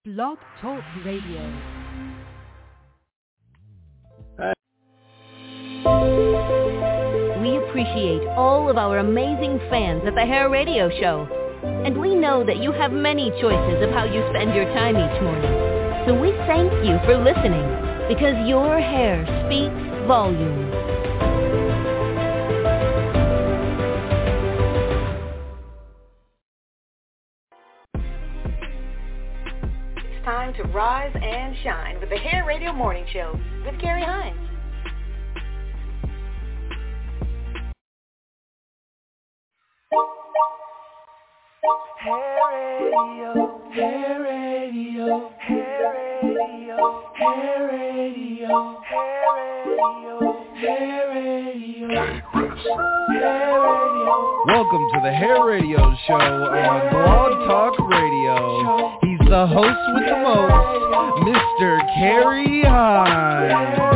Blog Talk Radio. We appreciate all of our amazing fans at the Hair Radio Show. And we know that you have many choices of how you spend your time each morning. So we thank you for listening, because your hair speaks volumes. It's time to rise and shine with the Hair Radio Morning Show with Carrie Hines. Hair Radio, Hair Radio, Hair Radio, Hair Radio, Hair Radio, Hair Radio, Hair Radio. Welcome to the Hair Radio Show on Blog Talk Radio. He's the host with the most, Mr. Carrie Hines.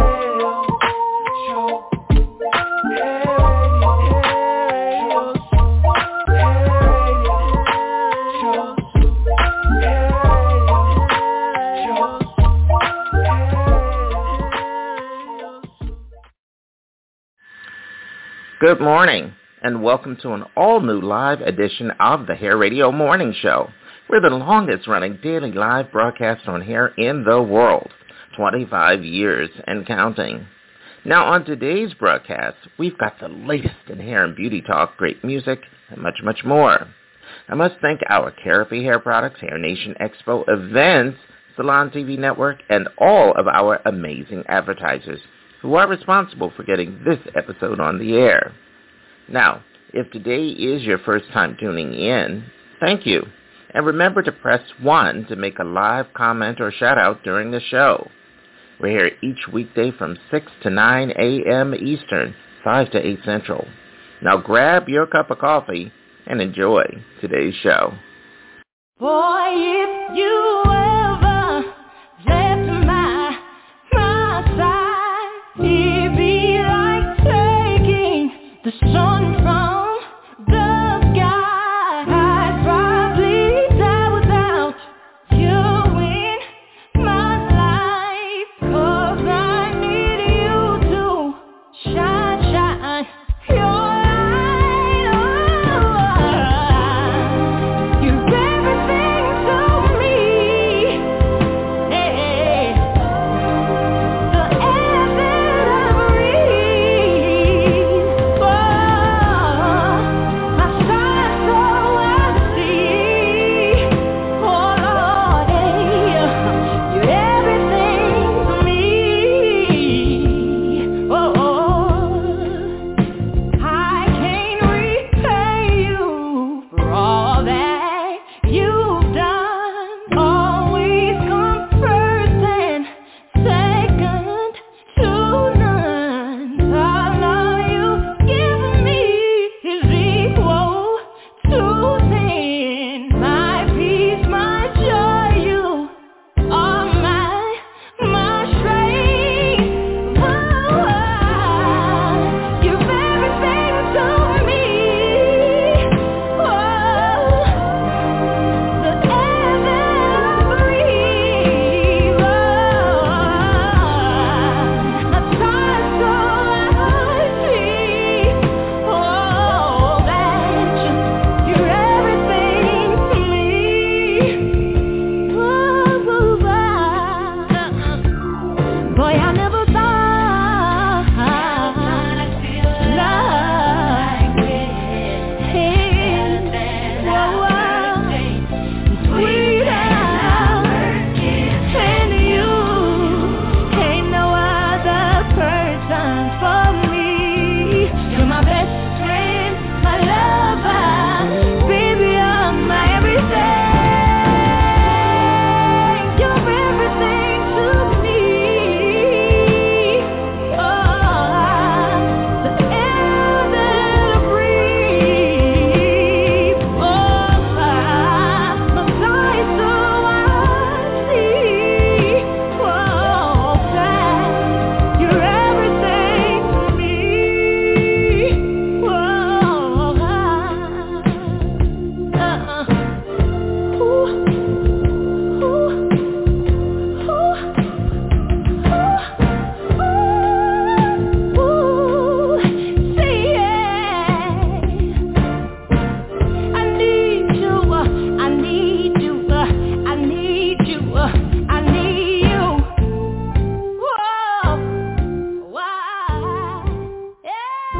Good morning, and welcome to an all-new live edition of the Hair Radio Morning Show. We're the longest-running daily live broadcast on hair in the world, 25 years and counting. Now, on today's broadcast, we've got the latest in hair and beauty talk, great music, and much, much more. I must thank our Carapy Hair Products, Hair Nation Expo events, Salon TV Network, and all of our amazing advertisers who are responsible for getting this episode on the air. Now, if today is your first time tuning in, thank you. And remember to press 1 to make a live comment or shout-out during the show. We're here each weekday from 6 to 9 a.m. Eastern, 5 to 8 Central. Now grab your cup of coffee and enjoy today's show. Boy, if you ever left my side, it'd be like taking the sun from the sky. I'd probably die without you in my life, 'cause I need you to shine your light. Oh, you're everything to I need you. Whoa, why? Yeah.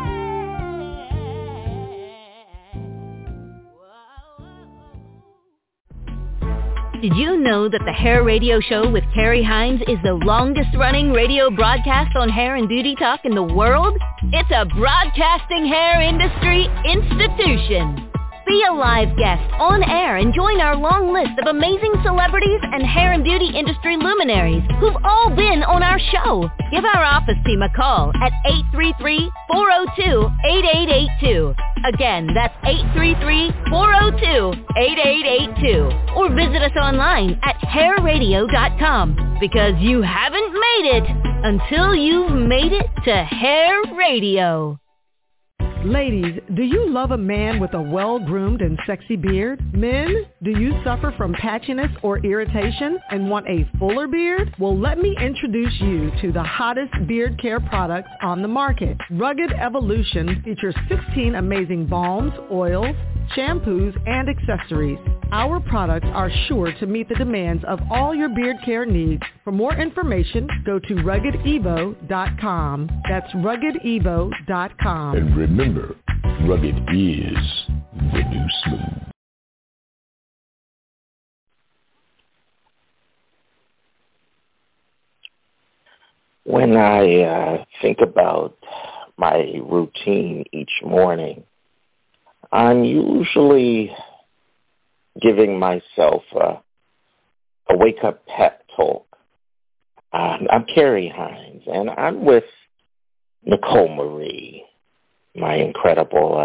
Did you know that the Hair Radio Show with Carrie Hines is the longest-running radio broadcast on hair and beauty talk in the world? It's a broadcasting hair industry institution. Be a live guest on air and join our long list of amazing celebrities and hair and beauty industry luminaries who've all been on our show. Give our office team a call at 833-402-8882. Again, that's 833-402-8882. Or visit us online at hairradio.com, because you haven't made it until you've made it to Hair Radio. Ladies, do you love a man with a well-groomed and sexy beard? Men, do you suffer from patchiness or irritation and want a fuller beard? Well, let me introduce you to the hottest beard care products on the market. Rugged Evolution features 16 amazing balms, oils, shampoos, and accessories. Our products are sure to meet the demands of all your beard care needs. For more information, go to RuggedEvo.com. That's RuggedEvo.com. And remember, rugged is the new smooth. When I think about my routine each morning, I'm usually giving myself a wake-up pep talk. I'm Carrie Hines, and I'm with Nicole Marie, my incredible,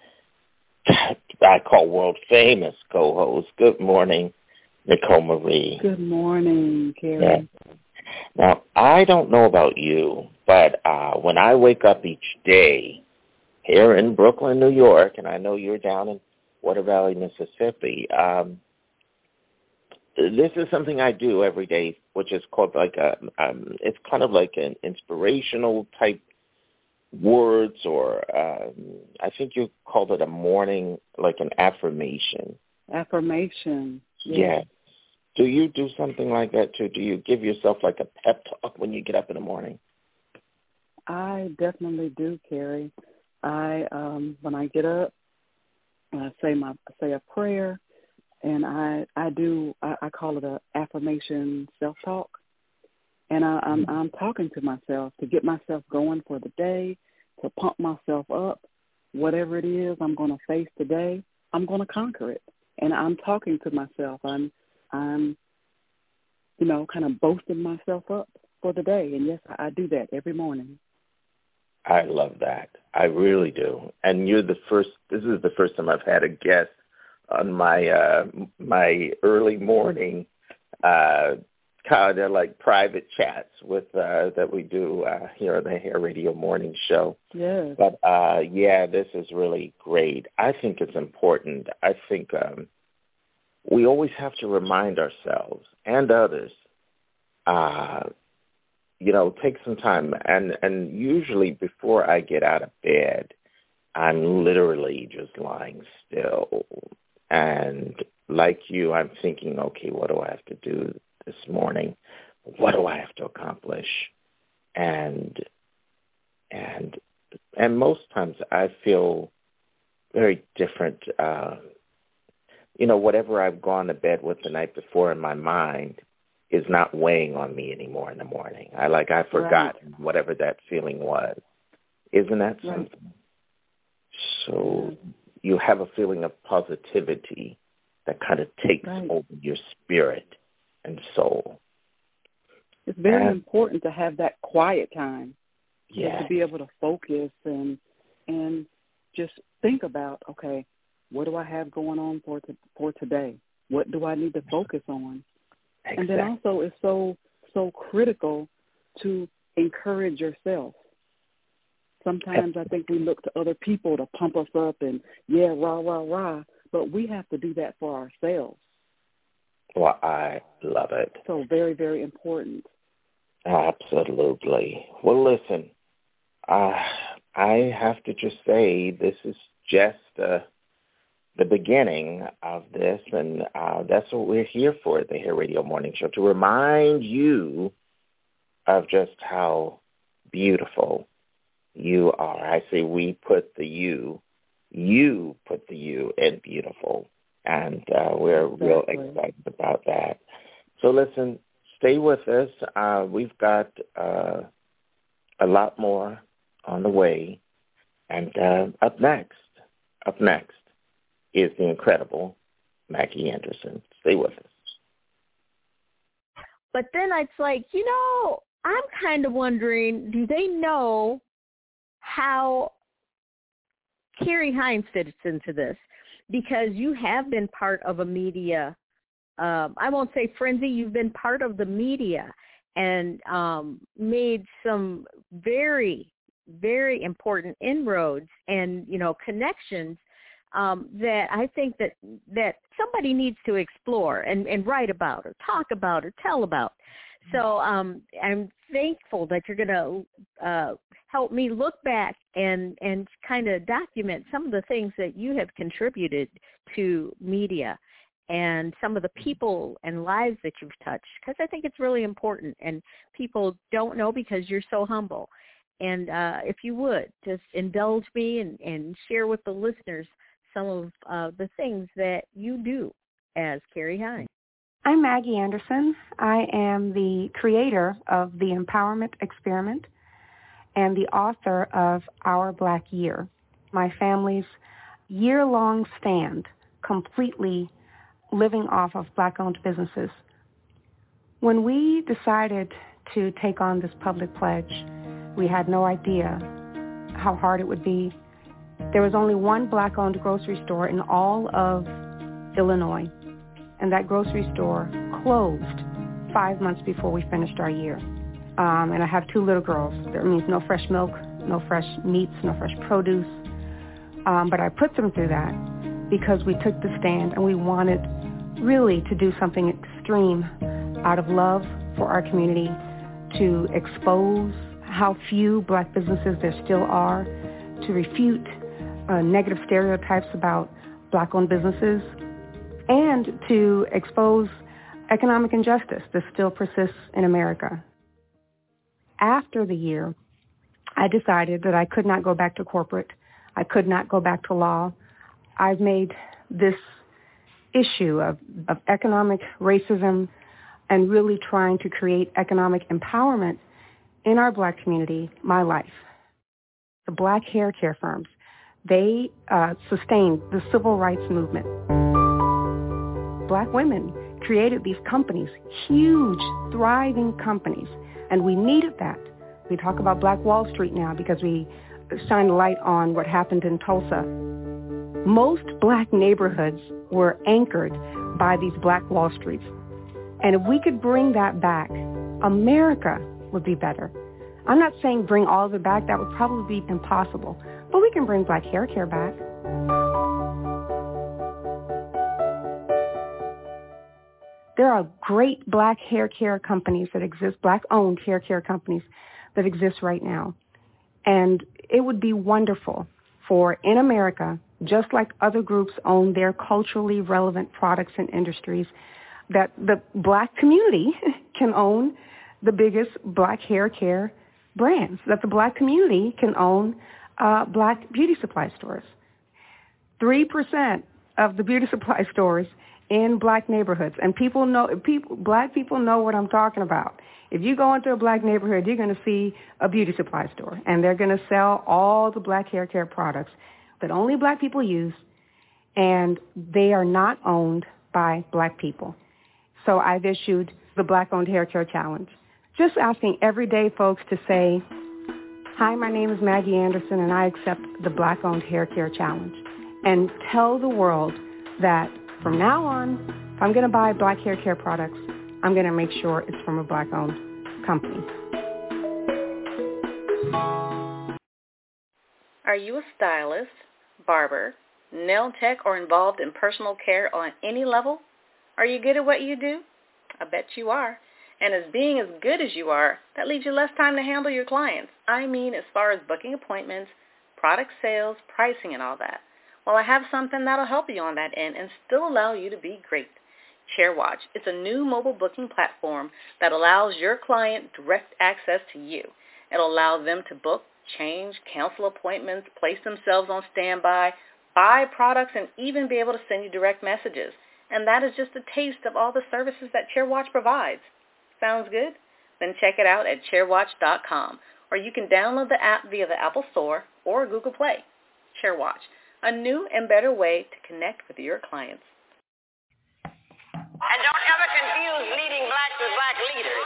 I call world-famous co-host. Good morning, Nicole Marie. Good morning, Carrie. Yeah. Now, I don't know about you, but when I wake up each day here in Brooklyn, New York, and I know you're down in Water Valley, Mississippi, this is something I do every day, which is called it's kind of like an inspirational type words, or I think you called it a morning, like an affirmation. Affirmation. Yes. Do you do something like that too? Do you give yourself like a pep talk when you get up in the morning? I definitely do, Carrie. When I get up, I say a prayer, and I call it a affirmation self-talk, and I'm talking to myself to get myself going for the day, to pump myself up. Whatever it is I'm going to face today, I'm going to conquer it, and I'm talking to myself. I'm kind of boasting myself up for the day, and yes, I do that every morning. I love that. I really do. And this is the first time I've had a guest on my my early morning kind of like private chats with that we do here on the Hair Radio Morning Show. Yes. But this is really great. I think it's important. I think we always have to remind ourselves and others, take some time. And usually before I get out of bed, I'm literally just lying still. And like you, I'm thinking, okay, what do I have to do this morning? What do I have to accomplish? And most times I feel very different. Whatever I've gone to bed with the night before in my mind is not weighing on me anymore in the morning. I forgot whatever that feeling was. Isn't that something? Right. So you have a feeling of positivity that kind of takes over your spirit and soul. It's very important to have that quiet time. Yeah. To be able to focus and just think about, okay, what do I have going on for today? What do I need to focus on? Exactly. And then also it's so critical to encourage yourself. Sometimes I think we look to other people to pump us up and, rah, rah, rah, but we have to do that for ourselves. Well, I love it. So very, very important. Absolutely. Well, listen, I have to just say this is just the beginning of this, and that's what we're here for at the Hair Radio Morning Show, to remind you of just how beautiful you are. I say we put the you put the you in beautiful, and we're real excited about that. So listen, stay with us. We've got a lot more on the way, and up next is the incredible Maggie Anderson. Stay with us. But then it's like, I'm kind of wondering, do they know how Carrie Hines fits into this? Because you have been part of a media, I won't say frenzy, you've been part of the media and made some very, very important inroads and, connections that I think that somebody needs to explore and write about or talk about or tell about. So I'm thankful that you're going to help me look back and kind of document some of the things that you have contributed to media and some of the people and lives that you've touched, because I think it's really important, and people don't know because you're so humble. And if you would, just indulge me and share with the listeners some of the things that you do as Carrie Hines. I'm Maggie Anderson. I am the creator of the Empowerment Experiment and the author of Our Black Year, my family's year-long stand completely living off of Black-owned businesses. When we decided to take on this public pledge, we had no idea how hard it would be. There was only one Black-owned grocery store in all of Illinois, and that grocery store closed 5 months before we finished our year. And I have 2 little girls. That means no fresh milk, no fresh meats, no fresh produce. But I put them through that because we took the stand and we wanted really to do something extreme out of love for our community, to expose how few Black businesses there still are, to refute negative stereotypes about Black-owned businesses, and to expose economic injustice that still persists in America. After the year, I decided that I could not go back to corporate. I could not go back to law. I've made this issue of economic racism and really trying to create economic empowerment in our Black community my life. The Black hair care firms, they sustained the civil rights movement. Black women created these companies, huge, thriving companies, and we needed that. We talk about Black Wall Street now because we shine a light on what happened in Tulsa. Most Black neighborhoods were anchored by these Black Wall Streets. And if we could bring that back, America would be better. I'm not saying bring all of it back. That would probably be impossible. But we can bring Black hair care back. There are great Black hair care companies that exist, Black-owned hair care companies that exist right now. And it would be wonderful for, in America, just like other groups own their culturally relevant products and industries, that the Black community can own the biggest Black hair care brands, that the Black community can own Black beauty supply stores. 3% of the beauty supply stores in Black neighborhoods, and Black people know what I'm talking about. If you go into a Black neighborhood, you're going to see a beauty supply store, and they're going to sell all the Black hair care products that only Black people use, and they are not owned by Black people. So I've issued the Black-owned hair care challenge, just asking everyday folks to say, hi, my name is Maggie Anderson, and I accept the Black-owned hair care challenge, and tell the world that from now on, if I'm going to buy Black hair care products, I'm going to make sure it's from a Black-owned company. Are you a stylist, barber, nail tech, or involved in personal care on any level? Are you good at what you do? I bet you are. And as being as good as you are, that leaves you less time to handle your clients. I mean, as far as booking appointments, product sales, pricing, and all that. Well, I have something that'll help you on that end and still allow you to be great. ChairWatch. It's a new mobile booking platform that allows your client direct access to you. It'll allow them to book, change, cancel appointments, place themselves on standby, buy products, and even be able to send you direct messages. And that is just a taste of all the services that ChairWatch provides. Sounds good? Then check it out at chairwatch.com, or you can download the app via the Apple Store or Google Play. ChairWatch, a new and better way to connect with your clients. And don't ever confuse leading blacks with black leaders.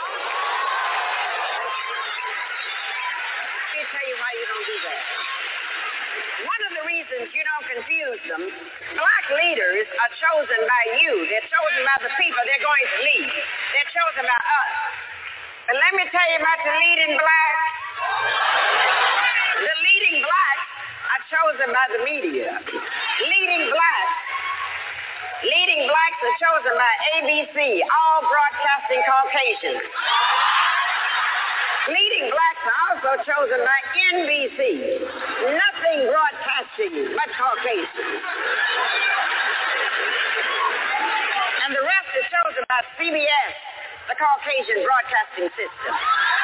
Let me tell you why you don't do that. One of the reasons you don't confuse them, black leaders are chosen by you. They're chosen by the people they're going to lead. They're chosen by us. But let me tell you about the leading blacks. The leading blacks are chosen by the media. Leading blacks are chosen by ABC, all broadcasting Caucasians. Leading blacks are also chosen by NBC, nothing broadcasting but Caucasians. And the rest is chosen by CBS, the Caucasian broadcasting system.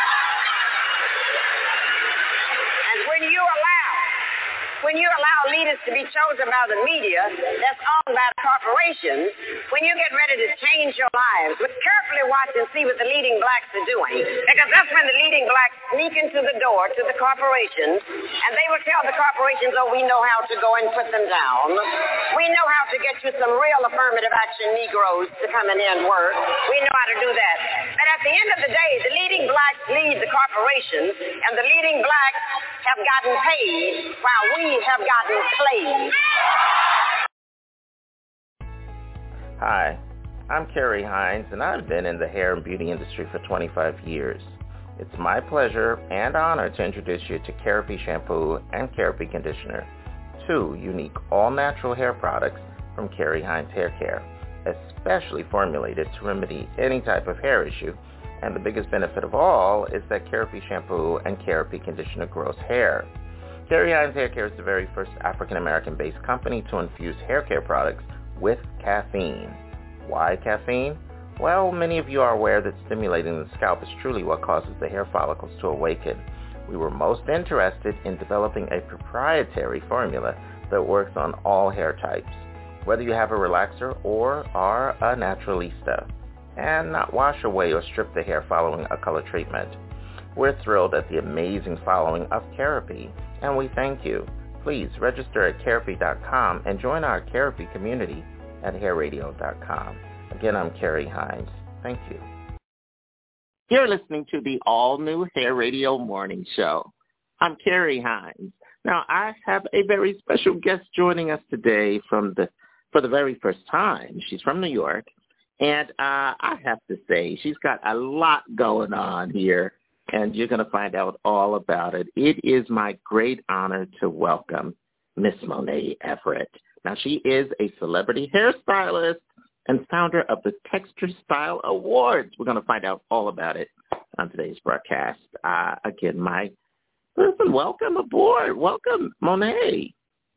And when you allow leaders to be chosen by the media that's owned by the corporations, when you get ready to change your lives, but carefully watch and see what the leading blacks are doing, because that's when the leading blacks sneak into the door to the corporations, and they will tell the corporations, oh, we know how to go and put them down. We know how to get you some real affirmative action Negroes to come in and work. We know how to do that. But at the end of the day, the leading blacks lead the corporations, and the leading blacks have gotten paid while we have gotten played. Hi, I'm Kerry Hines, and I've been in the hair and beauty industry for 25 years. It's my pleasure and honor to introduce you to Kerapi Shampoo and Kerapi Conditioner, two unique all-natural hair products from Kerry Hines Hair Care, especially formulated to remedy any type of hair issue. And the biggest benefit of all is that Kerapi Shampoo and Kerapi Conditioner grows hair. Kerry Hines Hair Care is the very first African-American-based company to infuse hair care products with caffeine. Why caffeine? Well, many of you are aware that stimulating the scalp is truly what causes the hair follicles to awaken. We were most interested in developing a proprietary formula that works on all hair types, whether you have a relaxer or are a naturalista, and not wash away or strip the hair following a color treatment. We're thrilled at the amazing following of Kerapi, and we thank you. Please register at Kerapi.com and join our Kerapi community at hairradio.com. Again, I'm Kerry Hines. Thank you. You're listening to the all-new Hair Radio Morning Show. I'm Kerry Hines. Now, I have a very special guest joining us today for the very first time. She's from New York, and I have to say, she's got a lot going on here, and you're going to find out all about it. It is my great honor to welcome Miss Monet Everett. Now, she is a celebrity hairstylist and founder of the Texture Style Awards. We're going to find out all about it on today's broadcast. Again, welcome aboard. Welcome, Monet.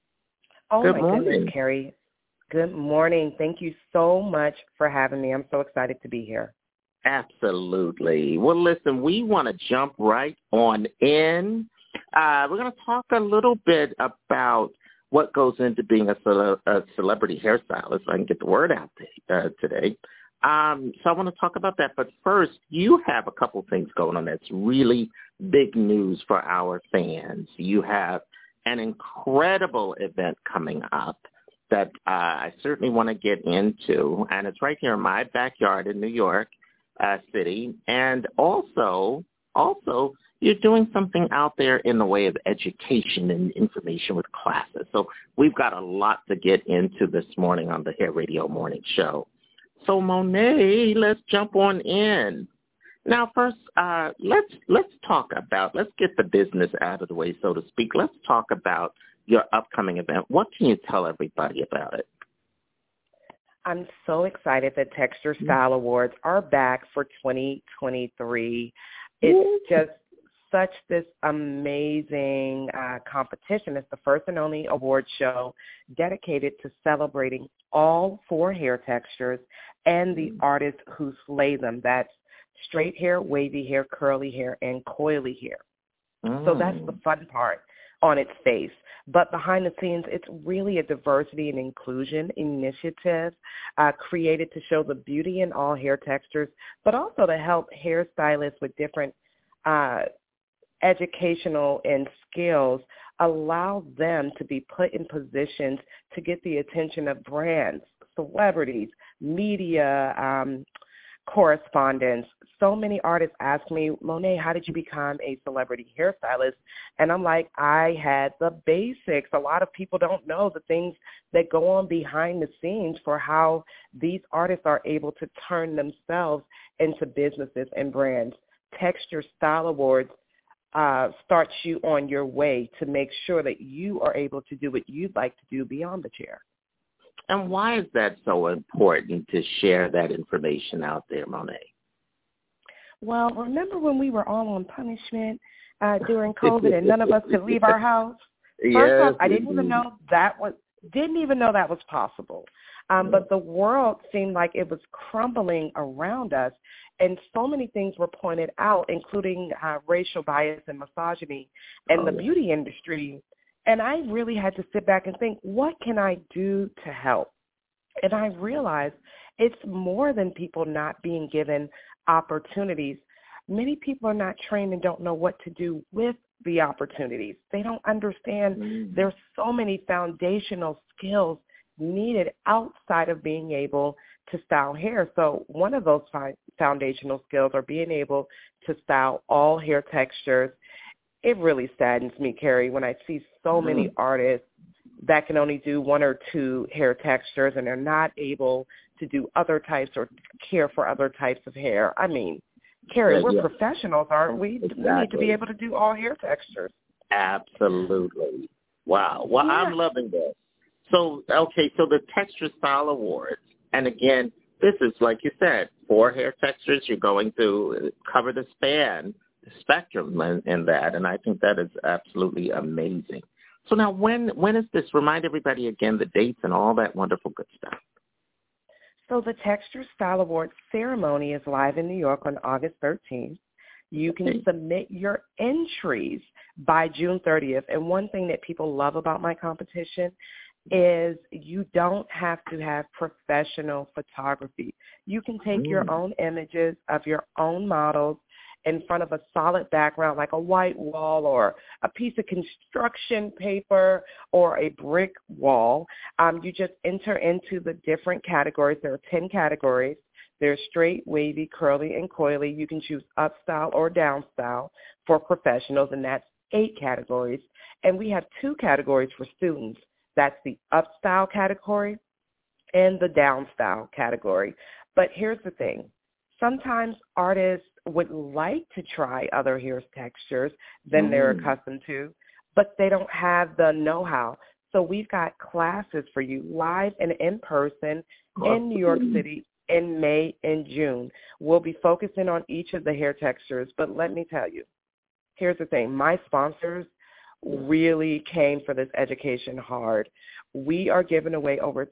Oh, Good my morning. goodness, Kerry. Good morning. Thank you so much for having me. I'm so excited to be here. Absolutely. Well, listen, we want to jump right on in. We're going to talk a little bit about what goes into being a celebrity hairstylist, so I can get the word out today. So I want to talk about that. But first, you have a couple things going on that's really big news for our fans. You have an incredible event coming up that I certainly want to get into, and it's right here in my backyard in New York City. And also, you're doing something out there in the way of education and information with classes. So we've got a lot to get into this morning on the Hair Radio Morning Show. So Monet, let's jump on in. Now, first, let's get the business out of the way, so to speak. Let's talk about your upcoming event. What can you tell everybody about it? I'm so excited that Texture Style Awards are back for 2023. It's just such this amazing competition. It's the first and only award show dedicated to celebrating all 4 hair textures and the artists who slay them. That's straight hair, wavy hair, curly hair, and coily hair. So that's the fun part on its face. But behind the scenes, it's really a diversity and inclusion initiative created to show the beauty in all hair textures, but also to help hairstylists with different educational and skills allow them to be put in positions to get the attention of brands, celebrities, media, correspondents. So many artists ask me, Monet, how did you become a celebrity hairstylist? And I'm like, I had the basics. A lot of people don't know the things that go on behind the scenes for how these artists are able to turn themselves into businesses and brands. Texture Style Awards starts you on your way to make sure that you are able to do what you'd like to do beyond the chair. And why is that so important to share that information out there, Monet? Well, remember when we were all on punishment during COVID and none of us could leave our house? First off, I didn't even know that was possible. But the world seemed like it was crumbling around us, and so many things were pointed out, including racial bias and misogyny and the beauty industry. And I really had to sit back and think, what can I do to help? And I realized it's more than people not being given opportunities. Many people are not trained and don't know what to do with the opportunities. They don't understand there's so many foundational skills needed outside of being able to style hair. So one of those foundational skills are being able to style all hair textures. It really saddens me, Carrie, when I see so many artists that can only do 1 or 2 hair textures and they're not able to do other types or care for other types of hair. I mean, Carrie, we're professionals, aren't we? Exactly. We need to be able to do all hair textures. Absolutely. Wow. Well, yeah. I'm loving this. So, okay, so the Texture Style Awards, and again, this is, like you said, 4 hair textures. You're going to cover the spectrum in that, and I think that is absolutely amazing. So now when is this? Remind everybody again the dates and all that wonderful good stuff. So the Texture Style Awards ceremony is live in New York on August 13th. You can submit your entries by June 30th. And one thing that people love about my competition is you don't have to have professional photography. You can take your own images of your own models in front of a solid background like a white wall or a piece of construction paper or a brick wall. You just enter into the different categories. There are 10 categories. There's straight, wavy, curly, and coily. You can choose up style or down style for professionals, and that's 8 categories. And we have 2 categories for students. That's the up style category and the down style category. But here's the thing. Sometimes artists would like to try other hair textures than they're accustomed to, but they don't have the know-how. So we've got classes for you live and in person in New York City in May and June. We'll be focusing on each of the hair textures, but let me tell you, here's the thing. My sponsors really came for this education hard. We are giving away over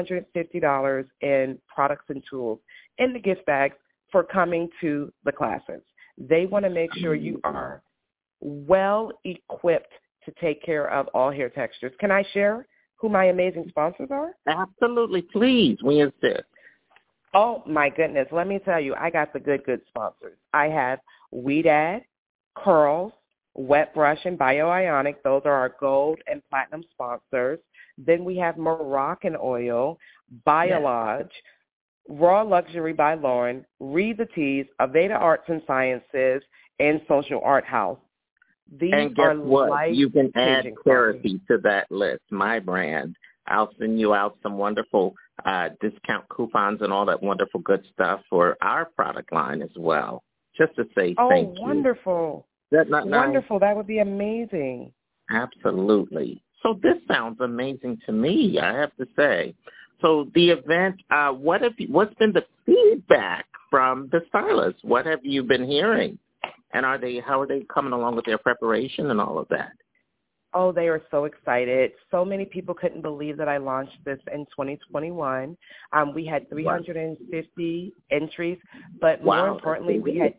$250 in products and tools in the gift bags for coming to the classes. They want to make sure you are well equipped to take care of all hair textures. Can I share who my amazing sponsors are? Absolutely. Please, we insist. Oh, my goodness. Let me tell you, I got the good sponsors. I have Weedad, Curls, Wet Brush, and BioIonic. Those are our gold and platinum sponsors. Then we have Moroccan Oil, Biolodge, Raw Luxury by Lauren, Read the Teas, Aveda Arts and Sciences, and Social Art House. These and guess are what? You can add therapy to that list, my brand. I'll send you out some wonderful discount coupons and all that wonderful good stuff for our product line as well, just to say thank you. Oh, wonderful. That's not wonderful. Nice? That would be amazing. Absolutely. So this sounds amazing to me, I have to say. So the event, what's been the feedback from the stylists? What have you been hearing? And how are they coming along with their preparation and all of that? Oh, they are so excited. So many people couldn't believe that I launched this in 2021. We had 350 entries, but more importantly, we had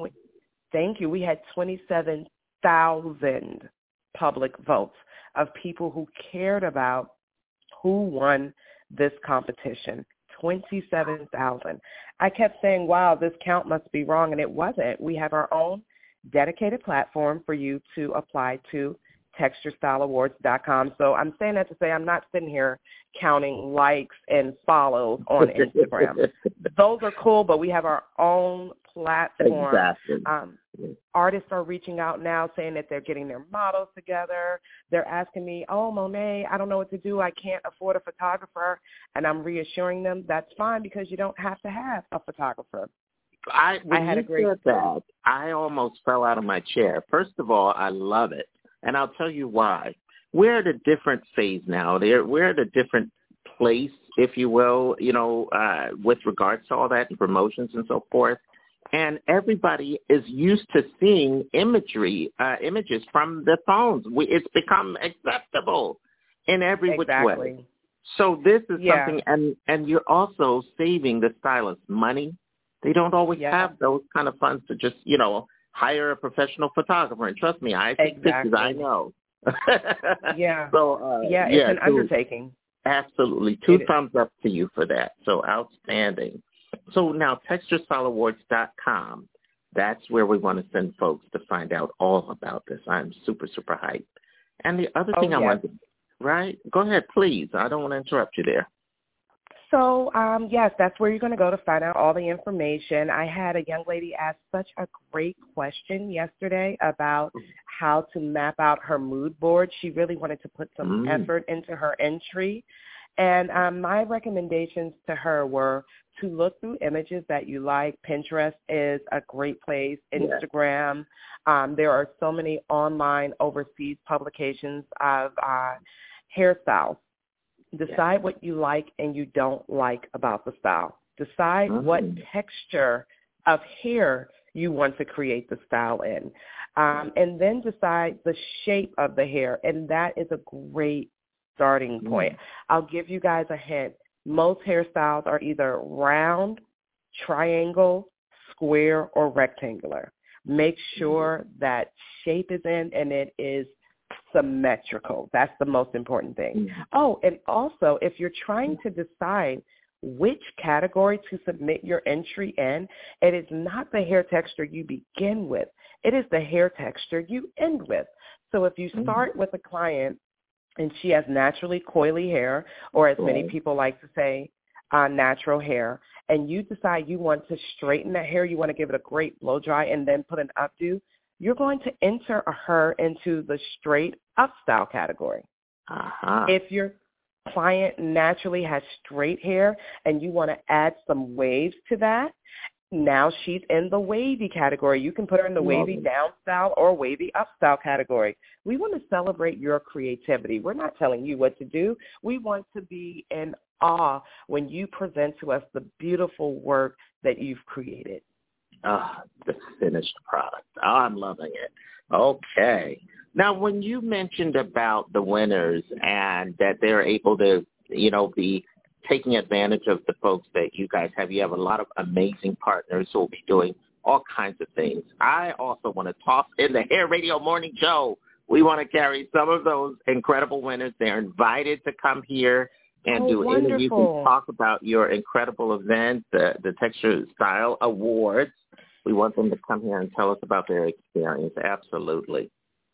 27,000 public votes of people who cared about who won this competition. 27,000. I kept saying, wow, this count must be wrong, and it wasn't. We have our own dedicated platform for you to apply to, TextureStyleAwards.com. So I'm saying that to say I'm not sitting here counting likes and follows on Instagram. Those are cool, but we have our own platform. Exactly. Artists are reaching out now saying that they're getting their models together. They're asking me, oh, Monet, I don't know what to do. I can't afford a photographer. And I'm reassuring them that's fine because you don't have to have a photographer. When you said that, I almost fell out of my chair. First of all, I love it. And I'll tell you why. We're at a different phase now. We're at a different place, if you will, with regards to all that and promotions and so forth. And everybody is used to seeing images from the phones. It's become acceptable in every which way. So this is something, and you're also saving the stylists money. They don't always have those kind of funds to just, hire a professional photographer. And trust me, I take pictures, I know. So, it's an undertaking. Absolutely. 2 thumbs up to you for that. So outstanding. So now TextureStyleAwards.com, that's where we want to send folks to find out all about this. I'm super, super hyped. And the other thing I wanted, right? Go ahead, please. I don't want to interrupt you there. So, yes, that's where you're going to go to find out all the information. I had a young lady ask such a great question yesterday about how to map out her mood board. She really wanted to put some effort into her entry. And my recommendations to her were to look through images that you like. Pinterest is a great place. Instagram. There are so many online overseas publications of hairstyles. Decide what you like and you don't like about the style. Decide what texture of hair you want to create the style in. And then decide the shape of the hair, and that is a great starting point. I'll give you guys a hint. Most hairstyles are either round, triangle, square, or rectangular. Make sure that shape is in and it is symmetrical. That's the most important thing. Oh, and also, if you're trying to decide which category to submit your entry in, it is not the hair texture you begin with. It is the hair texture you end with. So if you start with a client and she has naturally coily hair, or as many people like to say, natural hair, and you decide you want to straighten that hair, you want to give it a great blow dry and then put an updo, you're going to enter her into the straight up style category. If your client naturally has straight hair and you want to add some waves to that, now she's in the wavy category. You can put her in the wavy down style or wavy up style category. We want to celebrate your creativity. We're not telling you what to do. We want to be in awe when you present to us the beautiful work that you've created. The finished product. I'm loving it. Okay. Now, when you mentioned about the winners and that they're able to, be taking advantage of the folks that you guys have, you have a lot of amazing partners who will be doing all kinds of things. I also want to toss in the Hair Radio Morning Show. We want to carry some of those incredible winners. They're invited to come here and do interviews and talk about your incredible event, the Texture Style Awards. We want them to come here and tell us about their experience. Absolutely.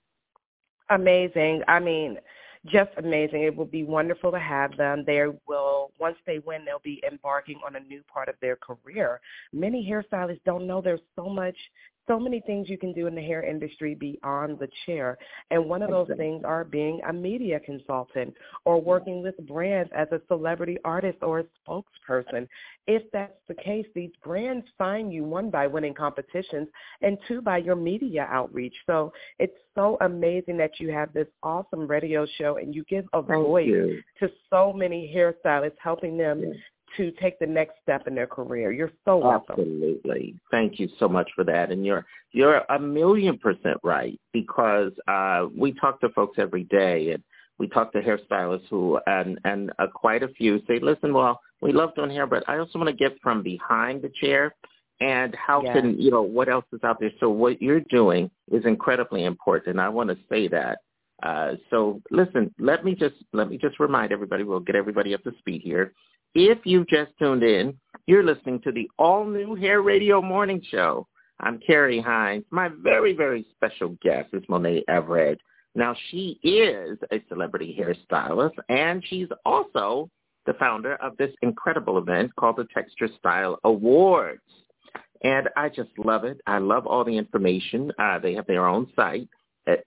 Amazing. I mean, just amazing. It will be wonderful to have them. Once they win, they'll be embarking on a new part of their career. Many hairstylists don't know there's so many things you can do in the hair industry beyond the chair. And one of those things are being a media consultant or working with brands as a celebrity artist or a spokesperson. If that's the case, these brands find you, one, by winning competitions, and two, by your media outreach. So it's so amazing that you have this awesome radio show and you give a voice to so many hairstylists, helping them to take the next step in their career. You're so welcome. Absolutely. Thank you so much for that. And you're 1,000,000% right, because we talk to folks every day, and we talk to hairstylists who, and quite a few say, listen, well, we love doing hair, but I also want to get from behind the chair. And how can, what else is out there? So what you're doing is incredibly important, and I want to say that. So listen, let me just remind everybody, we'll get everybody up to speed here. If you just tuned in, you're listening to the all-new Hair Radio Morning Show. I'm Carrie Hines. My very, very special guest is Monet Everett. Now, she is a celebrity hairstylist, and she's also the founder of this incredible event called the Texture Style Awards. And I just love it. I love all the information. They have their own site at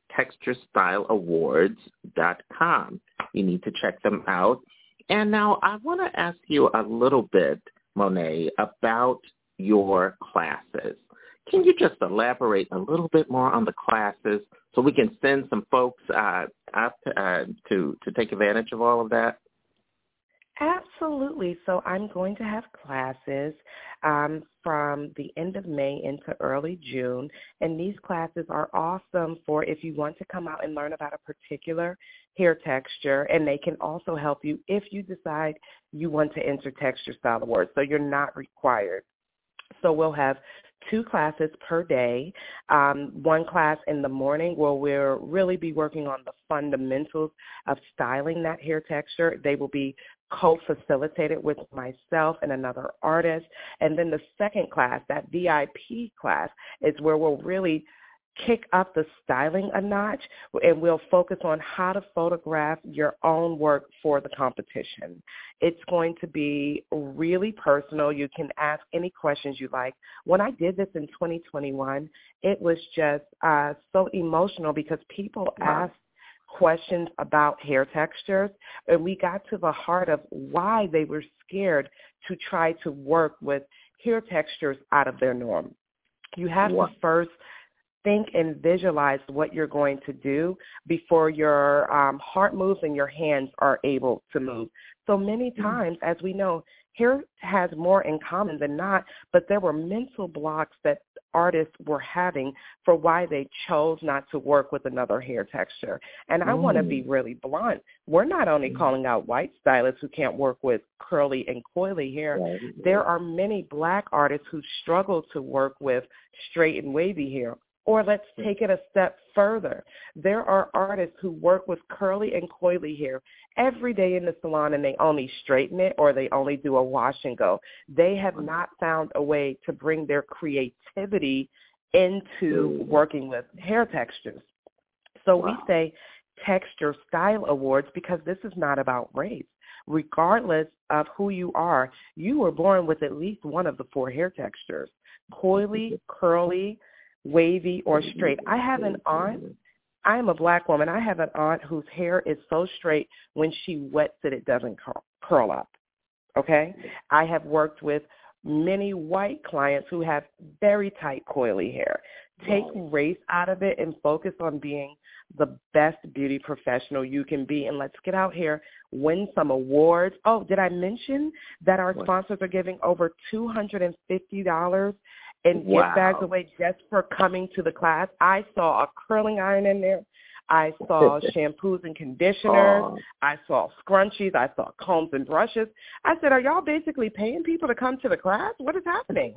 texturestyleawards.com. You need to check them out. And now I want to ask you a little bit, Monet, about your classes. Can you just elaborate a little bit more on the classes so we can send some folks up to take advantage of all of that? Absolutely. So I'm going to have classes from the end of May into early June, and these classes are awesome for if you want to come out and learn about a particular hair texture, and they can also help you if you decide you want to enter Texture Style Awards. So you're not required. So we'll have 2 classes per day, 1 class in the morning where we'll really be working on the fundamentals of styling that hair texture. They will be co-facilitated with myself and another artist. And then the second class, that VIP class, is where we'll really kick up the styling a notch, and we'll focus on how to photograph your own work for the competition. It's going to be really personal. You can ask any questions you like. When I did this in 2021, it was just so emotional because people asked questions about hair textures, and we got to the heart of why they were scared to try to work with hair textures out of their norm. You have to first think and visualize what you're going to do before your heart moves and your hands are able to move. So many times, as we know, hair has more in common than not, but there were mental blocks that artists were having for why they chose not to work with another hair texture. And I want to be really blunt. We're not only calling out white stylists who can't work with curly and coily hair. There are many black artists who struggle to work with straight and wavy hair. Or let's take it a step further. There are artists who work with curly and coily hair every day in the salon, and they only straighten it or they only do a wash and go. They have not found a way to bring their creativity into working with hair textures. So we say Texture Style Awards because this is not about race. Regardless of who you are, you were born with at least one of the 4 hair textures, coily, curly, wavy, or straight. I have an aunt. I am a black woman. I have an aunt whose hair is so straight when she wets it, it doesn't curl up. Okay? I have worked with many white clients who have very tight, coily hair. Take race out of it and focus on being the best beauty professional you can be. And let's get out here, win some awards. Oh, did I mention that our sponsors are giving over $250 and gift bags away just for coming to the class? I saw a curling iron in there. I saw shampoos and conditioners. I saw scrunchies. I saw combs and brushes. I said, are y'all basically paying people to come to the class? What is happening?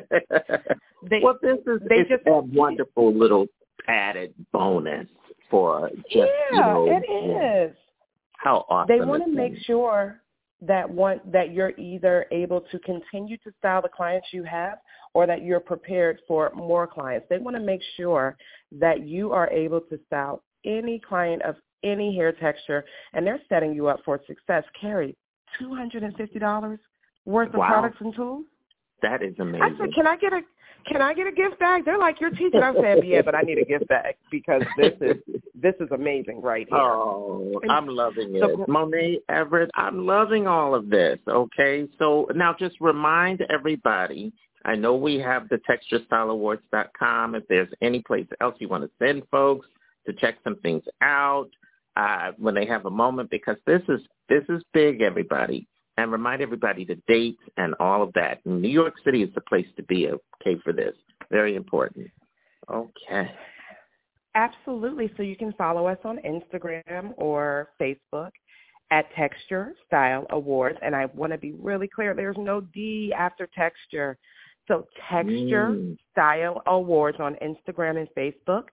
This is a wonderful little added bonus for just, it is. How awesome. They want to make sure that you're either able to continue to style the clients you have or that you're prepared for more clients. They want to make sure that you are able to style any client of any hair texture, and they're setting you up for success. Carrie, $250 worth of products and tools? That is amazing. I said, can I get a gift bag? They're like, you're teaching. I said, yeah, but I need a gift bag because this is amazing right here. Oh, I'm loving it. Monet Everett, I'm loving all of this, okay? So now just remind everybody, I know we have the TextureStyleAwards.com. If there's any place else you want to send folks to check some things out when they have a moment, because this is big, everybody. and remind everybody the dates and all of that. New York City is the place to be, okay, for this. Very important. Okay. Absolutely. So you can follow us on Instagram or Facebook at Texture Style Awards. And I want to be really clear, there's no D after texture. So Texture Style Awards on Instagram and Facebook,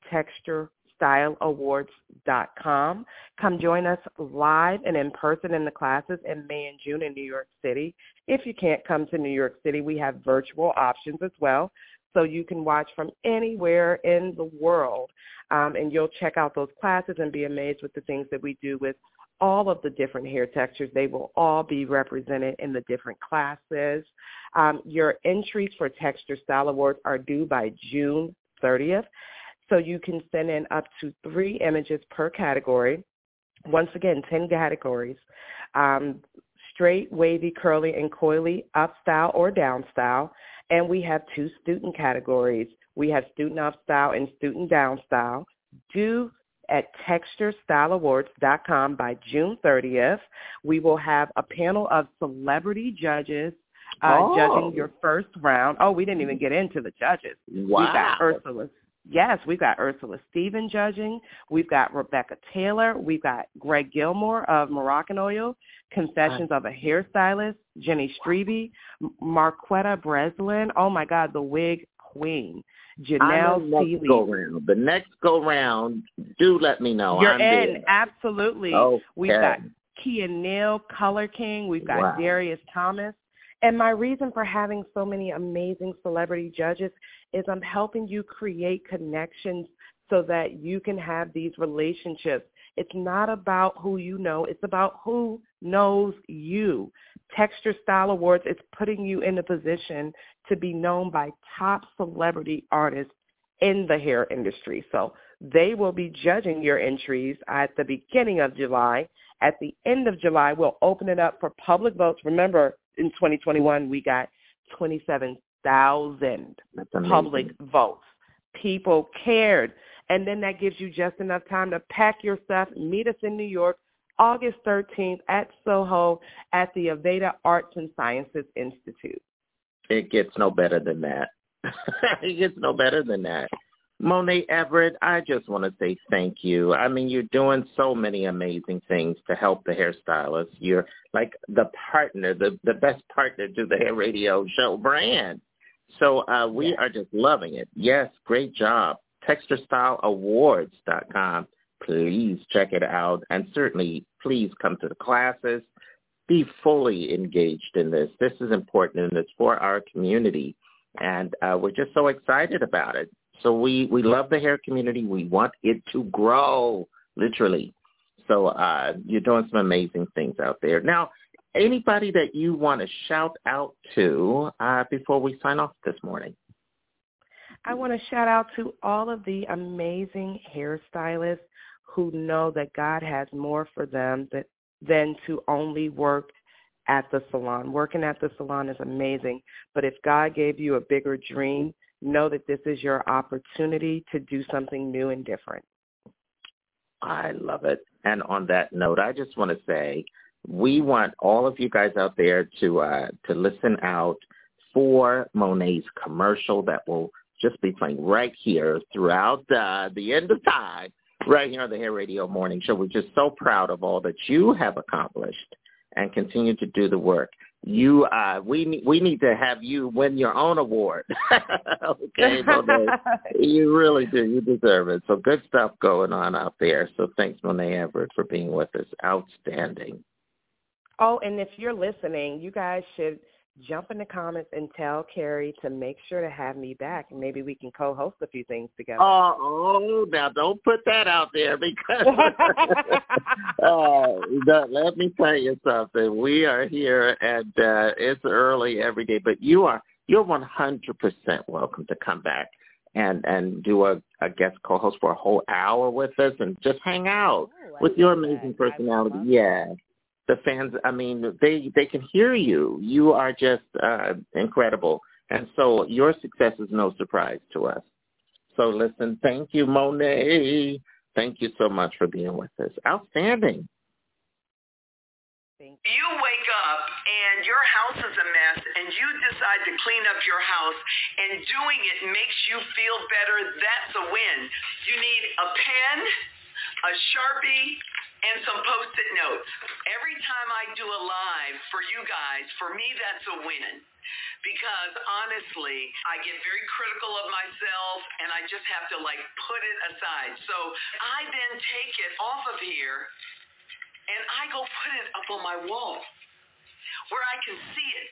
TextureStyleAwards.com. Come join us live and in person in the classes in May and June in New York City. If you can't come to New York City, we have virtual options as well. So you can watch from anywhere in the world, and you'll check out those classes and be amazed with the things that we do with all of the different hair textures. They will all be represented in the different classes. Your entries for Texture Style Awards are due by June 30th, so you can send in up to 3 images per category. Once again, 10 categories. Straight, wavy, curly, and coily, up style or down style. And we have 2 student categories. We have student up style and student down style. Due at TextureStyleAwards.com by June 30th. We will have a panel of celebrity judges judging your first round. Oh, we didn't even get into the judges. Wow. We've got Ursula. Yes, we've got Ursula Stephen judging. We've got Rebecca Taylor. We've got Greg Gilmore of Moroccan Oil, Confessions of a Hairstylist, Jenny Strebe, Marquetta Breslin. Oh, my God, the wig queen, Janelle Seeley. The next go-round, do let me know. You're I'm in, there. absolutely. Okay. We've got Kia Neal, Color King. We've got Darius Thomas. And my reason for having so many amazing celebrity judges is I'm helping you create connections so that you can have these relationships. It's not about who you know. It's about who knows you. Texture Style Awards is putting you in a position to be known by top celebrity artists in the hair industry. So they will be judging your entries at the beginning of July. At the end of July, we'll open it up for public votes. Remember, in 2021, we got 27,000 public votes. People cared. And then that gives you just enough time to pack your stuff, meet us in New York, August 13th at Soho at the Aveda Arts and Sciences Institute. It gets no better than that. It gets no better than that. Monet Everett, I just want to say thank you. I mean, you're doing so many amazing things to help the hairstylists. You're like the partner, the best partner to the Hair Radio Show brand. So we are just loving it. Yes, great job. TextureStyleAwards.com. Please check it out. And certainly, please come to the classes. Be fully engaged in this. This is important, and it's for our community. And we're just so excited about it. So we love the hair community. We want it to grow, literally. So you're doing some amazing things out there. Now, anybody that you want to shout out to before we sign off this morning? I want to shout out to all of the amazing hairstylists who know that God has more for them than to only work at the salon. Working at the salon is amazing, but if God gave you a bigger dream, know that this is your opportunity to do something new and different. I love it. And on that note, I just want to say we want all of you guys out there to listen out for Monet's commercial that will just be playing right here throughout the end of time, right here on the Hair Radio Morning Show. We're just so proud of all that you have accomplished and continue to do the work. We need to have you win your own award. Okay, Monet. You really do. You deserve it. So good stuff going on out there. So thanks, Monet Everett, for being with us. Outstanding. Oh, and if you're listening, you guys should jump in the comments and tell Carrie to make sure to have me back, and maybe we can co-host a few things together. Oh, now don't put that out there because let me tell you something. We are here, and it's early every day, but you're 100% welcome to come back and do a guest co-host for a whole hour with us and just hang out with your amazing personality. Yeah. The fans, I mean, they can hear you. You are just incredible. And so your success is no surprise to us. So listen, thank you, Monet. Thank you so much for being with us. Outstanding. You wake up and your house is a mess and you decide to clean up your house and doing it makes you feel better. That's a win. You need a pen, a Sharpie, and some Post-it notes. Every time I do a live for you guys, for me that's a win. Because honestly, I get very critical of myself and I just have to put it aside. So I then take it off of here and I go put it up on my wall where I can see it.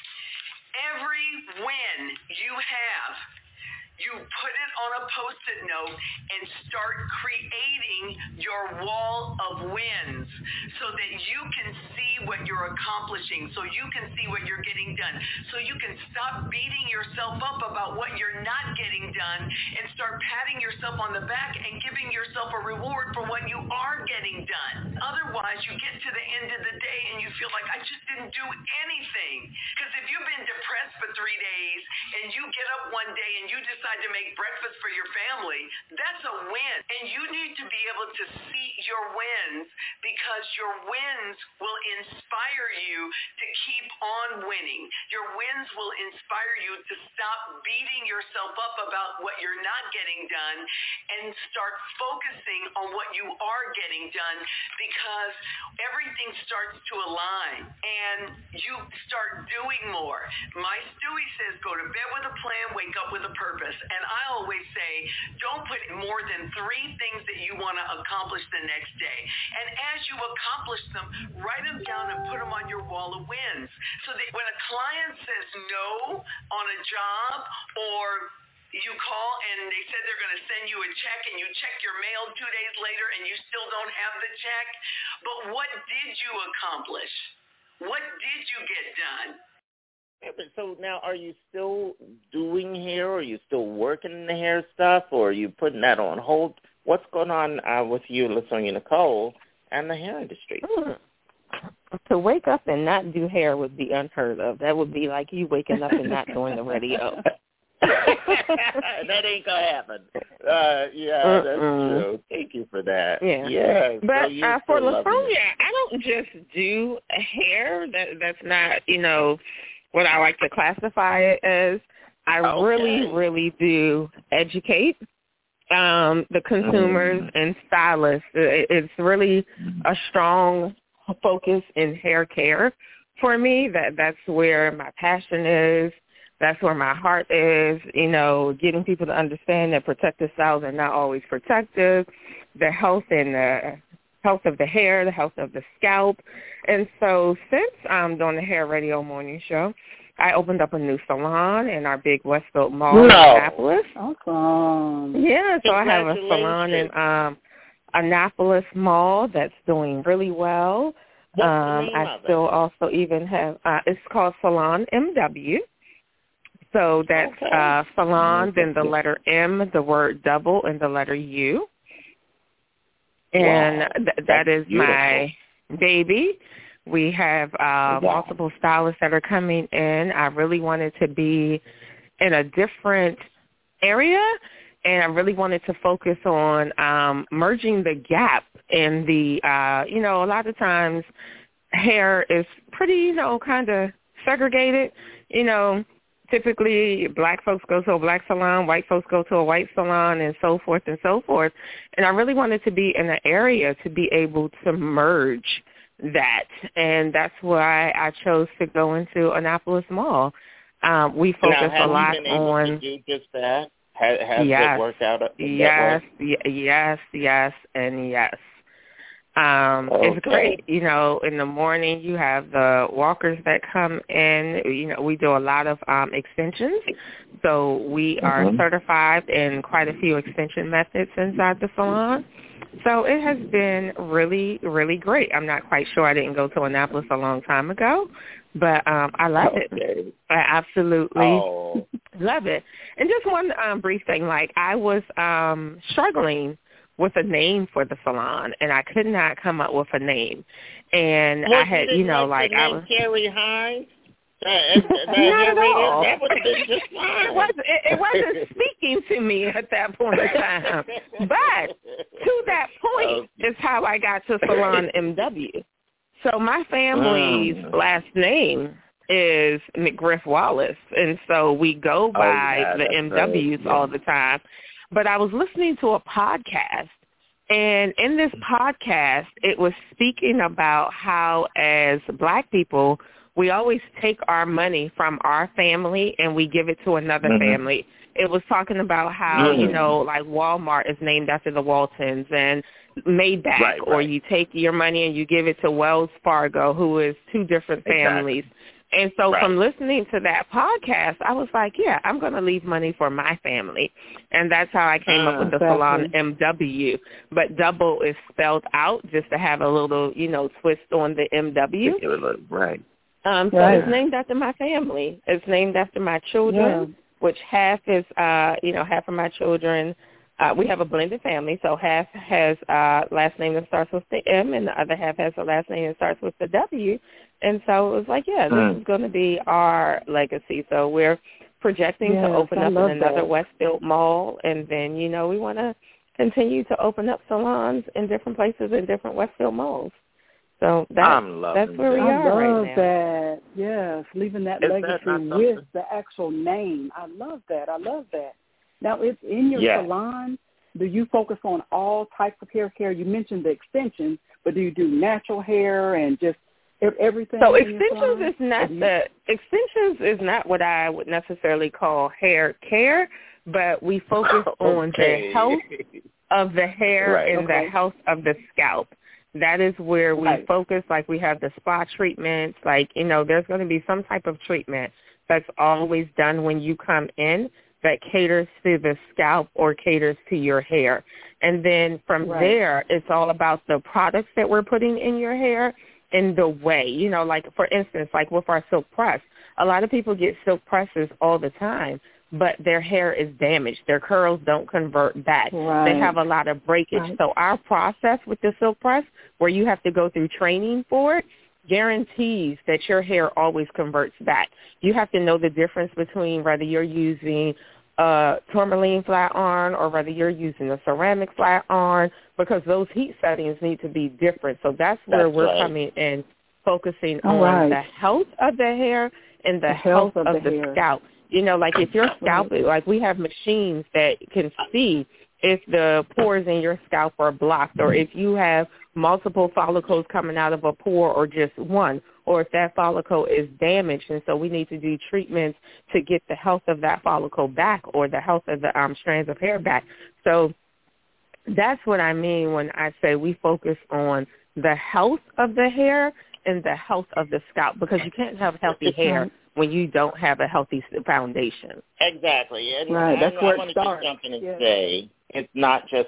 Every win you have, you put it on a Post-it note and start creating your wall of wins so that you can see what you're accomplishing, so you can see what you're getting done, so you can stop beating yourself up about what you're not getting done and start patting yourself on the back and giving yourself a reward for what you are getting done. Otherwise, you get to the end of the day and you feel like, I just didn't do anything. Because if you've been depressed for 3 days and you get up one day and you decide to make breakfast for your family, that's a win. And you need to be able to see your wins because your wins will inspire you to keep on winning. Your wins will inspire you to stop beating yourself up about what you're not getting done and start focusing on what you are getting done because everything starts to align and you start doing more. My Stewie says go to bed with a plan, wake up with a purpose. And I always say, don't put more than 3 things that you want to accomplish the next day. And as you accomplish them, write them down and put them on your wall of wins. So that when a client says no on a job or you call and they said they're going to send you a check and you check your mail 2 days later and you still don't have the check, but what did you accomplish? What did you get done? So now, are you still doing hair? Or are you still working in the hair stuff? Or are you putting that on hold? What's going on with you, LaSonia Nicole, and the hair industry? To wake up and not do hair would be unheard of. That would be like you waking up and not doing the radio. That ain't going to happen. Yeah, that's true. Thank you for that. Yeah. But so for LaSonia, I don't just do hair. That's not, what I like to classify it as. I really do educate the consumers and stylists. It's really a strong focus in hair care for me. That's where my passion is. That's where my heart is, getting people to understand that protective styles are not always protective, the health and the health of the hair, the health of the scalp. And so since I'm doing the Hair Radio Morning Show, I opened up a new salon in our big Westfield Mall in Annapolis. Awesome. Yeah, so I have a salon in Annapolis Mall that's doing really well. I still also even have, it's called Salon MW. So that's salon, then the letter M, the word double, and the letter U. And that is beautiful. My baby. We have multiple stylists that are coming in. I really wanted to be in a different area, and I really wanted to focus on merging the gap in the, a lot of times hair is pretty, kind of segregated, Typically, black folks go to a black salon, white folks go to a white salon, and so forth and so forth. And I really wanted to be in an area to be able to merge that, and that's why I chose to go into Annapolis Mall. We focus a lot on. To do just that? Has it worked out? Yes, and yes. It's great. In the morning you have the walkers that come in. We do a lot of extensions. So we are certified in quite a few extension methods inside the salon. So it has been really, really great. I'm not quite sure. I didn't go to Annapolis a long time ago, but I love it. I absolutely love it. And just one brief thing, I was struggling with a name for the salon, and I could not come up with a name. And I had, I was Carrie Hines. Not at all. That would have been just fine. It wasn't speaking to me at that point in time. But to that point is how I got to Salon MW. So my family's last name is McGriff Wallace, and so we go by the MWs all the time. But I was listening to a podcast, and in this podcast, it was speaking about how as Black people, we always take our money from our family and we give it to another family. It was talking about how, you know, like Walmart is named after the Waltons and Maybach, or you take your money and you give it to Wells Fargo, who is two different families. And so from listening to that podcast, I was like, yeah, I'm going to leave money for my family. And that's how I came up with the Salon MW. But double is spelled out just to have a little, you know, twist on the MW. So it's named after my family. It's named after my children, which half is, half of my children. We have a blended family, so half has last name that starts with the M, and the other half has a last name that starts with the W. And so it was like, this is going to be our legacy. So we're projecting to open up in another Westfield mall, and then, you know, we want to continue to open up salons in different places in different Westfield malls. So that's where we are right now. I love that. Yes, leaving that legacy with the actual name. I love that. Now, it's in your salon. Do you focus on all types of hair care? You mentioned the extensions, but do you do natural hair and just everything? So extensions is not what I would necessarily call hair care, but we focus on the health of the hair and the health of the scalp. That is where we focus. Like, we have the spa treatments. Like, you know, there's going to be some type of treatment that's always done when you come in that caters to the scalp or caters to your hair. And then from there, it's all about the products that we're putting in your hair and the way. You know, like, for instance, like with our silk press, a lot of people get silk presses all the time, but their hair is damaged. Their curls don't convert back. They have a lot of breakage. So our process with the silk press, where you have to go through training for it, guarantees that your hair always converts back. You have to know the difference between whether you're using a tourmaline flat iron or whether you're using a ceramic flat iron, because those heat settings need to be different. So that's where we're coming in, focusing on the health of the hair and the health of the scalp. You know, like if your scalp, like we have machines that can see if the pores in your scalp are blocked, or if you have multiple follicles coming out of a pore or just one, or if that follicle is damaged. And so we need to do treatments to get the health of that follicle back, or the health of the strands of hair back. So that's what I mean when I say we focus on the health of the hair and the health of the scalp, because you can't have healthy hair when you don't have a healthy foundation. Exactly. And that's where I want to just jump in and say it's not just,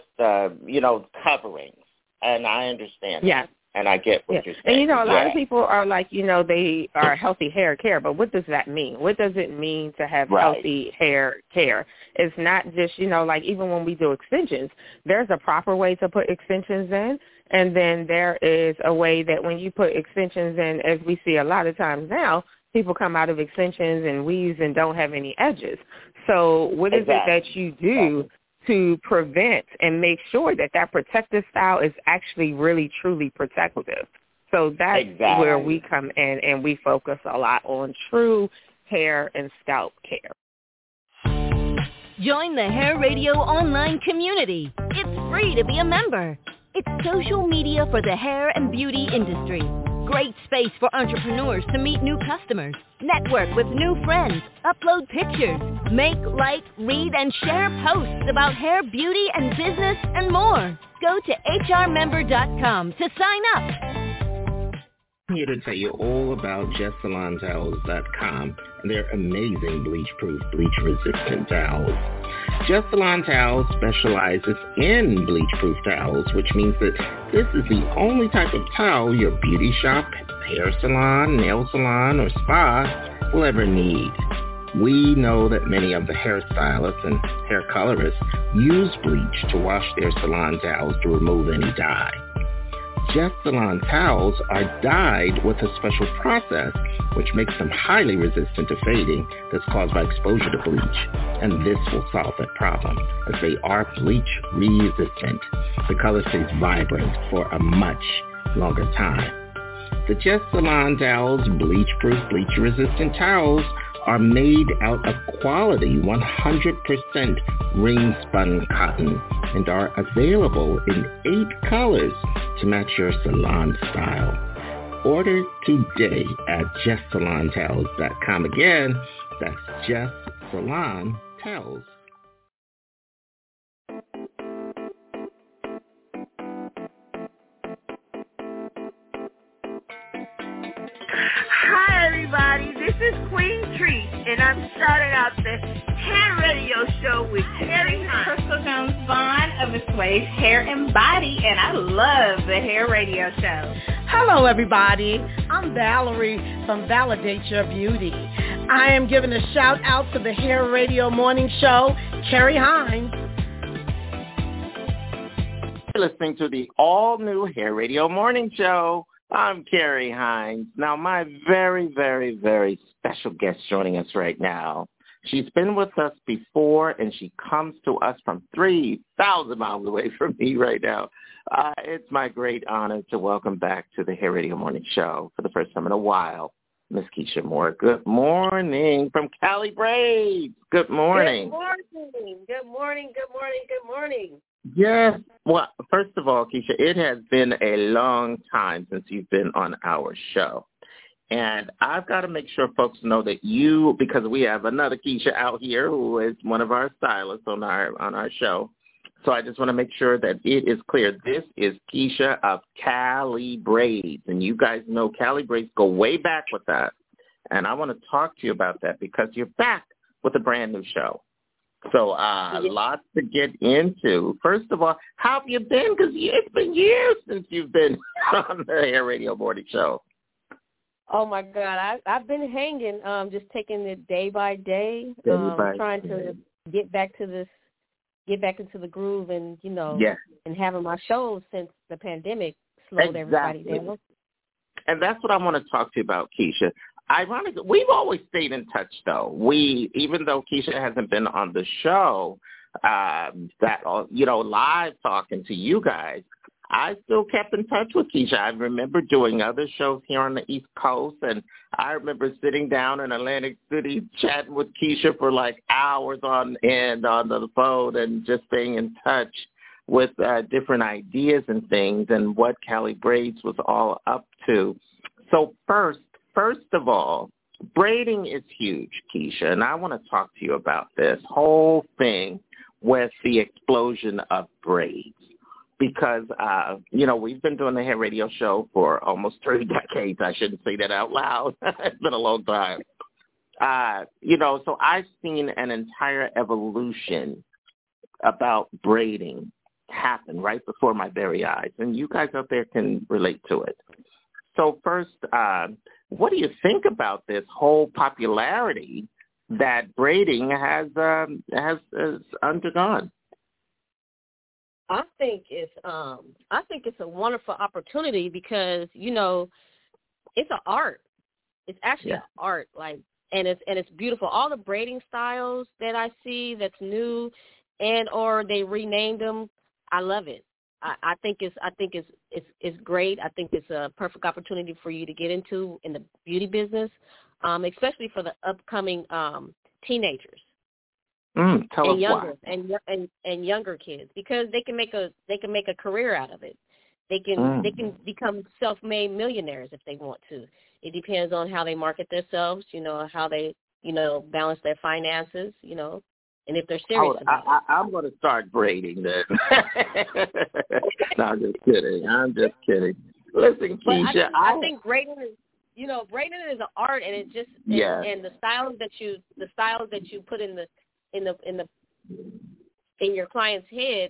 coverings. And I understand that. And I get what you're saying. And, you know, a lot of people are like, you know, they are healthy hair care, but what does that mean? What does it mean to have healthy hair care? It's not just, you know, like even when we do extensions, there's a proper way to put extensions in, and then there is a way that when you put extensions in, as we see a lot of times now, people come out of extensions and weaves and don't have any edges. So what is it that you do to prevent and make sure that that protective style is actually really, truly protective? So that's where we come in, and we focus a lot on true hair and scalp care. Join the Hair Radio online community. It's free to be a member. It's social media for the hair and beauty industry. Great space for entrepreneurs to meet new customers, network with new friends, upload pictures, make, like, read, and share posts about hair, beauty, and business, and more. Go to hrmember.com to sign up. I'm here to tell you all about JustSalonTowels.com and their amazing bleach-proof, bleach-resistant towels. Just Salon Towels specializes in bleach-proof towels, which means that this is the only type of towel your beauty shop, hair salon, nail salon, or spa will ever need. We know that many of the hairstylists and hair colorists use bleach to wash their salon towels to remove any dye. Just Salon Towels are dyed with a special process which makes them highly resistant to fading that's caused by exposure to bleach. And this will solve that problem, as they are bleach resistant. The color stays vibrant for a much longer time. The Just Salon Towels, bleach-proof, bleach-resistant towels, are made out of quality 100% ring-spun cotton and are available in 8 colors to match your salon style. Order today at JustSalonTowels.com. Again, that's Just Salon Towels. Hi, everybody. This is Queen Treat, and I'm starting out the Hair Radio Show with Carrie Hines. Crystal Jones Vaughn of Assuage Hair and Body, and I love the Hair Radio Show. Hello, everybody. I'm Valerie from Validate Your Beauty. I am giving a shout out to the Hair Radio Morning Show, Carrie Hines. You're listening to the all-new Hair Radio Morning Show. I'm Carrie Hines. Now, my very, very, very special guest joining us right now. She's been with us before, and she comes to us from 3,000 miles away from me right now. It's my great honor to welcome back to the Hair Radio Morning Show for the first time in a while, Miss Keisha Moore. Good morning from Cali Braids. Good morning. Good morning. Good morning. Good morning. Good morning. Yes. Well, first of all, Keisha, it has been a long time since you've been on our show. And I've got to make sure folks know that you, because we have another Keisha out here who is one of our stylists on our show. So I just want to make sure that it is clear. This is Keisha of Cali Braids. And you guys know Cali Braids go way back with that. And I want to talk to you about that because you're back with a brand new show. So lots to get into. First of all, how have you been? Because it's been years since you've been on the Hair Radio Morning Show. Oh, my God. I've been hanging, just taking it day by day, trying to get back into the groove and, and having my shows since the pandemic slowed everybody down. And that's what I want to talk to you about, Keisha. Ironically, we've always stayed in touch, though. Even though Keisha hasn't been on the show, live talking to you guys, I still kept in touch with Keisha. I remember doing other shows here on the East Coast, and I remember sitting down in Atlantic City chatting with Keisha for like hours on end on the phone and just staying in touch with different ideas and things and what Cali Braids was all up to. So first of all, braiding is huge, Keisha, and I want to talk to you about this whole thing with the explosion of braids. Because, we've been doing the Hair Radio Show for almost 3 decades. I shouldn't say that out loud. It's been a long time. So I've seen an entire evolution about braiding happen right before my very eyes. And you guys out there can relate to it. So first, what do you think about this whole popularity that braiding has undergone? I think it's a wonderful opportunity because it's an art. It's actually an art, and it's beautiful. All the braiding styles that I see that's new, and or they renamed them, I love it. I think it's great. I think it's a perfect opportunity for you to get into in the beauty business, especially for the upcoming teenagers. Tell us younger why. and younger kids, because they can make a career out of it. They can become self-made millionaires if they want to. It depends on how they market themselves, how they balance their finances, and if they're serious about it. I'm going to start braiding then. No, I'm just kidding. Listen, Keisha, I think braiding is braiding is an art, and it just and the styles that you put in your client's head,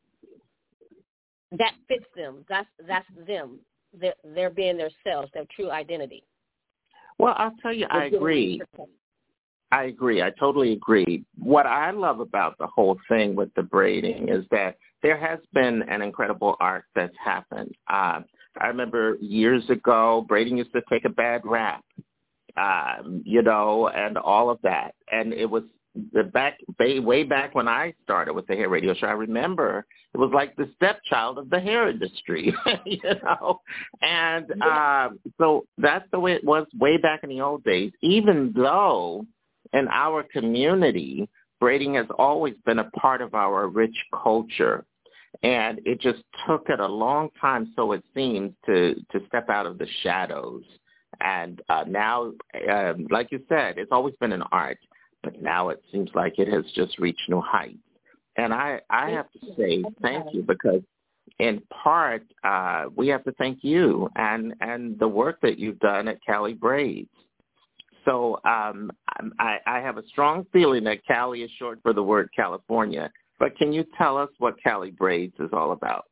that fits them. That's them. They're being themselves, their true identity. Well, I'll tell you, I agree. I totally agree. What I love about the whole thing with the braiding is that there has been an incredible art that's happened. I remember years ago, braiding used to take a bad rap, and all of that. And it was way back when I started with the hair radio show, I remember it was like the stepchild of the hair industry, And so that's the way it was way back in the old days, even though in our community, braiding has always been a part of our rich culture. And it just took it a long time, so it seems, to step out of the shadows. And now, like you said, it's always been an art, but now it seems like it has just reached new heights. And I have to say thank you, because in part, we have to thank you and the work that you've done at Cali Braids. So I have a strong feeling that Cali is short for the word California. But can you tell us what Cali Braids is all about?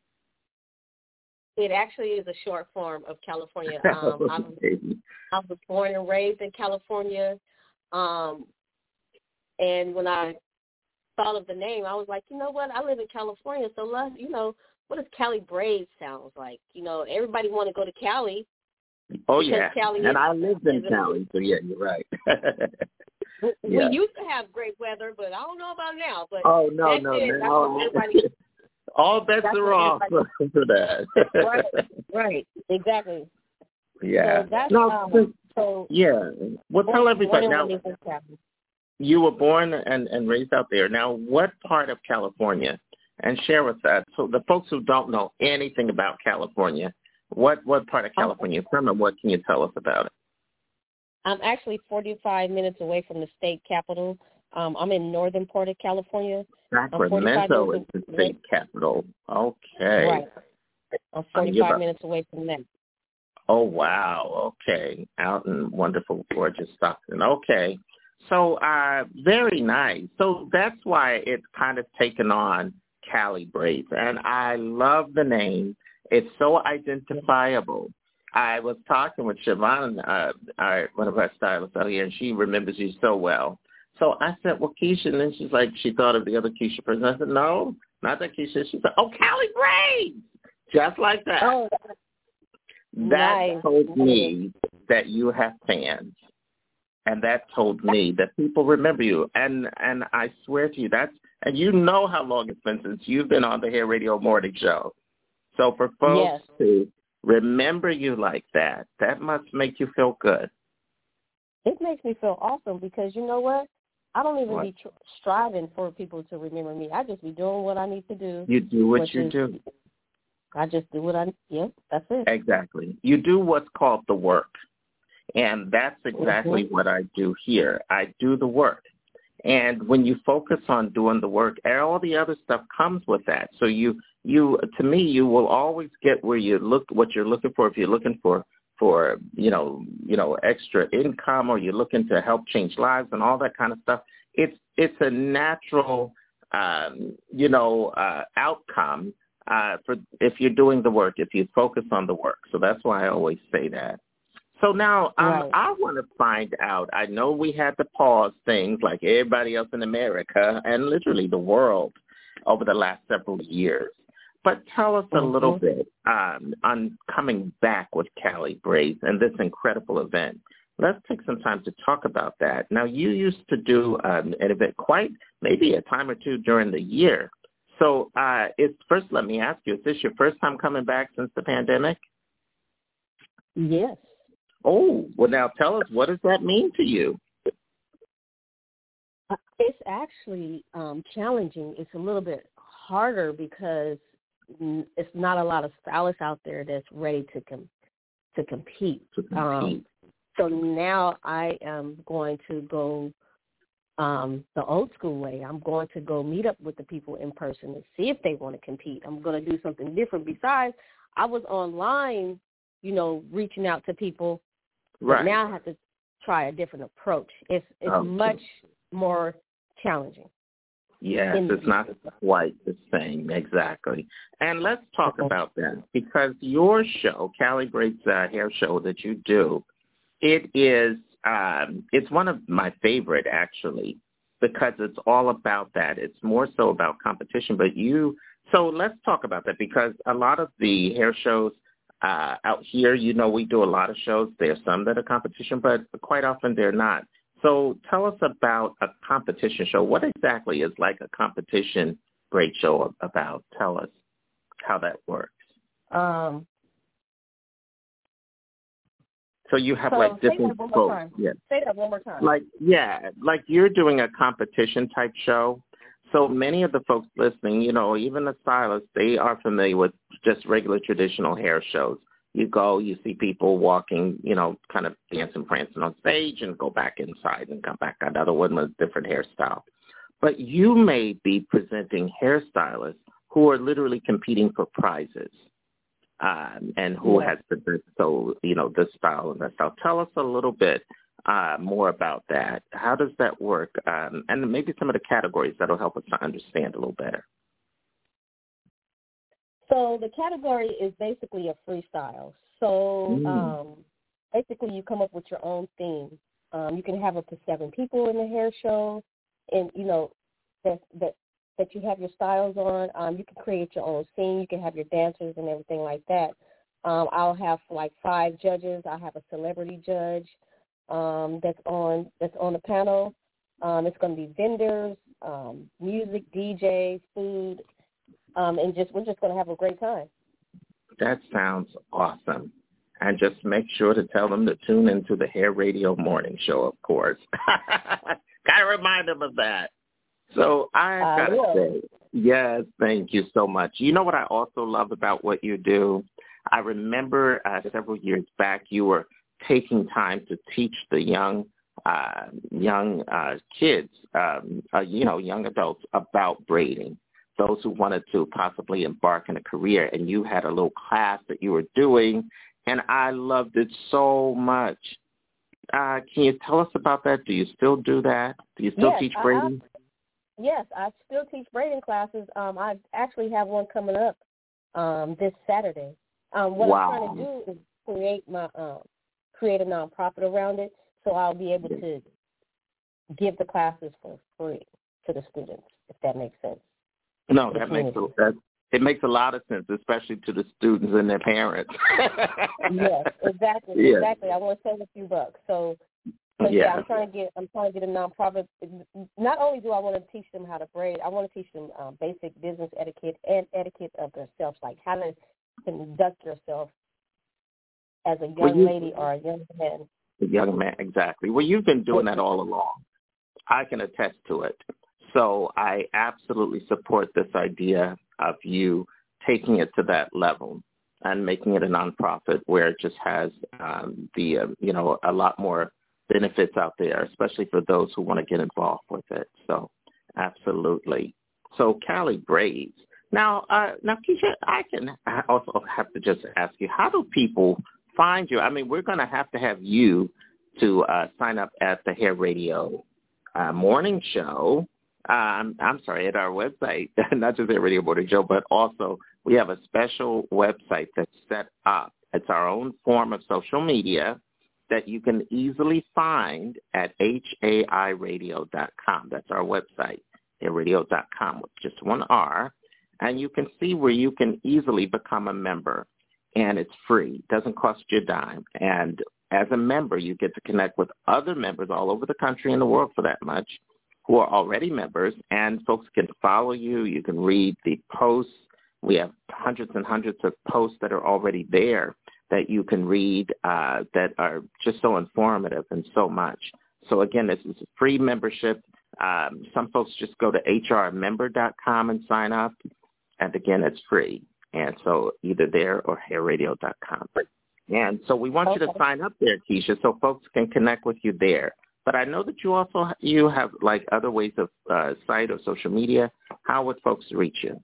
It actually is a short form of California. I was born and raised in California. And when I thought of the name, I was like, you know what? I live in California, so what does Cali Braids sound like? Everybody want to go to Cali. Oh, yeah. And I lived in Cali, so yeah, you're right. We used to have great weather, but I don't know about now. But no. All bets are off for that. Right, exactly. Yeah. So that's, Well, tell everybody now. You were born and raised out there. Now, what part of California? And share with us. So the folks who don't know anything about California, what part of California you're from, and what can you tell us about it? I'm actually 45 minutes away from the state capital. I'm in northern part of California. Sacramento is the state capital. Okay. Right. I'm 45 minutes away from that. Oh, wow. Okay. Out in wonderful, gorgeous Stockton. Okay. So very nice. So that's why it's kind of taken on Cali Braids. And I love the name. It's so identifiable. I was talking with Siobhan, one of our stylists out here, and she remembers you so well. So I said, well, Keisha, and then she's like, she thought of the other Keisha person. I said, no, not that Keisha. She said, oh, Cali Braids, just like that. Oh, that told me that you have fans, and that told me that people remember you. And I swear to you, and you know how long it's been since you've been on the Hair Radio Morning Show. So for folks to remember you like that, that must make you feel good. It makes me feel awesome, because you know what? I don't even be striving for people to remember me. I just be doing what I need to do. You do what you do. I just do what that's it. Exactly. You do what's called the work. And that's exactly what I do here. I do the work. And when you focus on doing the work, all the other stuff comes with that. So you to me, you will always get what you're looking for. If you're looking for extra income, or you're looking to help change lives and all that kind of stuff, it's a natural outcome for if you're doing the work, if you focus on the work. So that's why I always say that. So now I want to find out. I know we had to pause things like everybody else in America and literally the world over the last several years. But tell us a little bit on coming back with Cali Braids and this incredible event. Let's take some time to talk about that. Now, you used to do an event maybe a time or two during the year. So first, let me ask you, is this your first time coming back since the pandemic? Yes. Oh, well, now tell us, what does that mean to you? It's actually challenging. It's a little bit harder because it's not a lot of stylists out there that's ready to compete. So now I am going to go the old school way. I'm going to go meet up with the people in person and see if they want to compete. I'm going to do something different. Besides, I was online, reaching out to people. Right. But now I have to try a different approach. It's much more challenging. Yes, it's not quite the same, exactly. And let's talk about that, because your show, Cali Braids hair show that you do, it is it's one of my favorite, actually, because it's all about that. It's more so about competition. So let's talk about that, because a lot of the hair shows out here, we do a lot of shows. There's some that are competition, but quite often they're not. So tell us about a competition show. What exactly is like a competition braid show about? Tell us how that works. So you have like different folks. Yeah. Say that one more time. Like you're doing a competition type show. So many of the folks listening, even the stylists, they are familiar with just regular traditional hair shows. You go, you see people walking, kind of dancing, prancing on stage and go back inside and come back. Another one with a different hairstyle. But you may be presenting hairstylists who are literally competing for prizes. And who has this style and that style. Tell us a little bit more about that. How does that work? And maybe some of the categories that will help us to understand a little better. So the category is basically a freestyle. So basically you come up with your own theme. You can have up to 7 people in the hair show, and, that you have your styles on. You can create your own scene. You can have your dancers and everything like that. I'll have like 5 judges. I'll have a celebrity judge that's on the panel. It's going to be vendors, music, DJs, food, and we're just going to have a great time. That sounds awesome. And just make sure to tell them to tune into the Hair Radio Morning Show, of course. Got to remind them of that. So I got to say, yes, thank you so much. You know what I also love about what you do? I remember several years back you were taking time to teach the young kids, young adults about braiding, those who wanted to possibly embark in a career. And you had a little class that you were doing, and I loved it so much. Can you tell us about that? Do you still do that? Do you still teach braiding? Yes, I still teach braiding classes. I actually have one coming up this Saturday. What I'm trying to do is create a nonprofit around it, so I'll be able to give the classes for free to the students, if that makes sense. No, it makes a lot of sense, especially to the students and their parents. Yes, exactly. Yeah. Exactly. I want to save a few bucks. So I'm trying to get a nonprofit. Not only do I want to teach them how to braid, I want to teach them basic business etiquette and etiquette of themselves, like how to conduct yourself as a young lady or a young man. A young man, exactly. Well, you've been doing that all along. I can attest to it. So I absolutely support this idea of you taking it to that level and making it a nonprofit where it just has a lot more benefits out there, especially for those who want to get involved with it. So absolutely. So Callie Braids. Now, Keisha, I also have to just ask you, how do people find you? I mean, we're going to have you to sign up at the Hair Radio Morning Show. At our website, not just Hair Radio Morning Show, but also we have a special website that's set up. It's our own form of social media that you can easily find at hairadio.com. That's our website, hairadio.com with just one R. And you can see where you can easily become a member. And it's free. It doesn't cost you a dime. And as a member, you get to connect with other members all over the country and the world, for that much, who are already members. And folks can follow you. You can read the posts. We have hundreds and hundreds of posts that are already there that you can read that are just so informative and so much. So, again, this is a free membership. Some folks just go to hrmember.com and sign up. And, again, it's free. And so either there or hairradio.com. And so we want you to sign up there, Keisha, so folks can connect with you there. But I know that you have like other ways of site or social media. How would folks reach you?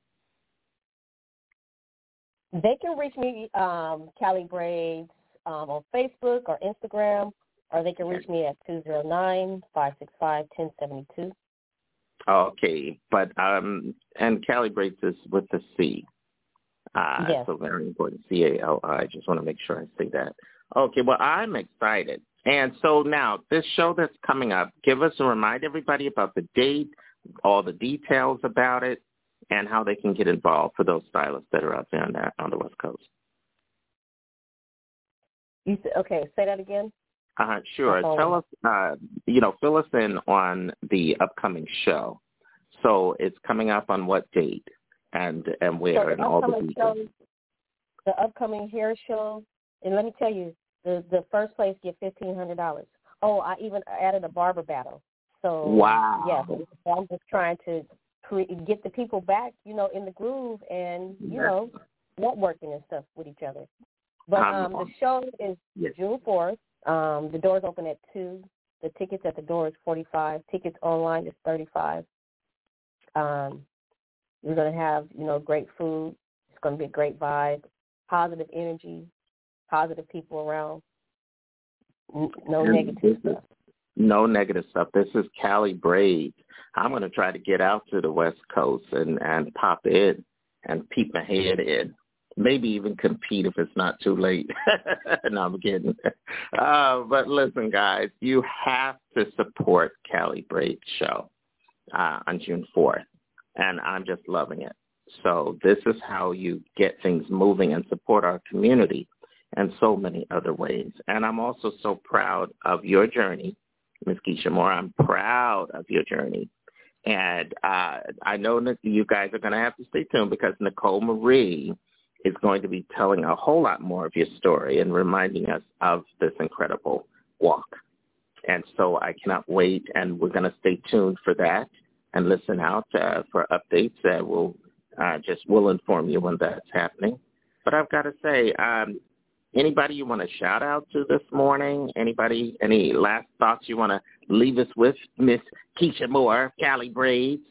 They can reach me, Callie Braids, on Facebook or Instagram, or they can reach me at 209-565-1072. Okay, but and Callie Braids is with the C. Yes. So very important, CALI. I just want to make sure I say that. Okay, well, I'm excited. And so now this show that's coming up, remind everybody about the date, all the details about it, and how they can get involved for those stylists that are out there on the West Coast. Okay, say that again. Sure. Tell us, fill us in on the upcoming show. So it's coming up on what date and where and all the details. The upcoming hair show, and let me tell you, the first place get $1,500. Oh, I even added a barber battle. So, wow. Yeah, I'm just trying to get the people back, in the groove and, networking and stuff with each other. But the show is June 4th. The doors open at 2. The tickets at the door is $45. Tickets online is $35. We're going to have, great food. It's going to be a great vibe, positive energy, positive people around. No negative stuff. No negative stuff. This is Callie Braids. I'm going to try to get out to the West Coast and pop in and peep my head in. Maybe even compete if it's not too late. No, I'm kidding. But listen, guys, you have to support Callie Braids' show on June 4th, and I'm just loving it. So this is how you get things moving and support our community and so many other ways. And I'm also so proud of your journey, Ms. Keisha Moore. I'm proud of your journey. And I know that you guys are going to have to stay tuned because Nicole Marie is going to be telling a whole lot more of your story and reminding us of this incredible walk. And so I cannot wait, and we're going to stay tuned for that and listen out for updates that we'll inform you when that's happening. But I've got to say, anybody you want to shout out to this morning? Anybody, any last thoughts you want to leave us with, Miss Keisha Moore, Callie Braids?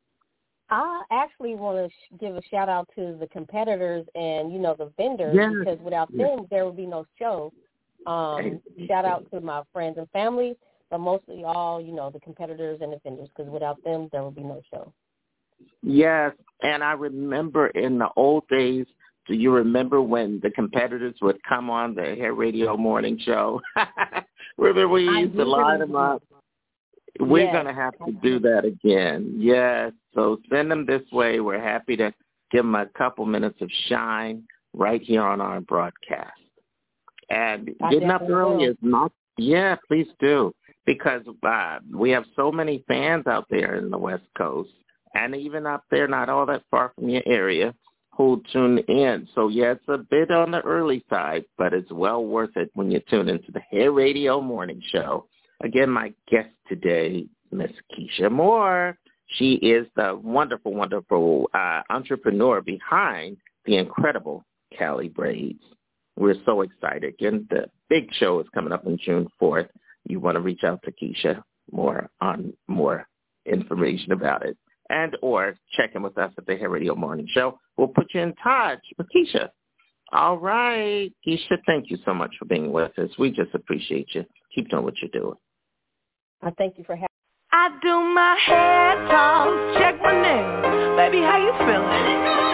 I actually want to give a shout out to the competitors and, the vendors, because without them, there would be no show. Shout out to my friends and family, but mostly all, the competitors and the vendors, because without them, there would be no show. Yes, and I remember in the old days, do you remember when the competitors would come on the Hair Radio morning show? Remember we used to line them up? We're going to have to do that again. Yes. So send them this way. We're happy to give them a couple minutes of shine right here on our broadcast. And getting up early is not, please do. Because we have so many fans out there in the West Coast and even up there, not all that far from your area, who tune in. So, it's a bit on the early side, but it's well worth it when you tune into the Hair Radio Morning Show. Again, my guest today, Miss Keisha Moore. She is the wonderful, wonderful entrepreneur behind the incredible Callie Braids. We're so excited. Again, the big show is coming up on June 4th. You want to reach out to Keisha Moore on more information about it. And or check in with us at the Hair Radio Morning Show. We'll put you in touch with Keisha. All right. Keisha, thank you so much for being with us. We just appreciate you. Keep doing what you're doing. I thank you for having me. I do my hair toss, check my nails. Baby, how you feeling?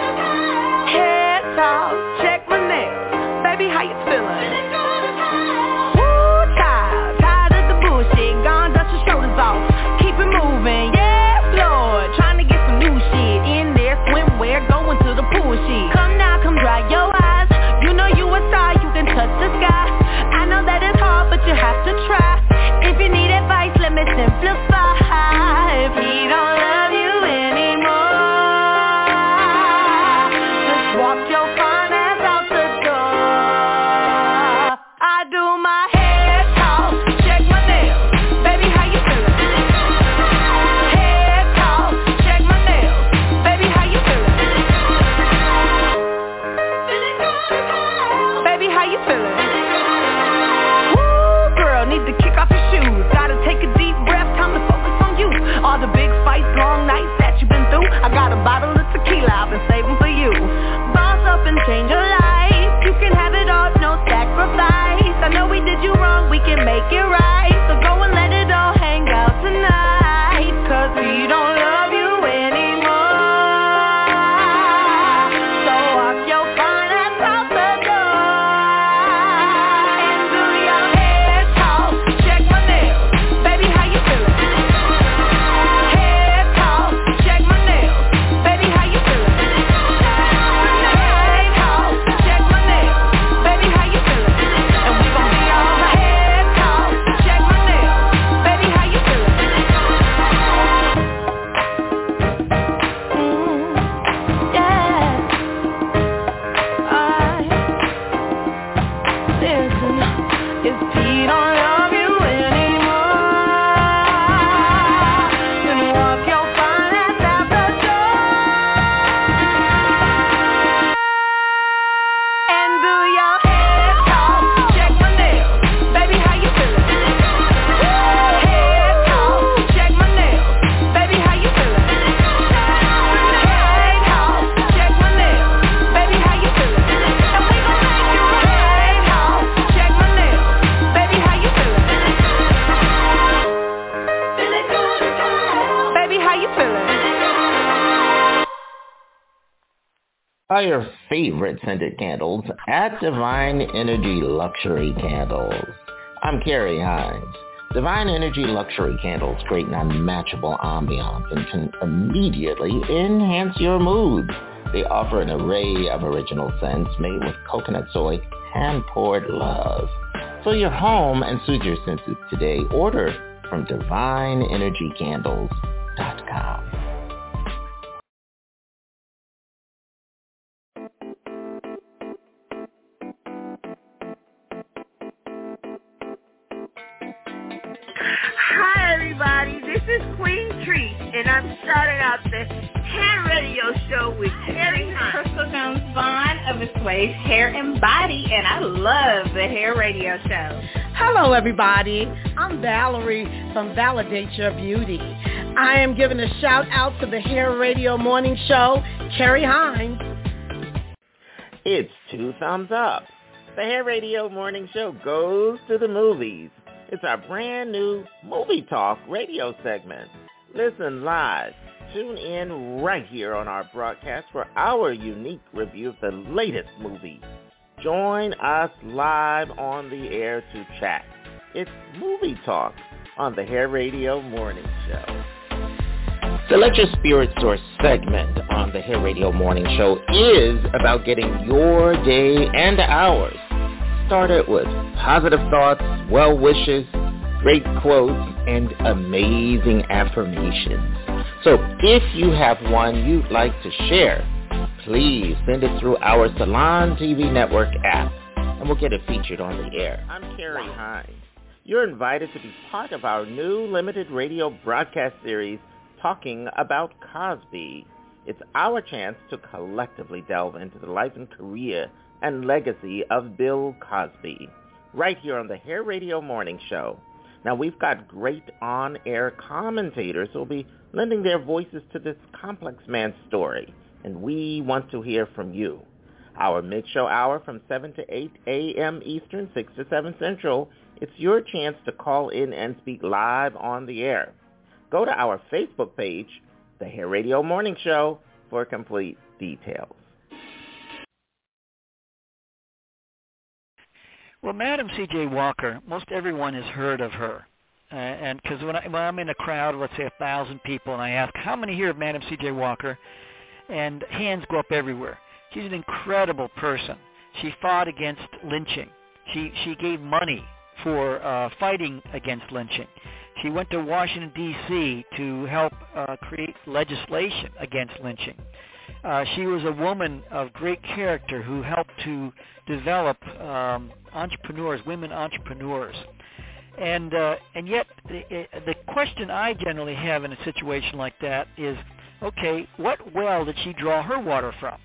Hair toss, check my nails. Baby, how you feeling? Woo, tired of the bullshit. Gone, dust your shoulders off. Keep it moving, yes, Lord. Trying to get some new shit in there. Swimwear, going to the pool shit. Come now, come dry your eyes. You know you a star, you can touch the sky. I know that it's hard, but you have to try. If you need advice, let me simplify. If he don't love you anymore, just walk your fine ass out the door. I do my hair talk, check my nails. Baby, how you feeling? Hair talk, check my nails. Baby, how you feeling? Baby, how you feeling? Woo, girl, need to kick off your shoes. Gotta take a deep breath, time to focus on you. All the big fights, long nights that you've been through. I got a bottle of tequila I've been saving for you. Boss up and change your life. You can have it all, no sacrifice. I know we did you wrong, we can make it right. So go and let it all hang out tonight. Cause we don't love you anymore. So walk your fine ass out the door. And do your hair talk, check my nails. Baby, how you feeling? Hair talk, check my nails. Baby, how you feeling? Hair talk, check my nails. Baby, how you feeling? And we gon' be all hair talk, are your favorite scented candles at Divine Energy Luxury Candles. I'm Carrie Hines. Divine Energy Luxury Candles create an unmatchable ambiance and can immediately enhance your mood. They offer an array of original scents made with coconut soy, hand-poured love. Fill your home and soothe your senses today. Order from DivineEnergyCandles.com. Hi, everybody. This is Queen Treat, and I'm starting out the hair radio show with Carrie Hines. Crystal Jones Vaughn of Assuage Hair and Body, and I love the hair radio show. Hello, everybody. I'm Valerie from Validate Your Beauty. I am giving a shout out to the hair radio morning show, Carrie Hines. It's 2 thumbs up. The hair radio morning show goes to the movies. It's our brand new Movie Talk radio segment. Listen live. Tune in right here on our broadcast for our unique review of the latest movie. Join us live on the air to chat. It's Movie Talk on the Hair Radio Morning Show. The Let Your Spirit Soar segment on the Hair Radio Morning Show is about getting your day and ours started with positive thoughts, well wishes, great quotes, and amazing affirmations. So if you have one you'd like to share, please send it through our Salon TV Network app, and we'll get it featured on the air. I'm Carrie Hines. You're invited to be part of our new limited radio broadcast series, Talking About Cosby. It's our chance to collectively delve into the life and career and legacy of Bill Cosby, right here on the Hair Radio Morning Show. Now, we've got great on-air commentators who will be lending their voices to this complex man's story, and we want to hear from you. Our mid-show hour from 7 to 8 a.m. Eastern, 6 to 7 Central, it's your chance to call in and speak live on the air. Go to our Facebook page, The Hair Radio Morning Show, for complete details. Well, Madam C.J. Walker, most everyone has heard of her. And because when I'm in a crowd, let's say 1,000 people, and I ask, how many here of Madam C.J. Walker? And hands go up everywhere. She's an incredible person. She fought against lynching. She gave money for fighting against lynching. She went to Washington, D.C. to help create legislation against lynching. She was a woman of great character who helped to develop entrepreneurs, women entrepreneurs. And yet the question I generally have in a situation like that is, okay, what well did she draw her water from?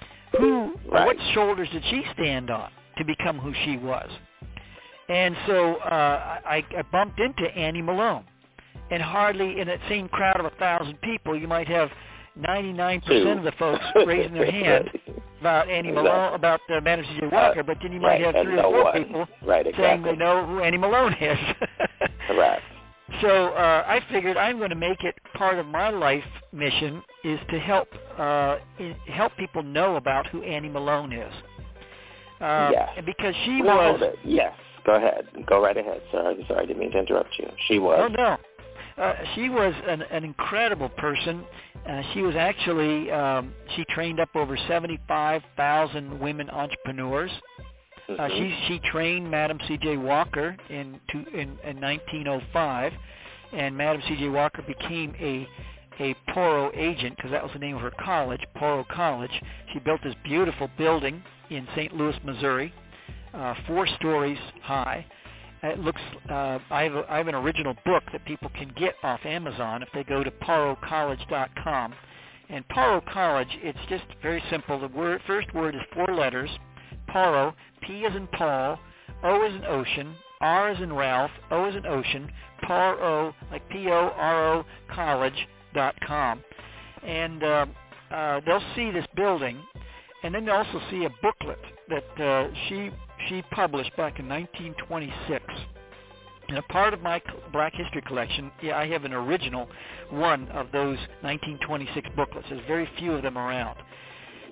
What shoulders did she stand on to become who she was? And so I bumped into Annie Malone. And hardly in that same crowd of 1,000 people, you might have 99% of the folks raising their hand about Annie Malone, about Madam C.J. Walker, but then you might have 3 or 4 people saying they know who Annie Malone is. Correct. So I figured I'm going to make it part of my life mission is to help people know about who Annie Malone is. Yes. Because she was... Yes, go ahead. Go right ahead, sir. I'm sorry, I didn't mean to interrupt you. She was... Oh, no. She was an incredible person. She was actually, she trained up over 75,000 women entrepreneurs. She trained Madam C.J. Walker in 1905, and Madam C.J. Walker became a Poro agent, because that was the name of her college, Poro College. She built this beautiful building in St. Louis, Missouri, 4 stories high. It looks. I have an original book that people can get off Amazon if they go to PoroCollege.com. And Poro College, it's just very simple. The first word is 4 letters. Poro, P as in Paul, O as in ocean, R as in Ralph, O as in ocean, Poro, like P-O-R-O, college.com. And they'll see this building, and then they'll also see a booklet that she published back in 1926. And a part of my Black History collection, I have an original one of those 1926 booklets. There's very few of them around.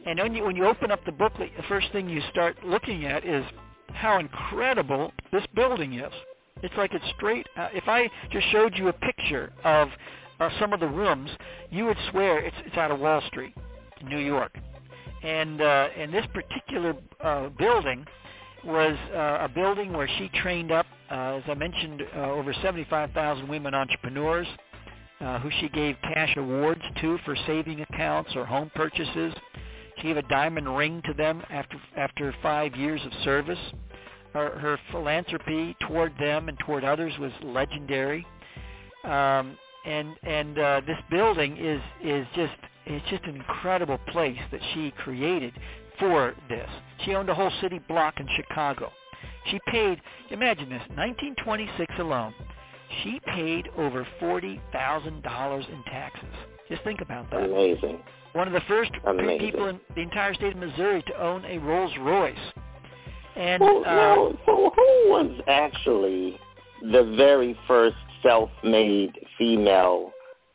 And when you open up the booklet, the first thing you start looking at is how incredible this building is. It's like it's straight. If I just showed you a picture of some of the rooms, you would swear it's out of Wall Street in New York. And this particular building was a building where she trained up, as I mentioned, over 75,000 women entrepreneurs who she gave cash awards to for saving accounts or home purchases. She gave a diamond ring to them after 5 years of service. Her philanthropy toward them and toward others was legendary. And this building is just an incredible place that she created for this. She owned a whole city block in Chicago. She paid, imagine this, 1926 alone, she paid over $40,000 in taxes. Just think about that. Amazing. One of the first people in the entire state of Missouri to own a Rolls Royce. And so who was actually the very first self-made female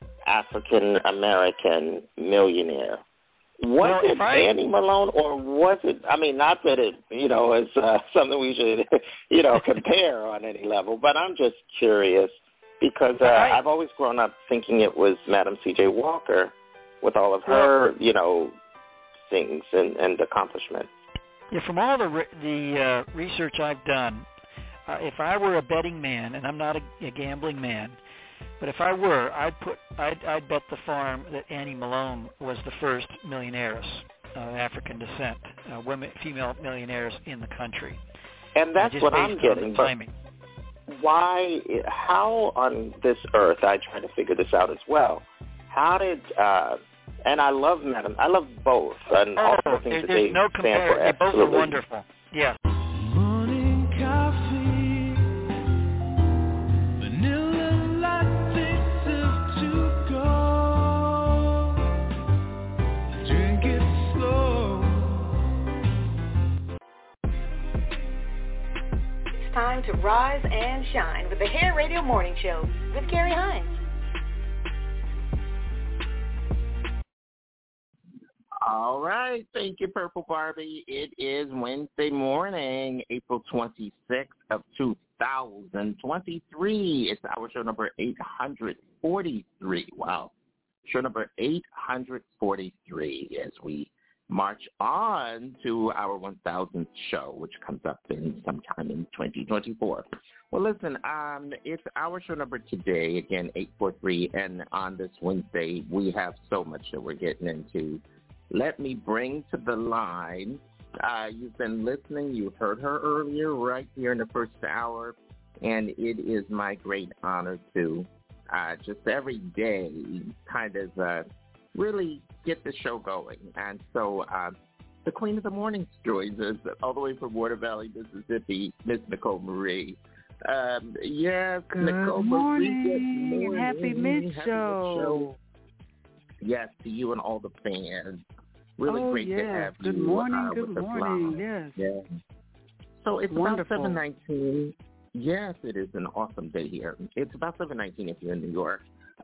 African-American millionaire? Was it Annie Malone, or was it, I mean, not that it, is something we should, compare on any level, but I'm just curious because I've always grown up thinking it was Madam C.J. Walker with all of her, things and accomplishments. Yeah, from all the research I've done, if I were a betting man, and I'm not a gambling man, but if I were, I'd bet the farm that Annie Malone was the first millionaires of African descent, female millionaires in the country. And that's what I'm getting. But why? How on this earth? I try to figure this out as well. How did? And I love both, and also think that they stand for absolutely. They both are wonderful. Yeah. Morning coffee, vanilla latte, to go. Drink it slow. It's time to rise and shine with the Hair Radio Morning Show with Carrie Hines. All right. Thank you, Purple Barbie. It is Wednesday morning, April 26th of 2023. It's our show number 843. Wow. Show number 843 as we march on to our 1000th show, which comes up in sometime in 2024. Well, listen, it's our show number today, again, 843, and on this Wednesday, we have so much that we're getting into. Let me bring to the line, you've been listening, you heard her earlier right here in the first hour, and it is my great honor to just every day kind of really get the show going. And so the Queen of the Morning joins us all the way from Water Valley, Mississippi, Miss Nicole Marie. Yes, good Nicole morning. Marie. Good morning. Happy Mid-Show. Yes, to you and all the fans. Really great to have you. Good morning, with good us morning, live. yes. So it's wonderful. About 7:19. Yes, it is an awesome day here. It's about 7:19 if you're in New York.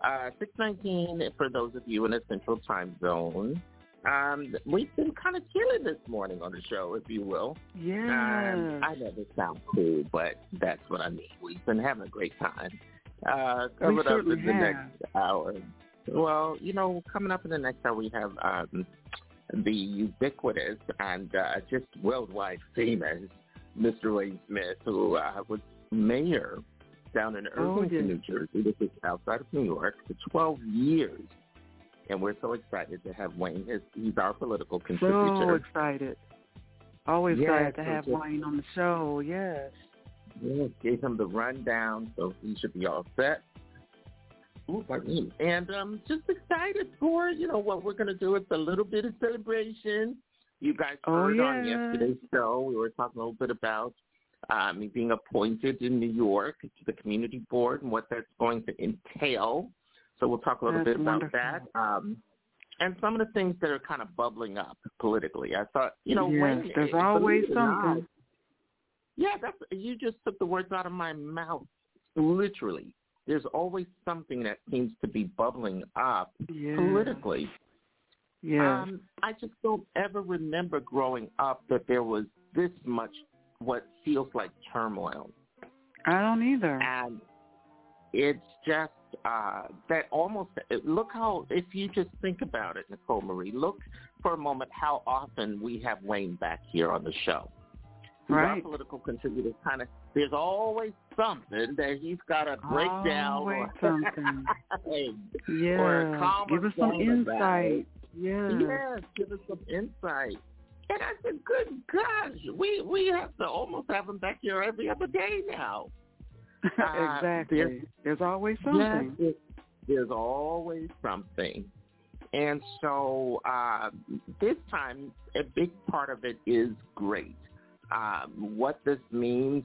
6:19 for those of you in the Central Time Zone. We've been kind of chilling this morning on the show, if you will. Yeah. I know this sounds cool, but that's what I mean. We've been having a great time. Coming up in the next hour. Well, coming up in the next hour, we have the ubiquitous and just worldwide famous Mr. Wayne Smith, who was mayor down in Irvington, New Jersey. This is outside of New York for 12 years. And we're so excited to have Wayne. He's our political contributor. So excited. Always glad to have Wayne on the show, yes. Yes, gave him the rundown, so he should be all set. Ooh, pardon me. And just excited for, what we're going to do. It's a little bit of celebration. You guys heard on yesterday's show, we were talking a little bit about me being appointed in New York to the community board and what that's going to entail. So we'll talk a little bit about that. And some of the things that are kind of bubbling up politically. I thought, Wayne, there's always something. You just took the words out of my mouth, literally. There's always something that seems to be bubbling up politically. Yeah. I just don't ever remember growing up that there was this much what feels like turmoil. I don't either. And it's just that almost, look how, if you just think about it, Nicole Marie, look for a moment how often we have Wayne back here on the show. Right. Our political contributors kind of, there's always something that he's got to break down. Always something. Yeah. Or give us some insight. Yeah. Yes, give us some insight. And I said, good gosh, we have to almost have him back here every other day now. Exactly. There's always something. Yes, there's always something. And so this time, a big part of it is great. What this means,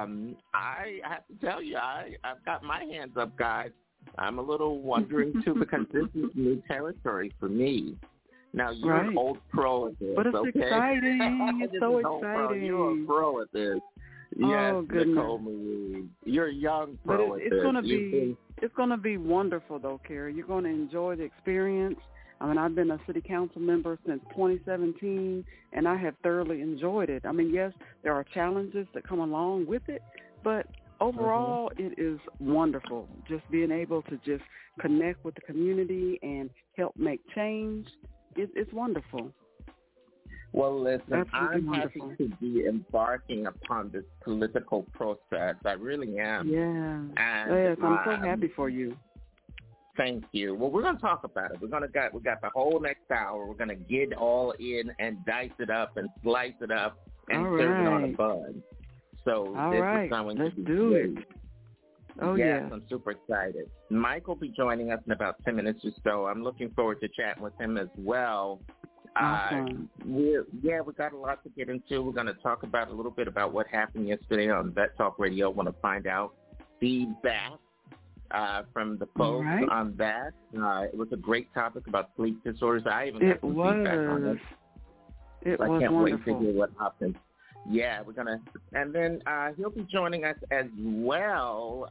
I have to tell you, I've got my hands up, guys. I'm a little wondering, too, because this is new territory for me. Now, you're an old pro at this, but it's okay? exciting. It's so exciting. You're a pro at this. Oh, yes, goodness. Nicole Marie. You're a young pro but at this. It's gonna be wonderful, though, Carrie. You're going to enjoy the experience. I mean, I've been a city council member since 2017, and I have thoroughly enjoyed it. I mean, yes, there are challenges that come along with it, but overall, it is wonderful. Just being able to just connect with the community and help make change, it's wonderful. Well, listen, I'm wonderful. happy to be embarking upon this political process. I really am. Yeah. And, yes, I'm so happy for you. Thank you. Well, we're going to talk about it. We got the whole next hour. We're going to get all in and dice it up and slice it up and serve it on a bun. So all this right. is going Let's to be do great. it. Oh, yes, yeah. I'm super excited. Mike will be joining us in about 10 minutes or so. I'm looking forward to chatting with him as well. Awesome. We got a lot to get into. We're going to talk about a little bit about what happened yesterday on Vet Talk Radio. Want to find out feedback from the folks on that. It was a great topic about sleep disorders. I even got some feedback on it. It I was can't wonderful. wait to hear what happened. Yeah, we're going to, and then he'll be joining us as well,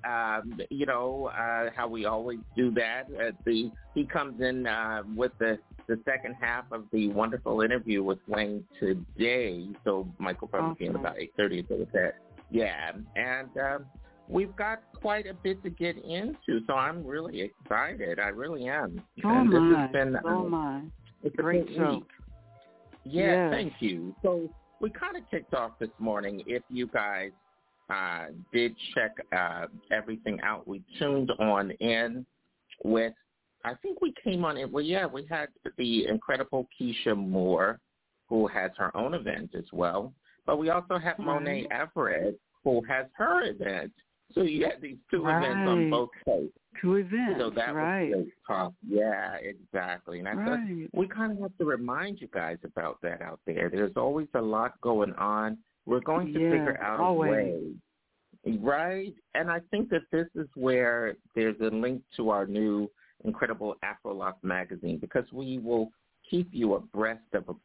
how we always do that. He comes in with the second half of the wonderful interview with Wayne today, so Mike will probably be in about 8:30 or that. Yeah, and we've got quite a bit to get into, so I'm really excited. I really am. This has been It's a great show. Week. Yeah, thank you. So we kind of kicked off this morning. If you guys did check everything out, we tuned on in with, I think we came on in, we had the incredible Keisha Moore, who has her own event as well. But we also have Monet Everett, who has her event. So you had these two events on both sides. Two events, so that was great talk. Yeah, exactly. And I thought we kind of have to remind you guys about that out there. There's always a lot going on. We're going to figure out a way. Right? And I think that this is where there's a link to our new incredible AfroLock magazine, because we will keep you abreast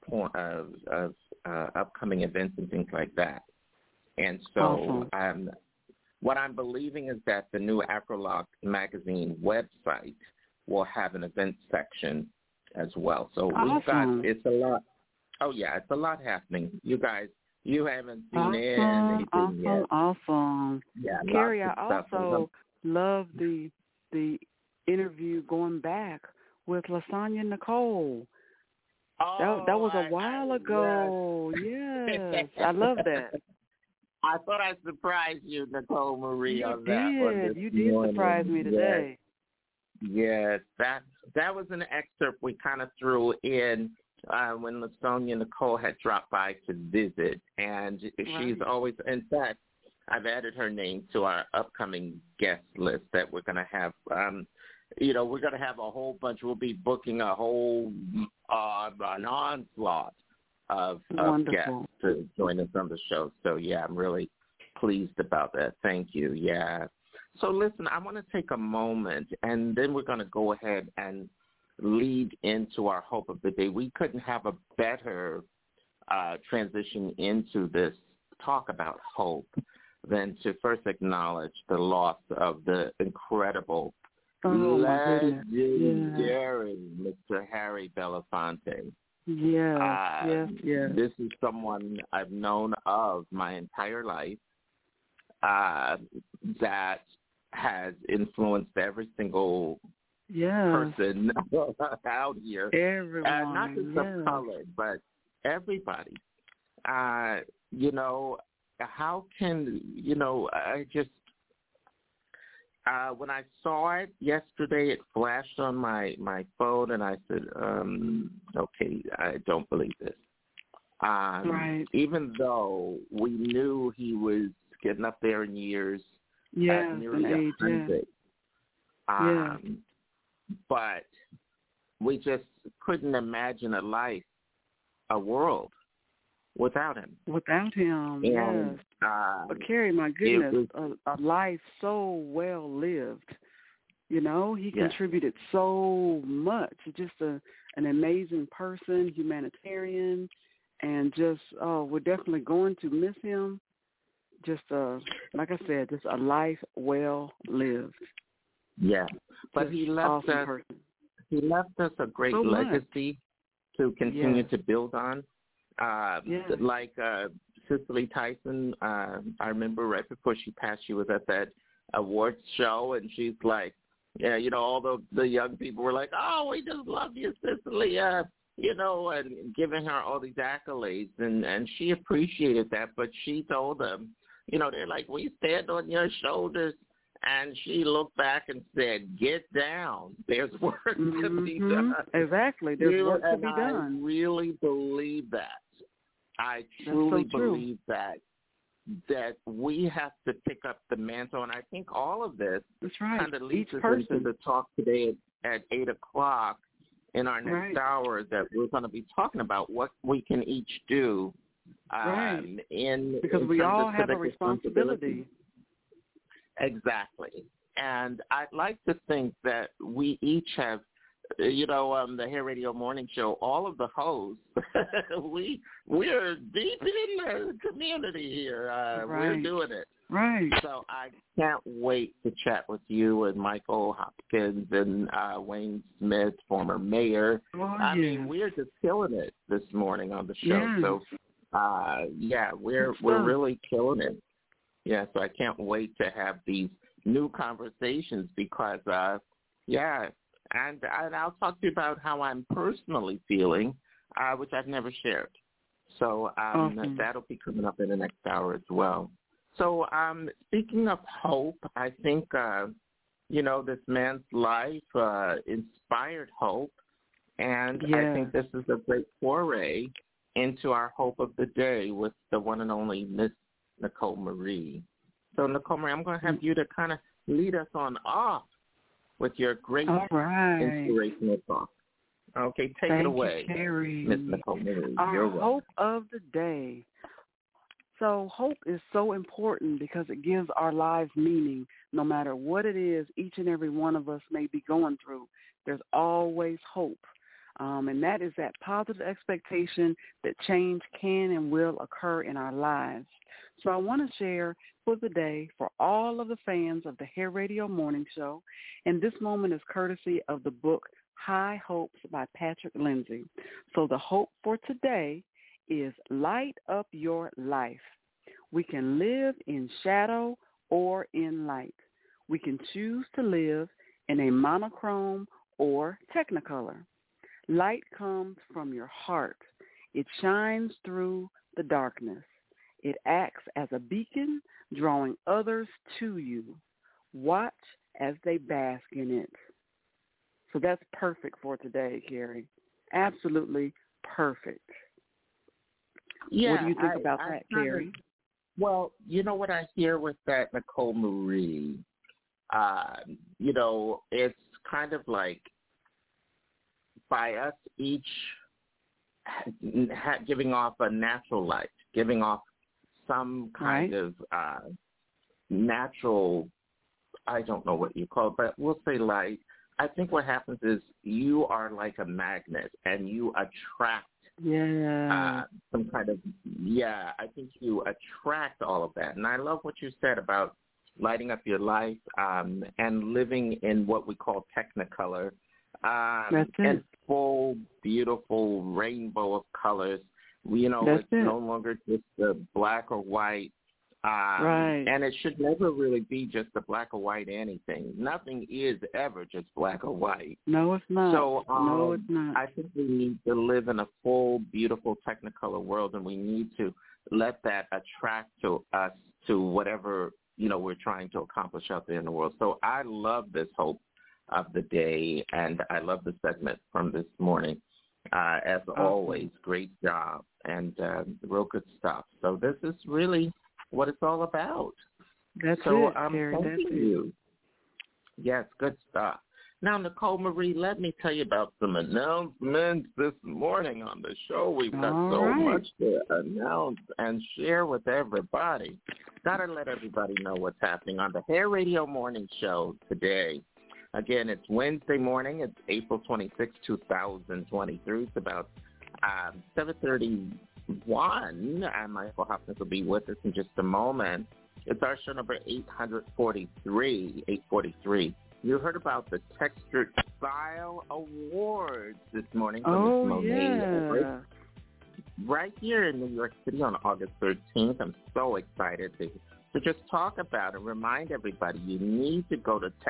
of upcoming events and things like that. And so what I'm believing is that the new AfroLock magazine website will have an event section as well. So it's a lot. Oh, yeah, it's a lot happening. You guys, you haven't seen anything yet. Awesome. Yeah, Carrie, I also love the interview going back with LaSonia Nicole. That was a while ago. Yes. I love that. I thought I'd surprise you, Nicole Marie, on that one. You did surprise me today. Yes, that was an excerpt we kind of threw in when LaSonia Nicole had dropped by to visit. And she's always, in fact, I've added her name to our upcoming guest list that we're going to have. We're going to have a whole bunch. We'll be booking a whole an onslaught of guests to join us on the show. So, yeah, I'm really pleased about that. Thank you. Yeah. So, listen, I want to take a moment, and then we're going to go ahead and lead into our hope of the day. We couldn't have a better transition into this talk about hope than to first acknowledge the loss of the incredible legendary Mr. Harry Belafonte. Yes. This is someone I've known of my entire life that has influenced every single person out here. Everyone. Not just of color, but everybody. How can, I just, when I saw it yesterday, it flashed on my phone, and I said, okay, I don't believe this. Right. Even though we knew he was getting up there in years, at nearly 100. But we just couldn't imagine a world without him. And, but Carrie, my goodness, a life so well lived. He contributed so much. Just an amazing person, humanitarian, and just, we're definitely going to miss him. Just, like I said, just a life well lived. Yeah, but just he left us a great legacy to continue to build on. Like Cicely Tyson, I remember right before she passed, she was at that awards show, and she's like, all the young people were like, oh, we just love you, Cicely, and giving her all these accolades, and she appreciated that, but she told them, they're like, we stand on your shoulders. And she looked back and said, get down. There's work to be done. Exactly. There's work to be done. I really believe that. I truly believe that we have to pick up the mantle. And I think all of this kind of leads us into the talk today at 8 o'clock in our next hour, that we're going to be talking about what we can each do because we all have a responsibility. Exactly. And I'd like to think that we each have, the Hair Radio Morning Show, all of the hosts, we're deep in the community here. We're doing it. Right. So I can't wait to chat with you and Michael Hopkins and Wayne Smith, former mayor. I mean, we're just killing it this morning on the show. So, we're really killing it. Yeah, so I can't wait to have these new conversations because, and I'll talk to you about how I'm personally feeling, which I've never shared. So that'll be coming up in the next hour as well. So speaking of hope, I think, this man's life inspired hope, and I think this is a great foray into our hope of the day with the one and only Miss Nicole Marie. So, Nicole Marie, I'm going to have you to kind of lead us on off with your great inspirational talk. Okay, take it away, Miss Nicole Marie. Our hope of the day. So hope is so important because it gives our lives meaning. No matter what it is each and every one of us may be going through, there's always hope. And that is that positive expectation that change can and will occur in our lives. So I want to share for the day for all of the fans of the Hair Radio Morning Show, and this moment is courtesy of the book High Hopes by Patrick Lindsay. So the hope for today is light up your life. We can live in shadow or in light. We can choose to live in a monochrome or technicolor. Light comes from your heart. It shines through the darkness. It acts as a beacon, drawing others to you. Watch as they bask in it. So that's perfect for today, Carrie. Absolutely perfect. Yeah, what do you think about that, Carrie? Well, you know what I hear with that, Nicole Marie? It's kind of like by us each giving off a natural light, giving off some kind of natural, I don't know what you call it, but we'll say light. I think what happens is you are like a magnet and you attract some kind of, I think you attract all of that. And I love what you said about lighting up your life, and living in what we call Technicolor, and full, beautiful rainbow of colors. It's no longer just the black or white. Right. And it should never really be just a black or white anything. Nothing is ever just black or white. No, it's not. So no, it's not. I think we need to live in a full, beautiful Technicolor world, and we need to let that attract to us to whatever, we're trying to accomplish out there in the world. So I love this hope of the day, and I love the segment from this morning. As always, great job, and real good stuff. So this is really what it's all about. That's so it, I'm Terry. thanking you. Yes, good stuff. Now, Nicole Marie, let me tell you about some announcements this morning on the show. We've got much to announce and share with everybody. Got to let everybody know what's happening on the Hair Radio Morning Show today. Again, it's Wednesday morning. It's April 26, 2023. It's about 7:31, and Michael Hopkins will be with us in just a moment. It's our show number 843. You heard about the Textured Style Awards this morning from Miss Monet. Right here in New York City on August 13th. I'm so excited to just talk about it. Remind everybody, you need to go to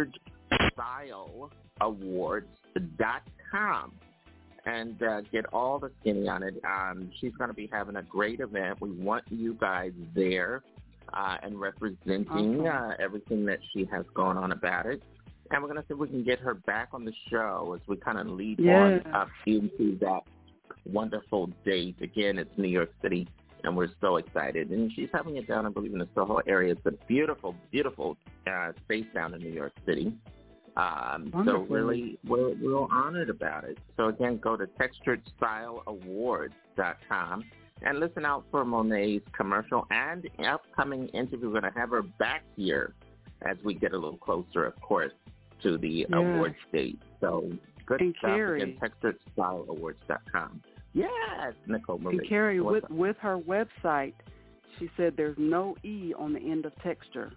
texturedstyleawards.com. and get all the skinny on it. She's going to be having a great event. We want you guys there and representing everything that she has going on about it. And we're going to see if we can get her back on the show as we kind of lead on up into that wonderful date. Again, it's New York City, and we're so excited. And she's having it down, I believe, in the Soho area. It's a beautiful, beautiful space down in New York City. So really, we're real honored about it. So again, go to texturedstyleawards.com and listen out for Monet's commercial and upcoming interview. We're going to have her back here as we get a little closer, of course, to the awards date. So good stuff. Again, texturedstyleawards.com. Yes, Nicole Marie. And Carrie, with her website, she said there's no E on the end of texture.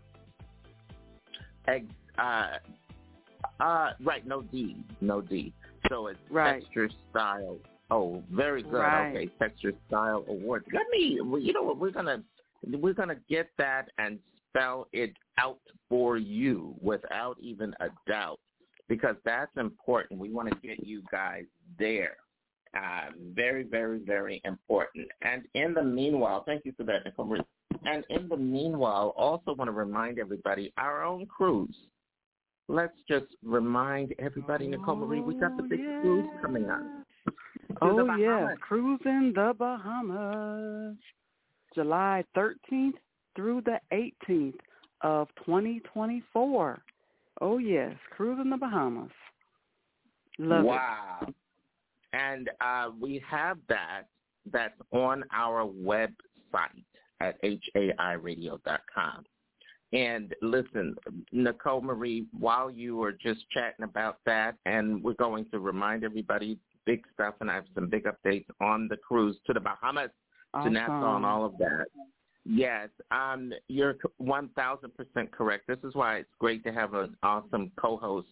Right, no D. So it's Texture Style. Oh, very good. Okay, Texture Style Awards. You know what? We're gonna get that and spell it out for you without even a doubt, because that's important. We want to get you guys there. Very, very, very important. And in the meanwhile, thank you for that, Nicole. And in the meanwhile, also want to remind everybody our own cruise. Let's just remind everybody, Nicole Marie, we got the big cruise coming on. Cruising the Bahamas, July 13th through the 18th of 2024. Oh, yes, cruising the Bahamas. Love it. Wow. And we have that. That's on our website at hairadio.com. And listen, Nicole Marie, while you were just chatting about that, and we're going to remind everybody big stuff, and I have some big updates on the cruise to the Bahamas, to Nassau, and all of that. Yes, you're 1,000% correct. This is why it's great to have an awesome co-host,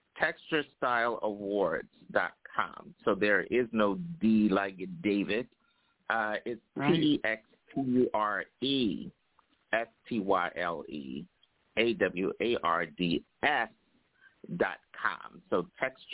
TextureStyleAwards.com. So there is no D like David. It's TextureStyleAwards.com. So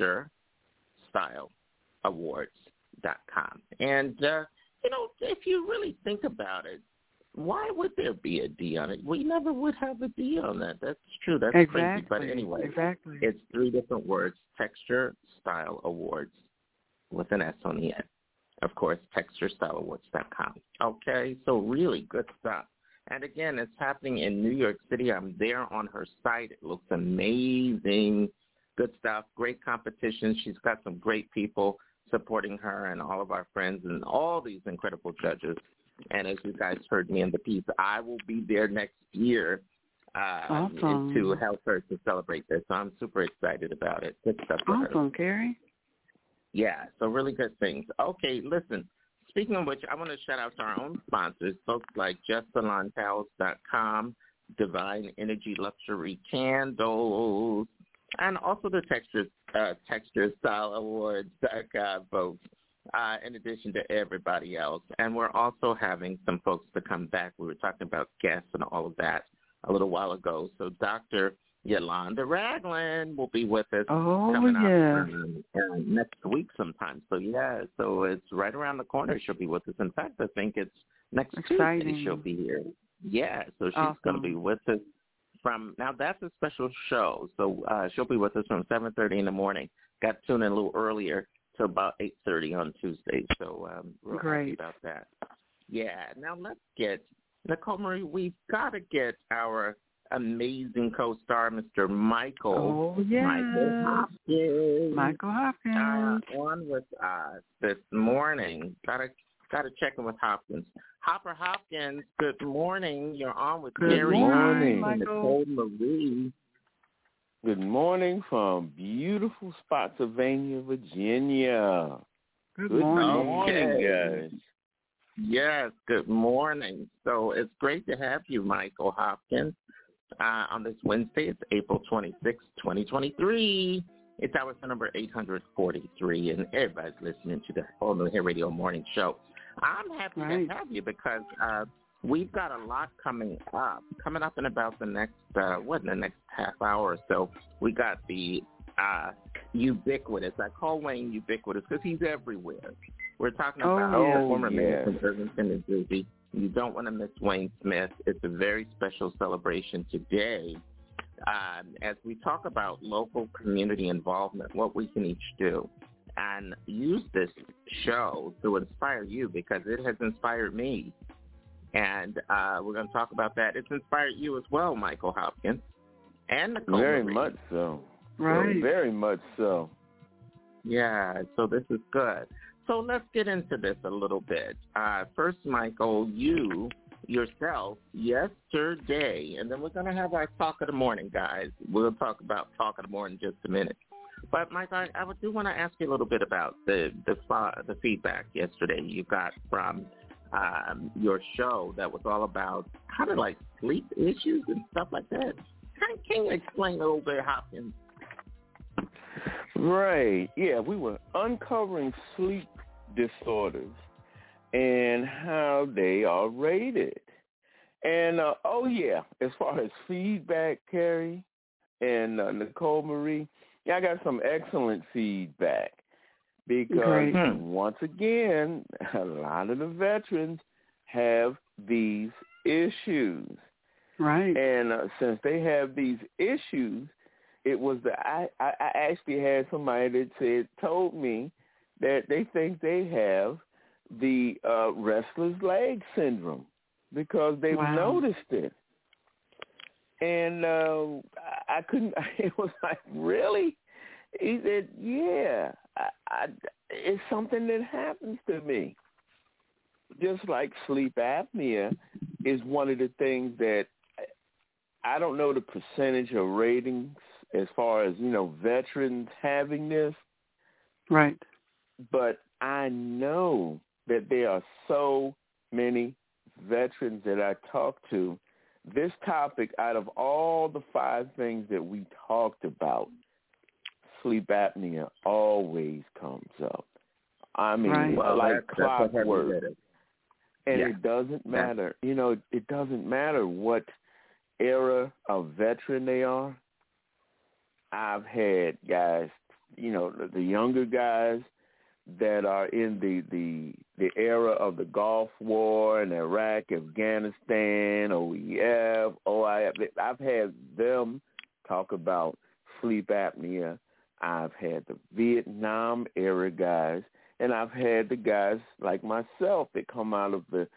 TextureStyleAwards.com. And, if you really think about it, why would there be a D on it? We never would have a D on that. That's true. That's crazy. But anyway, it's three different words, Texture Style Awards with an S on the end. Of course, TextureStyleAwards.com. Okay, so really good stuff. And again, it's happening in New York City. I'm there on her site. It looks amazing. Good stuff. Great competition. She's got some great people supporting her and all of our friends and all these incredible judges. And as you guys heard me in the piece, I will be there next year to help her to celebrate this. So I'm super excited about it. Good stuff for her. Awesome, Carrie. Yeah, so really good things. Okay, listen, speaking of which, I want to shout out to our own sponsors, folks like JustSalonTowels.com, Divine Energy Luxury Candles, and also the Texture Style Awards folks, in addition to everybody else. And we're also having some folks to come back. We were talking about guests and all of that a little while ago. So Dr. Yolanda Ragland will be with us coming up next week sometime. So, so it's right around the corner. She'll be with us. In fact, I think it's next Tuesday she'll be here. Yeah, so she's going to be with us now that's a special show. So she'll be with us from 7:30 in the morning. Got to tune in a little earlier to about 8:30 on Tuesday. So we're happy about that. Yeah, now let's get, Nicole Marie, we've got to get our amazing co-star, Mr. Michael Hopkins. Michael Hopkins. On with us this morning. Got to check in with Hopkins. Hopper Hopkins, good morning. You're on with Gary and Nicole Marie. Good morning from beautiful Spotsylvania, Virginia. Good morning, guys. Yes, good morning. So it's great to have you, Michael Hopkins, on this Wednesday. It's April 26, 2023. It's our number 843, and everybody's listening to the All New Hair Radio Morning Show. I'm happy to have you because we've got a lot coming up in about the next, in the next half hour or so. We got the ubiquitous. I call Wayne ubiquitous because he's everywhere. We're talking about former mayor from Irvington, New Jersey. You don't want to miss Wayne Smith. It's a very special celebration today as we talk about local community involvement, what we can each do, and use this show to inspire you because it has inspired me. And we're going to talk about that. It's inspired you as well, Michael Hopkins. And Nicole Very Marie. much so. Right. Very much so. Yeah, so this is good. So let's get into this a little bit. First, Michael, you yourself yesterday, and then we're going to have our talk of the morning, guys. We'll talk about talk of the morning in just a minute. But, Mike, I do want to ask you a little bit about the feedback yesterday you got from your show that was all about kind of like sleep issues and stuff like that. Can you explain a little bit, Hopkins? Right. Yeah, we were uncovering sleep disorders and how they are rated. And, as far as feedback, Carrie and Nicole Marie, I got some excellent feedback because, once again, a lot of the veterans have these issues. Right. And since they have these issues, it was I actually had somebody that told me that they think they have the restless leg syndrome because they've noticed it. And I couldn't, it was like, really? He said, yeah, it's something that happens to me. Just like sleep apnea is one of the things that I don't know the percentage of ratings as far as, veterans having this. Right. But I know that there are so many veterans that I talk to. This topic, out of all the 5 things that we talked about, sleep apnea always comes up. I mean, like clockwork. And it doesn't matter. It doesn't matter what era of veteran they are. I've had guys, the younger guys that are in the era of the Gulf War and Iraq, Afghanistan, OEF, OIF. I've had them talk about sleep apnea. I've had the Vietnam era guys, and I've had the guys like myself that come out of the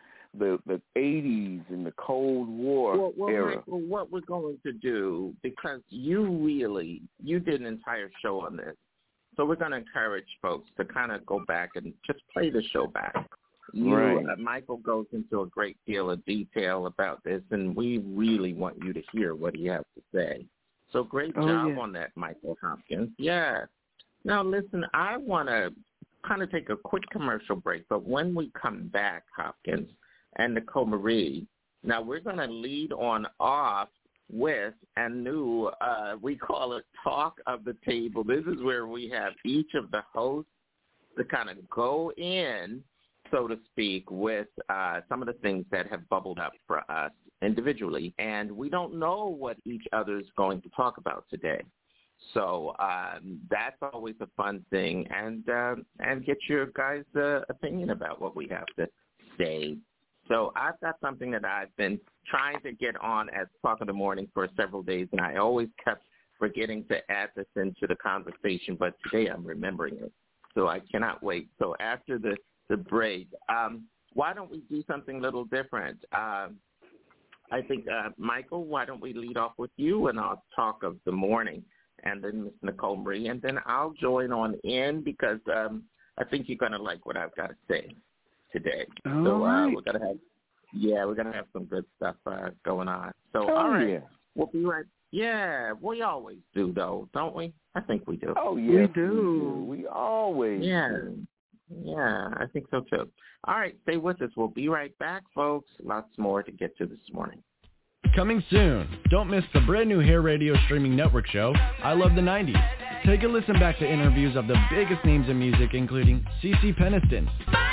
80s and the Cold War era. Michael, what we're going to do, because you did an entire show on this, so we're going to encourage folks to kind of go back and just play the show back. Michael goes into a great deal of detail about this, and we really want you to hear what he has to say. So great job on that, Michael Hopkins. Yeah. Now, listen, I want to kind of take a quick commercial break, but when we come back, Hopkins and Nicole Marie, Now, we're going to lead on off with a new, we call it Talk of the Table. This is where we have each of the hosts to kind of go in, so to speak, with some of the things that have bubbled up for us individually. And we don't know what each other's going to talk about today. So that's always a fun thing, and get your guys' opinion about what we have to say. So I've got something that I've been trying to get on as Talk of the Morning for several days, and I always kept forgetting to add this into the conversation, but today I'm remembering it. So I cannot wait. So after the break, why don't we do something a little different? I think, Michael, why don't we lead off with you and our Talk of the Morning, and then Ms. Nicole Marie, and then I'll join on in because I think you're going to like what I've got to say today. So we're gonna have some good stuff going on. So all right, we'll be right. Yeah, we always do though, don't we? I think we do. Oh yeah, we do. We always. Yeah, I think so too. All right, stay with us. We'll be right back, folks. Lots more to get to this morning. Coming soon. Don't miss the brand new Hair Radio streaming network show, I Love the 90s. Take a listen back to interviews of the biggest names in music, including CeCe Peniston,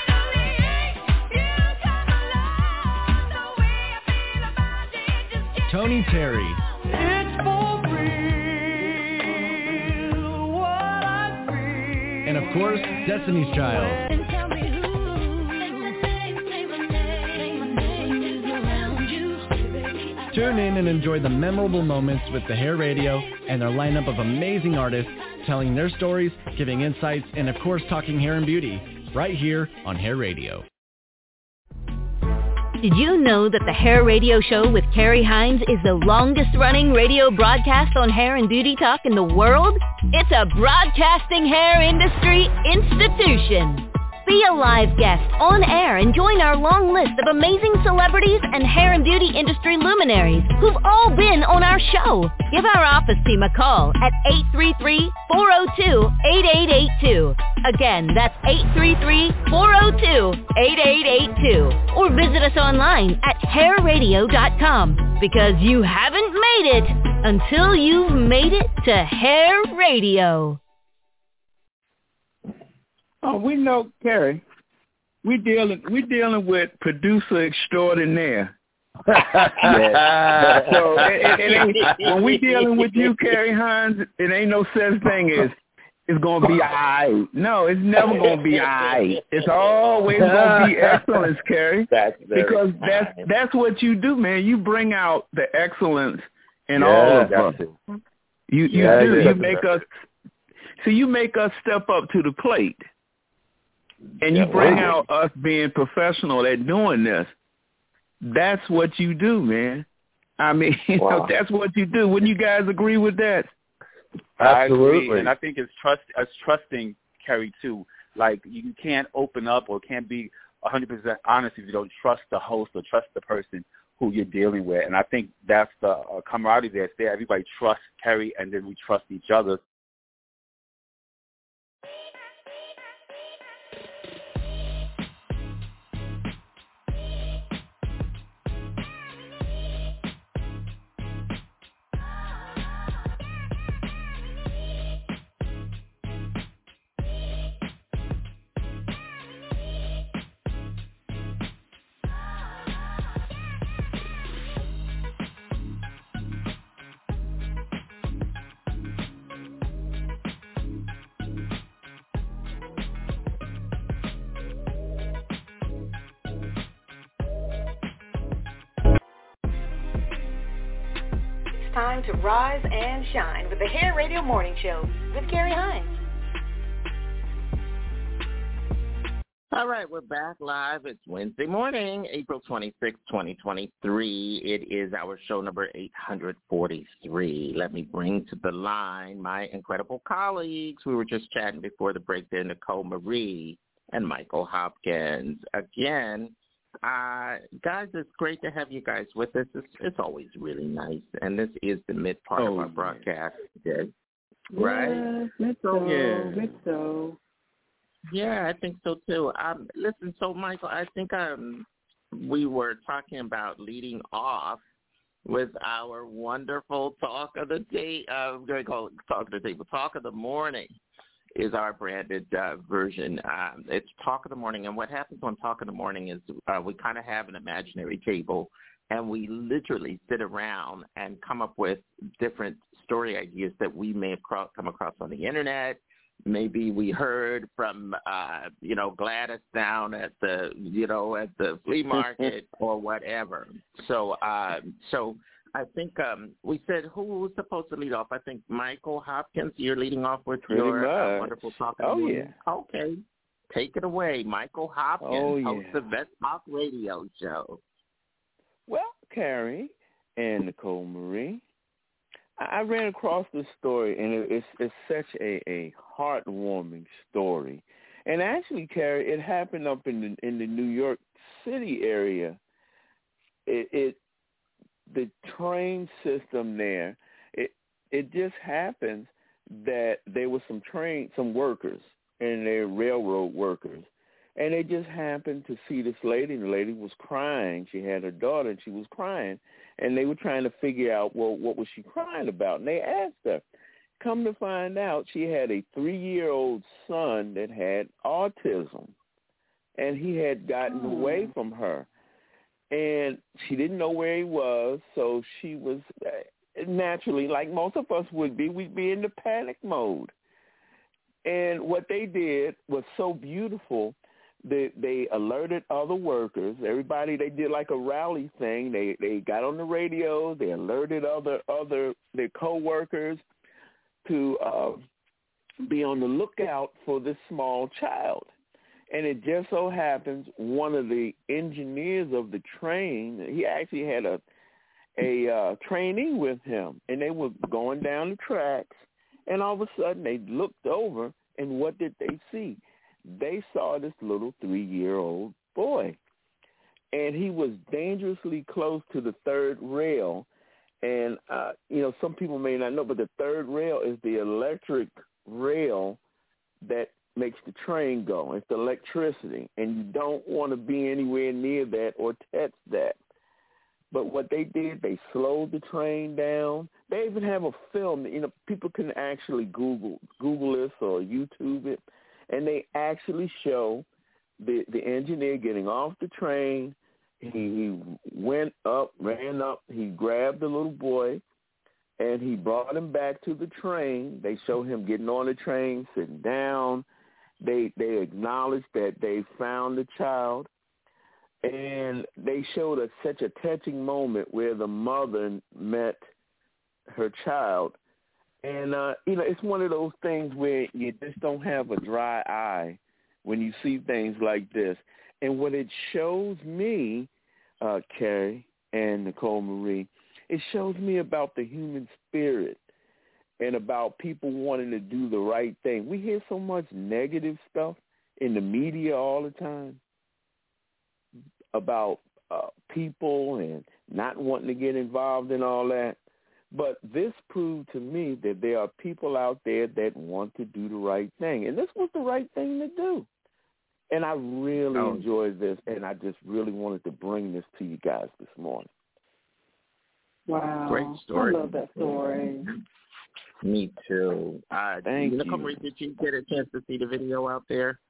Tony Terry, and of course, Destiny's Child. Tune in and enjoy the memorable moments with the Hair Radio and their lineup of amazing artists telling their stories, giving insights, and of course talking hair and beauty, right here on Hair Radio. Did you know that the Hair Radio Show with Carrie Hines is the longest-running radio broadcast on hair and beauty talk in the world? It's a broadcasting hair industry institution. Be a live guest on air and join our long list of amazing celebrities and hair and beauty industry luminaries who've all been on our show. Give our office team a call at 833-402-8882. Again, that's 833-402-8882. Or visit us online at hairradio.com, because you haven't made it until you've made it to Hair Radio. Oh, we know, Carrie. We dealing with producer extraordinaire. So it ain't, when we dealing with you, Carrie Hines, it ain't no such thing as it's gonna be alright. No, it's never gonna be alright. It's always gonna be excellence, Carrie. Because that's what you do, man. You bring out the excellence in all of us. You do. You make us. So you make us step up to the plate. And you bring out us being professional at doing this. That's what you do, man. I mean, that's what you do. Wouldn't you guys agree with that? Absolutely. I agree. And I think it's trusting, Carrie, too. Like, you can't open up or can't be 100% honest if you don't trust the host or trust the person who you're dealing with. And I think that's the camaraderie that's there. Everybody trusts Carrie, and then we trust each other. Time to rise and shine with the Hair Radio Morning Show with Carrie Hines. All right, we're back live. It's Wednesday morning, April 26, 2023. It is our show number 843. Let me bring to the line my incredible colleagues. We were just chatting before the break there, Nicole Marie and Michael Hopkins. Again, guys, it's great to have you guys with us. It's always really nice, and this is the mid part of our broadcast today, right? So. Yeah, I think so too. Listen, so Michael, I think we were talking about leading off with our wonderful talk of the day. I'm going to call it talk of the day, but talk of the morning is our branded version. It's talk of the morning, and what happens on talk of the morning is we kind of have an imaginary table, and we literally sit around and come up with different story ideas that we may have come across on the internet. Maybe we heard from, Gladys down at the flea market or whatever. So I think we said who was supposed to lead off. I think Michael Hopkins, you're leading off with your wonderful talk. Yeah. Okay. Take it away, Michael Hopkins, host of Best Talk Radio Show. Well, Carrie and Nicole Marie, I ran across this story, and it's such a heartwarming story. And actually, Carrie, it happened up in the New York City area. The train system there, it just happens that there were some workers, and they're railroad workers, and they just happened to see this lady, and the lady was crying. She had her daughter, and she was crying, and they were trying to figure out, well, what was she crying about? And they asked her. Come to find out, she had a 3-year-old son that had autism, and he had gotten away from her. And she didn't know where he was, so she was naturally, like most of us would be, we'd be in the panic mode. And what they did was so beautiful. They alerted other workers. Everybody, they did like a rally thing. They got on the radio. They alerted their co-workers to be on the lookout for this small child. And it just so happens one of the engineers of the train, he actually had a trainee with him, and they were going down the tracks, and all of a sudden they looked over, and what did they see? They saw this little 3-year-old boy, and he was dangerously close to the third rail. And, some people may not know, but the third rail is the electric rail that makes the train go. It's the electricity, and you don't want to be anywhere near that or touch that. But what they did, they slowed the train down. They even have a film. People can actually Google this or YouTube it, and they actually show the engineer getting off the train. He went up, ran up, he grabbed the little boy, and he brought him back to the train. They show him getting on the train, sitting down. They acknowledged that they found the child, and they showed us such a touching moment where the mother met her child. And, it's one of those things where you just don't have a dry eye when you see things like this. And what it shows me, Carrie and Nicole Marie, it shows me about the human spirit and about people wanting to do the right thing. We hear so much negative stuff in the media all the time about people and not wanting to get involved in all that. But this proved to me that there are people out there that want to do the right thing. And this was the right thing to do. And I really enjoyed this, and I just really wanted to bring this to you guys this morning. Wow. Great story. I love that story. Me too. Thank you. Marie, did you get a chance to see the video out there?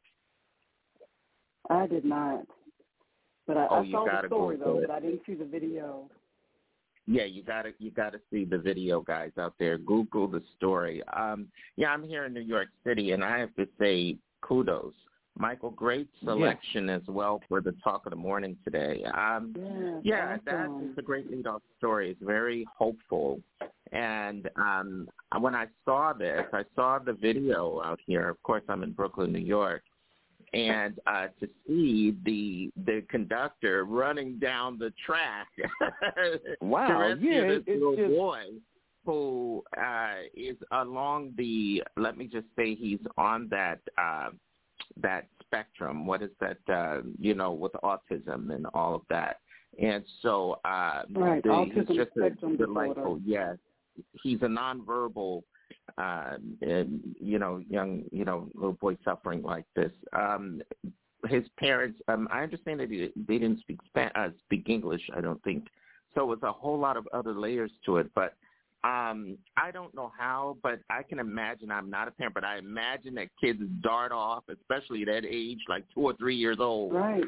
I did not. But I saw the story, though, but I didn't see the video. Yeah, you gotta see the video, guys, out there. Google the story. I'm here in New York City, and I have to say kudos. Michael, great selection as well for the talk of the morning today. Awesome. That is a great lead-off story. It's very hopeful. And when I saw this, I saw the video out here. Of course, I'm in Brooklyn, New York. And to see the conductor running down the track wow, to rescue this little just... boy who is along the, let me just say he's on that spectrum. What is that, with autism and all of that. And so he's just a delightful, yes. He's a nonverbal young, little boy suffering like this. his parents, I understand that they didn't speak English, I don't think. So it was a whole lot of other layers to it. But I don't know how, but I can imagine, I'm not a parent, but I imagine that kids dart off, especially at that age, like 2 or 3 years old. Right.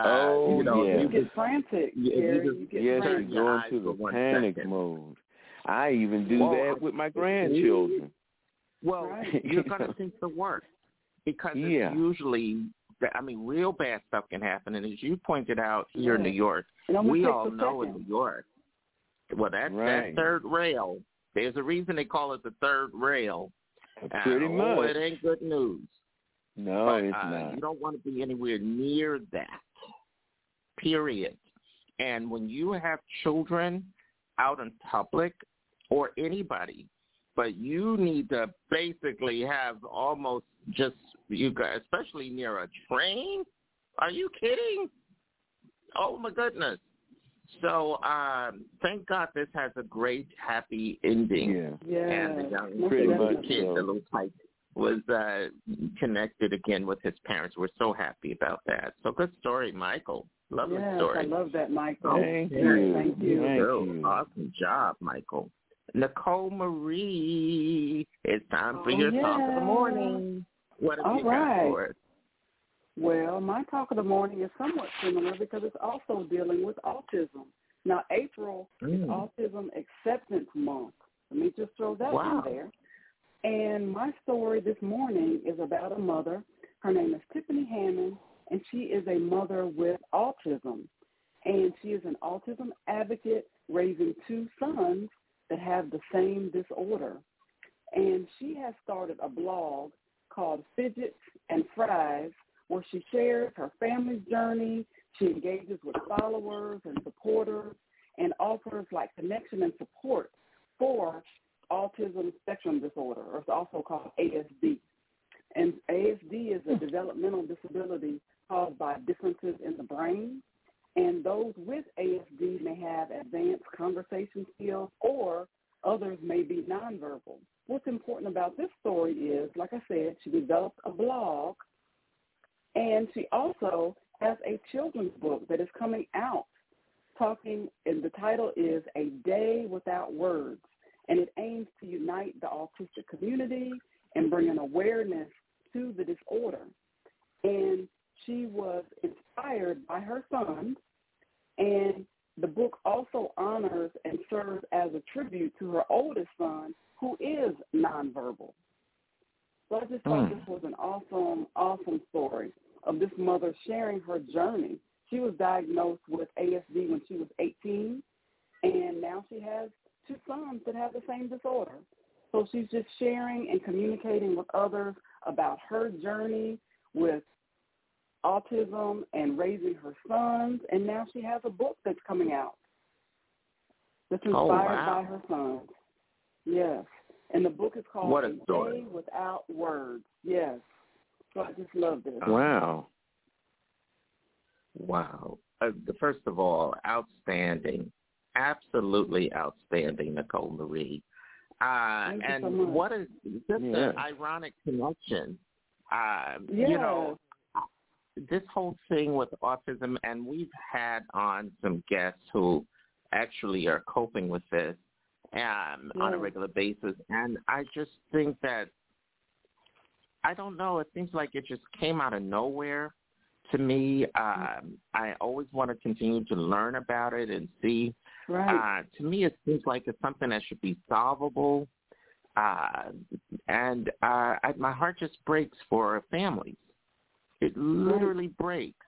You get frantic. You go into the panic mode. I even do that with my grandchildren. Well, you're going to think the worst because it's usually, real bad stuff can happen. And as you pointed out here in New York, we all know in New York, well, that third rail, there's a reason they call it the third rail. Pretty much. It ain't good news. No, but, it's not. You don't want to be anywhere near that, period. And when you have children out in public or anybody, but you need to basically have almost just, especially near a train. Are you kidding? Oh, my goodness. So thank God this has a great, happy ending. Yeah. And the kid, the little tyke, was connected again with his parents. We're so happy about that. So good story, Michael. Lovely story. I love that, Michael. Thank you. Thank you. Awesome job, Michael. Nicole Marie, it's time for your talk of the morning. What have you got for us? Well, my talk of the morning is somewhat similar because it's also dealing with autism. Now, April is Autism Acceptance Month. Let me just throw that in there. And my story this morning is about a mother. Her name is Tiffany Hammond, and she is a mother with autism. And she is an autism advocate raising 2 sons that have the same disorder. And she has started a blog called Fidgets and Fries, where she shares her family's journey. She engages with followers and supporters and offers connection and support for autism spectrum disorder, or it's also called ASD. And ASD is a developmental disability caused by differences in the brain. And those with ASD may have advanced conversation skills, or others may be nonverbal. What's important about this story is, like I said, she developed a blog. And she also has a children's book that is coming out and the title is A Day Without Words. And it aims to unite the autistic community and bring an awareness to the disorder. And she was inspired by her sons, and the book also honors and serves as a tribute to her oldest son, who is nonverbal. So I just thought this was an awesome, awesome story of this mother sharing her journey. She was diagnosed with ASD when she was 18, and now she has 2 sons that have the same disorder. So she's just sharing and communicating with others about her journey with autism and raising her sons, and now she has a book that's coming out that's inspired by her sons. Yes. And the book is called A Day Without Words. Yes. So I just love this. Wow. First of all, outstanding. Absolutely outstanding, Nicole Marie. And so what is just an ironic connection. You know, this whole thing with autism, and we've had on some guests who actually are coping with this on a regular basis. And I just think that, I don't know, it seems like it just came out of nowhere to me. I always want to continue to learn about it and see. To me, it seems like it's something that should be solvable. And my heart just breaks for families. It literally breaks.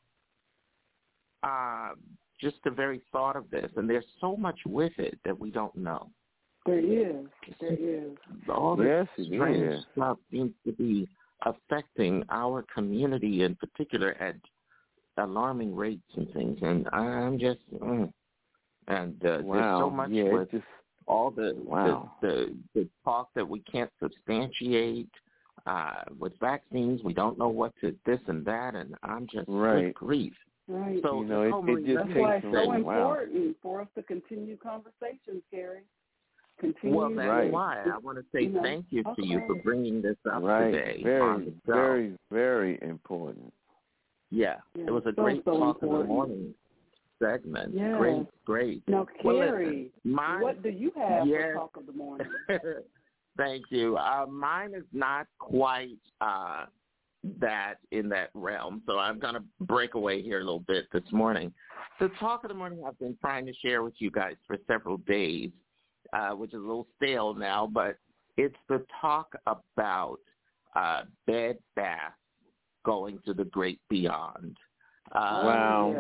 Just the very thought of this. And there's so much with it that we don't know. There is. All this strange stuff seems to be affecting our community in particular at alarming rates and things. And I'm just, and there's so much with all the talk that we can't substantiate. With vaccines, we don't know what to this and that, and I'm just good grief. Right. So it just that's why it's so important for us to continue conversations, Gary. Well, that's why I want to say thank you to you for bringing this up today. Very, very, very important. Yeah, it was a great talk in the morning segment. Yeah. Great. Now, Carrie, well, what do you have for talk of the morning? Thank you. Mine is not quite that in that realm, so I'm going to break away here a little bit this morning. The talk of the morning I've been trying to share with you guys for several days, which is a little stale now, but it's the talk about Bed Bath going to the great beyond. Wow.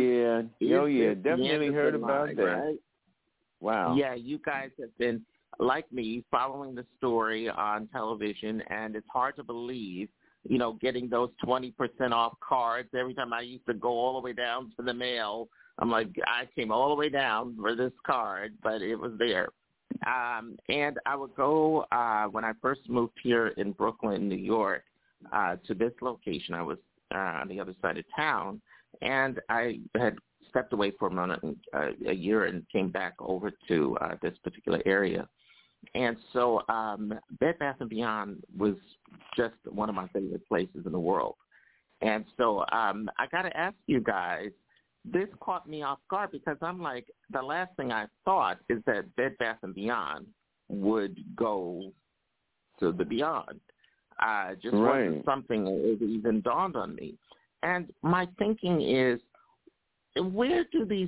Definitely heard about that. Right? Wow. Yeah, you guys have been, like me, following the story on television, and it's hard to believe, getting those 20% off cards. Every time I used to go all the way down to the mail, I'm like, I came all the way down for this card, but it was there. And I would go, when I first moved here in Brooklyn, New York, to this location. I was on the other side of town, and I had stepped away for a year and came back over to this particular area. And so Bed Bath & Beyond was just one of my favorite places in the world. And so I got to ask you guys, this caught me off guard because I'm like, the last thing I thought is that Bed Bath & Beyond would go to the beyond. Just wasn't something that even dawned on me. And my thinking is, where do these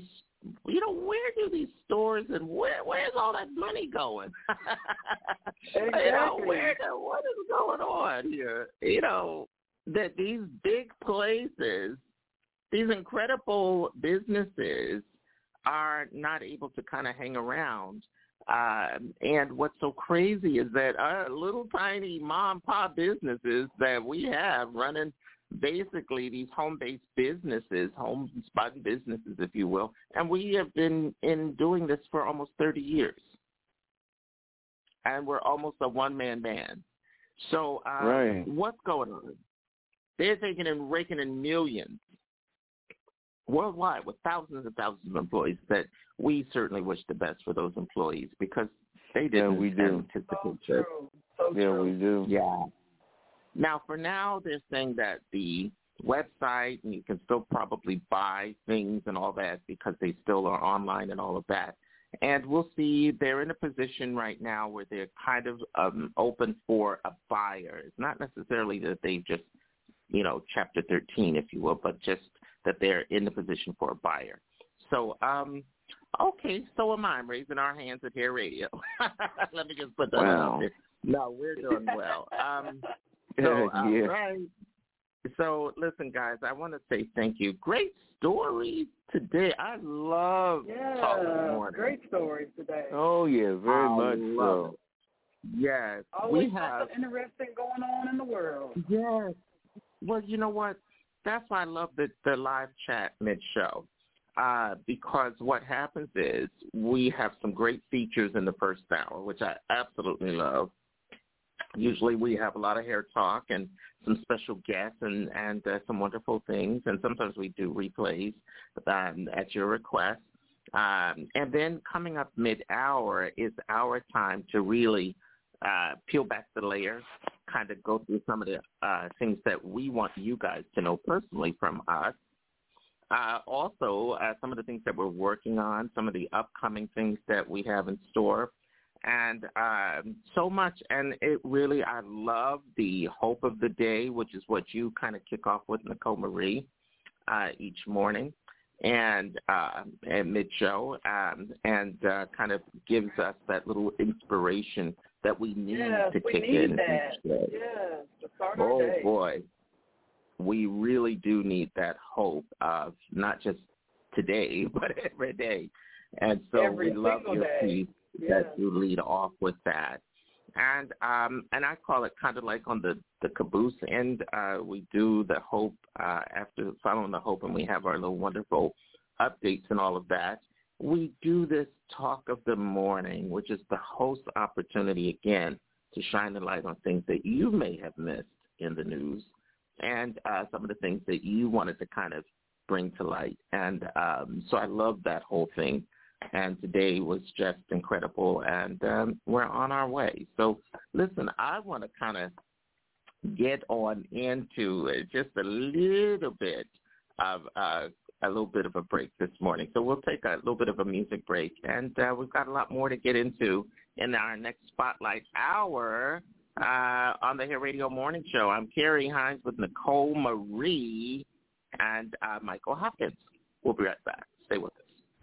stores and where's all that money going? Exactly. What is going on here? That these big places, these incredible businesses are not able to kind of hang around. And what's so crazy is that our little tiny mom-pop businesses that we have running basically these home-based businesses, home-spun businesses, if you will, and we have been doing this for almost 30 years. And we're almost a one-man band. So what's going on? They're taking and raking in millions worldwide with thousands and thousands of employees that we certainly wish the best for those employees because they didn't anticipate it. We do. Yeah. Now, for now, they're saying that the website, and you can still probably buy things and all that because they still are online and all of that. And we'll see, they're in a position right now where they're kind of open for a buyer. It's not necessarily that they just, Chapter 13, if you will, but just that they're in the position for a buyer. So, okay, so am I. I'm raising our hands at Hair Radio. Let me just put that out there. No, we're doing well. Right. So, listen, guys, I want to say thank you. Great stories today. I love talking in the morning. Great stories today. Oh, yeah, very much so. Yes. Always something interesting going on in the world. Yes. Well, you know what? That's why I love the live chat mid-show because what happens is we have some great features in the first hour, which I absolutely love. Usually we have a lot of hair talk and some special guests and some wonderful things, and sometimes we do replays at your request. And then coming up mid-hour is our time to really peel back the layers, kind of go through some of the things that we want you guys to know personally from us. Also, some of the things that we're working on, some of the upcoming things that we have in store, and so much. And it really, I love the hope of the day, which is what you kind of kick off with, Nicole Marie, each morning and at mid-show, and kind of gives us that little inspiration that we need to kick in. To start our day. Boy, we really do need that hope of not just today, but every day. And so we love your piece that you lead off with that. And I call it kind of like on the caboose end, we do the hope after following the hope, and we have our little wonderful updates and all of that. We do this talk of the morning, which is the host's opportunity, again, to shine the light on things that you may have missed in the news and some of the things that you wanted to kind of bring to light. And so I love that whole thing. And today was just incredible, and we're on our way. So, listen, I want to kind of get on into just a little bit of a break this morning. So we'll take a little bit of a music break, and we've got a lot more to get into in our next Spotlight Hour on the Hair Radio Morning Show. I'm Carrie Hines with Nicole Marie and Michael Hopkins. We'll be right back. Stay with us.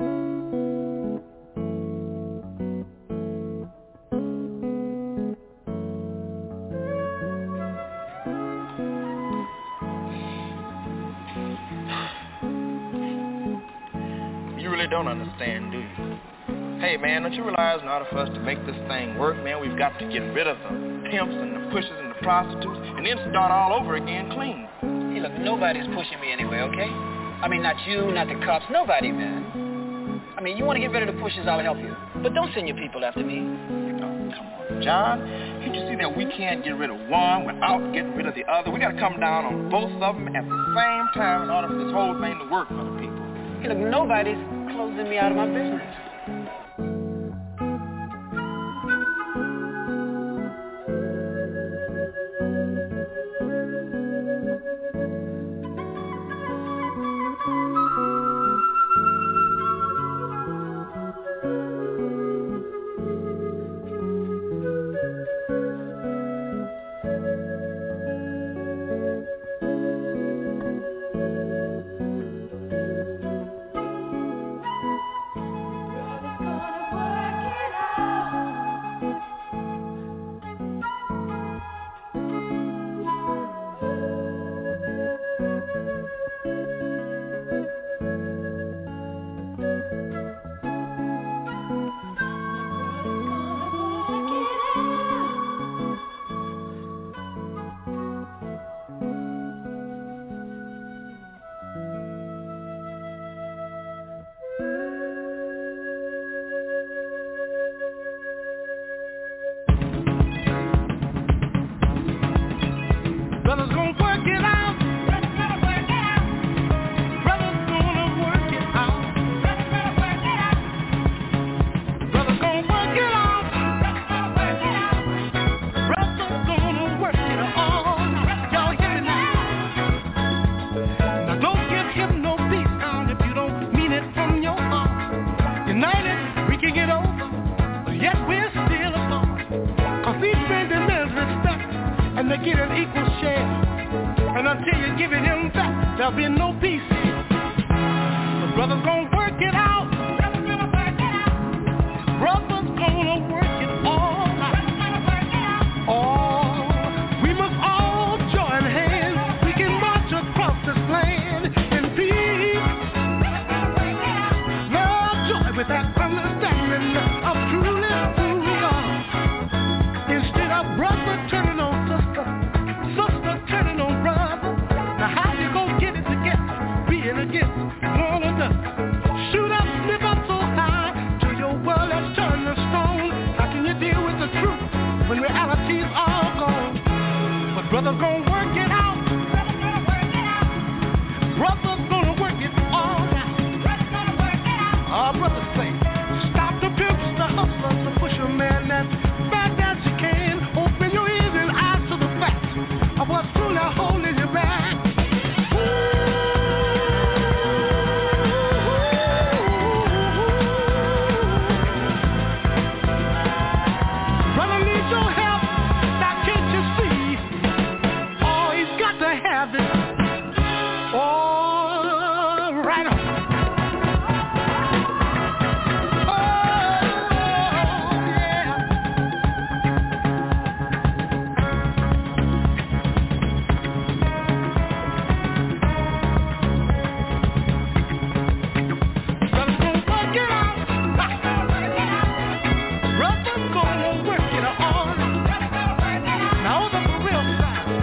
Don't understand, do you? Hey, man, don't you realize in order for us to make this thing work, man, we've got to get rid of the pimps and the pushers and the prostitutes and then start all over again clean. Hey, look, nobody's pushing me anyway, okay? I mean, not you, not the cops, nobody, man. I mean, you want to get rid of the pushers, I'll help you. But don't send your people after me. Oh, come on, John. Can't you see that we can't get rid of one without getting rid of the other? We got to come down on both of them at the same time in order for this whole thing to work for the people. Hey, look, nobody's closing me out of my business.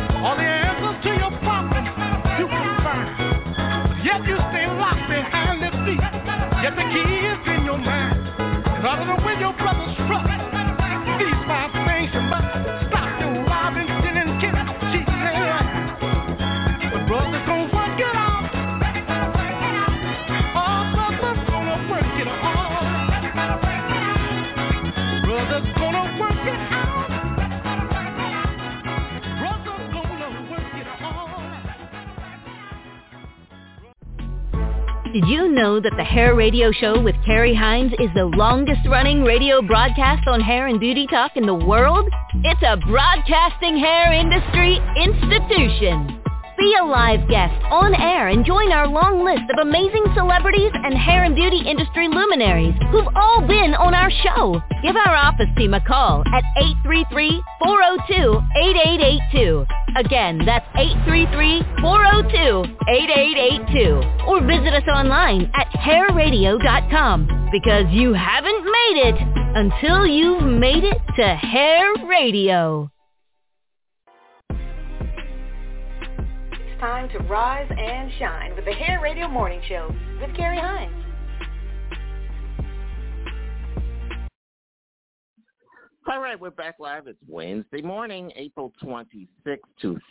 Yet you stay locked behind this Did you know that the Hair Radio Show with Carrie Hines is the longest-running radio broadcast on hair and beauty talk in the world? It's a broadcasting hair industry institution. Be a live guest on air and join our long list of amazing celebrities and hair and beauty industry luminaries who've all been on our show. Give our office team a call at 833-402-8882. Again, that's 833-402-8882. Or visit us online at hairradio.com, because you haven't made it until you've made it to Hair Radio. Time to rise and shine with the Hair Radio Morning Show with Carrie Hines. All right, we're back live. It's Wednesday morning, April 26,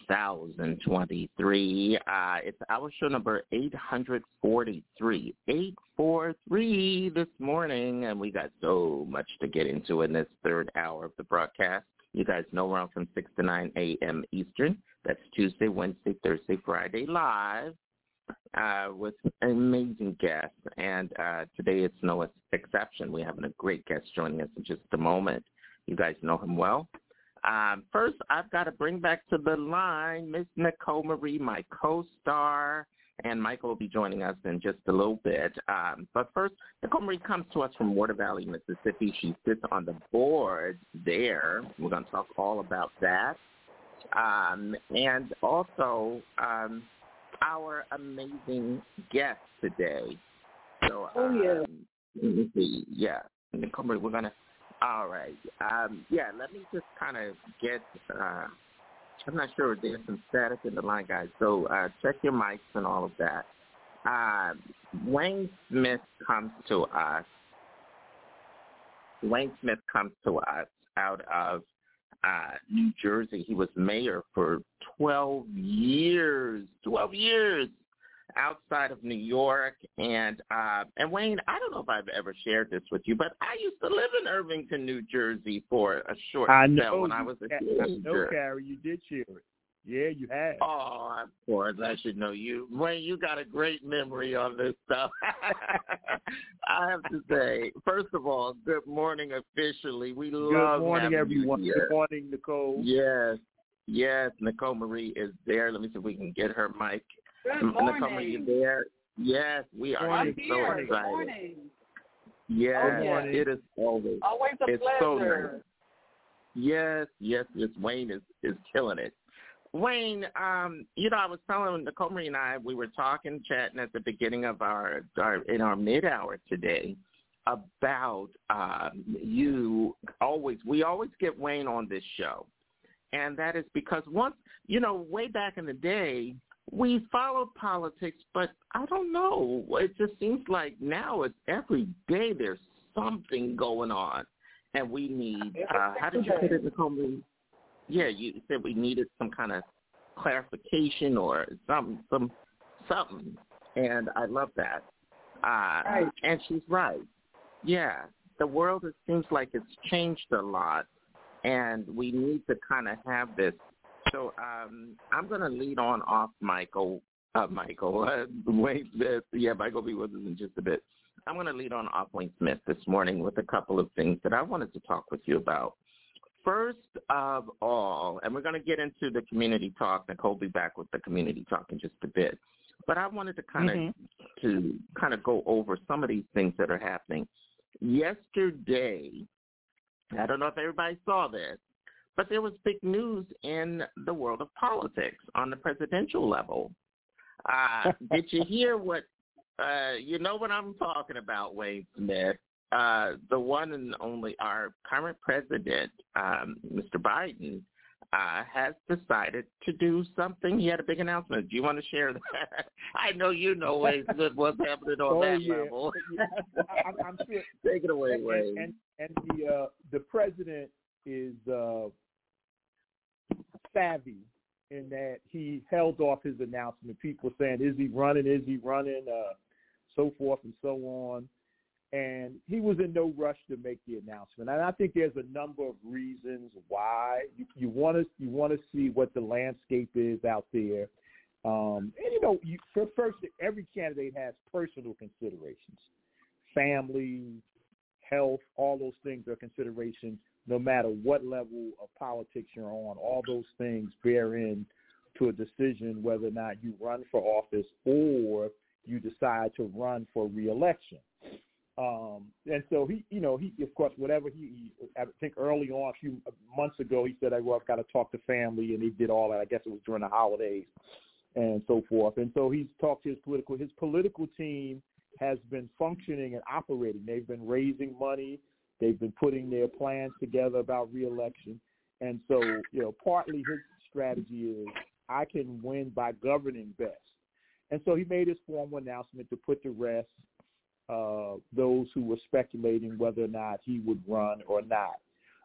2023. It's our show number 843. 843 this morning, and we got so much to get into in this third hour of the broadcast. You guys know we're on from 6 to 9 a.m. Eastern. That's Tuesday, Wednesday, Thursday, Friday, live with amazing guests. And today it's no exception. We're having a great guest joining us in just a moment. You guys know him well. First, I've got to bring back to the line Miss Nicole Marie, my co-star, and Michael will be joining us in just a little bit. But first, Nicole Marie comes to us from Water Valley, Mississippi. She sits on the board there. We're going to talk all about that. And also our amazing guest today. So, let me see. Yeah, Nicole Marie, we're going to, all right. Let me just kind of get, I'm not sure, there's some static in the line, guys. So check your mics and all of that. Wayne Smith comes to us. Wayne Smith comes to us out of New Jersey. He was mayor for 12 years. 12 years outside of New York. And Wayne, I don't know if I've ever shared this with you, but I used to live in Irvington, New Jersey for a short spell when I was a teenager. I know, Carrie, you did share it. Yeah, you have. Oh, of course. I should know you. Wayne, you got a great memory on this stuff. I have to say, first of all, good morning officially. We love Good morning, everyone. You here. Good morning, Nicole. Yes. Nicole Marie is there. Let me see if we can get her mic. Good morning. Nicole Marie, you there? Yes, we are so excited. Good morning. Yes, it is always a it's pleasure. So nice. Yes. Wayne is killing it. Wayne, I was telling Nicole Marie and I, we were chatting at the beginning of our mid-hour today about we always get Wayne on this show. And that is because once, way back in the day, we followed politics, but I don't know. It just seems like now it's every day there's something going on. And we need, how did you put it, Nicole Marie? Yeah, you said we needed some kind of clarification or something, and I love that. And she's right. Yeah, the world, it seems like it's changed a lot, and we need to kind of have this. So I'm going to lead on off Wayne Smith. Yeah, Michael will be with us in just a bit. I'm going to lead on off Wayne Smith this morning with a couple of things that I wanted to talk with you about. First of all, and we're going to get into the community talk. Nicole will be back with the community talk in just a bit. But I wanted to kind of go over some of these things that are happening. Yesterday, I don't know if everybody saw this, but there was big news in the world of politics on the presidential level. Did you hear what, you know what I'm talking about, Wayne Smith? The one and only, our current president, Mr. Biden, has decided to do something. He had a big announcement. Do you want to share that? I know you know, Wayne Smith, what's happening on that level. I'm sure. Take it away, Wayne. And the president is savvy in that he held off his announcement. People saying, is he running, so forth and so on. And he was in no rush to make the announcement. And I think there's a number of reasons why. You want to see what the landscape is out there. And first, every candidate has personal considerations, family, health, all those things are considerations. No matter what level of politics you're on, all those things bear in to a decision whether or not you run for office or you decide to run for re-election. And so he, of course, I think early on, a few months ago, he said, well, I've got to talk to family, and he did all that. I guess it was during the holidays and so forth. And so he's talked to his political team has been functioning and operating. They've been raising money. They've been putting their plans together about re-election. And so, partly his strategy is I can win by governing best. And so he made his formal announcement to put to rest those who were speculating whether or not he would run or not.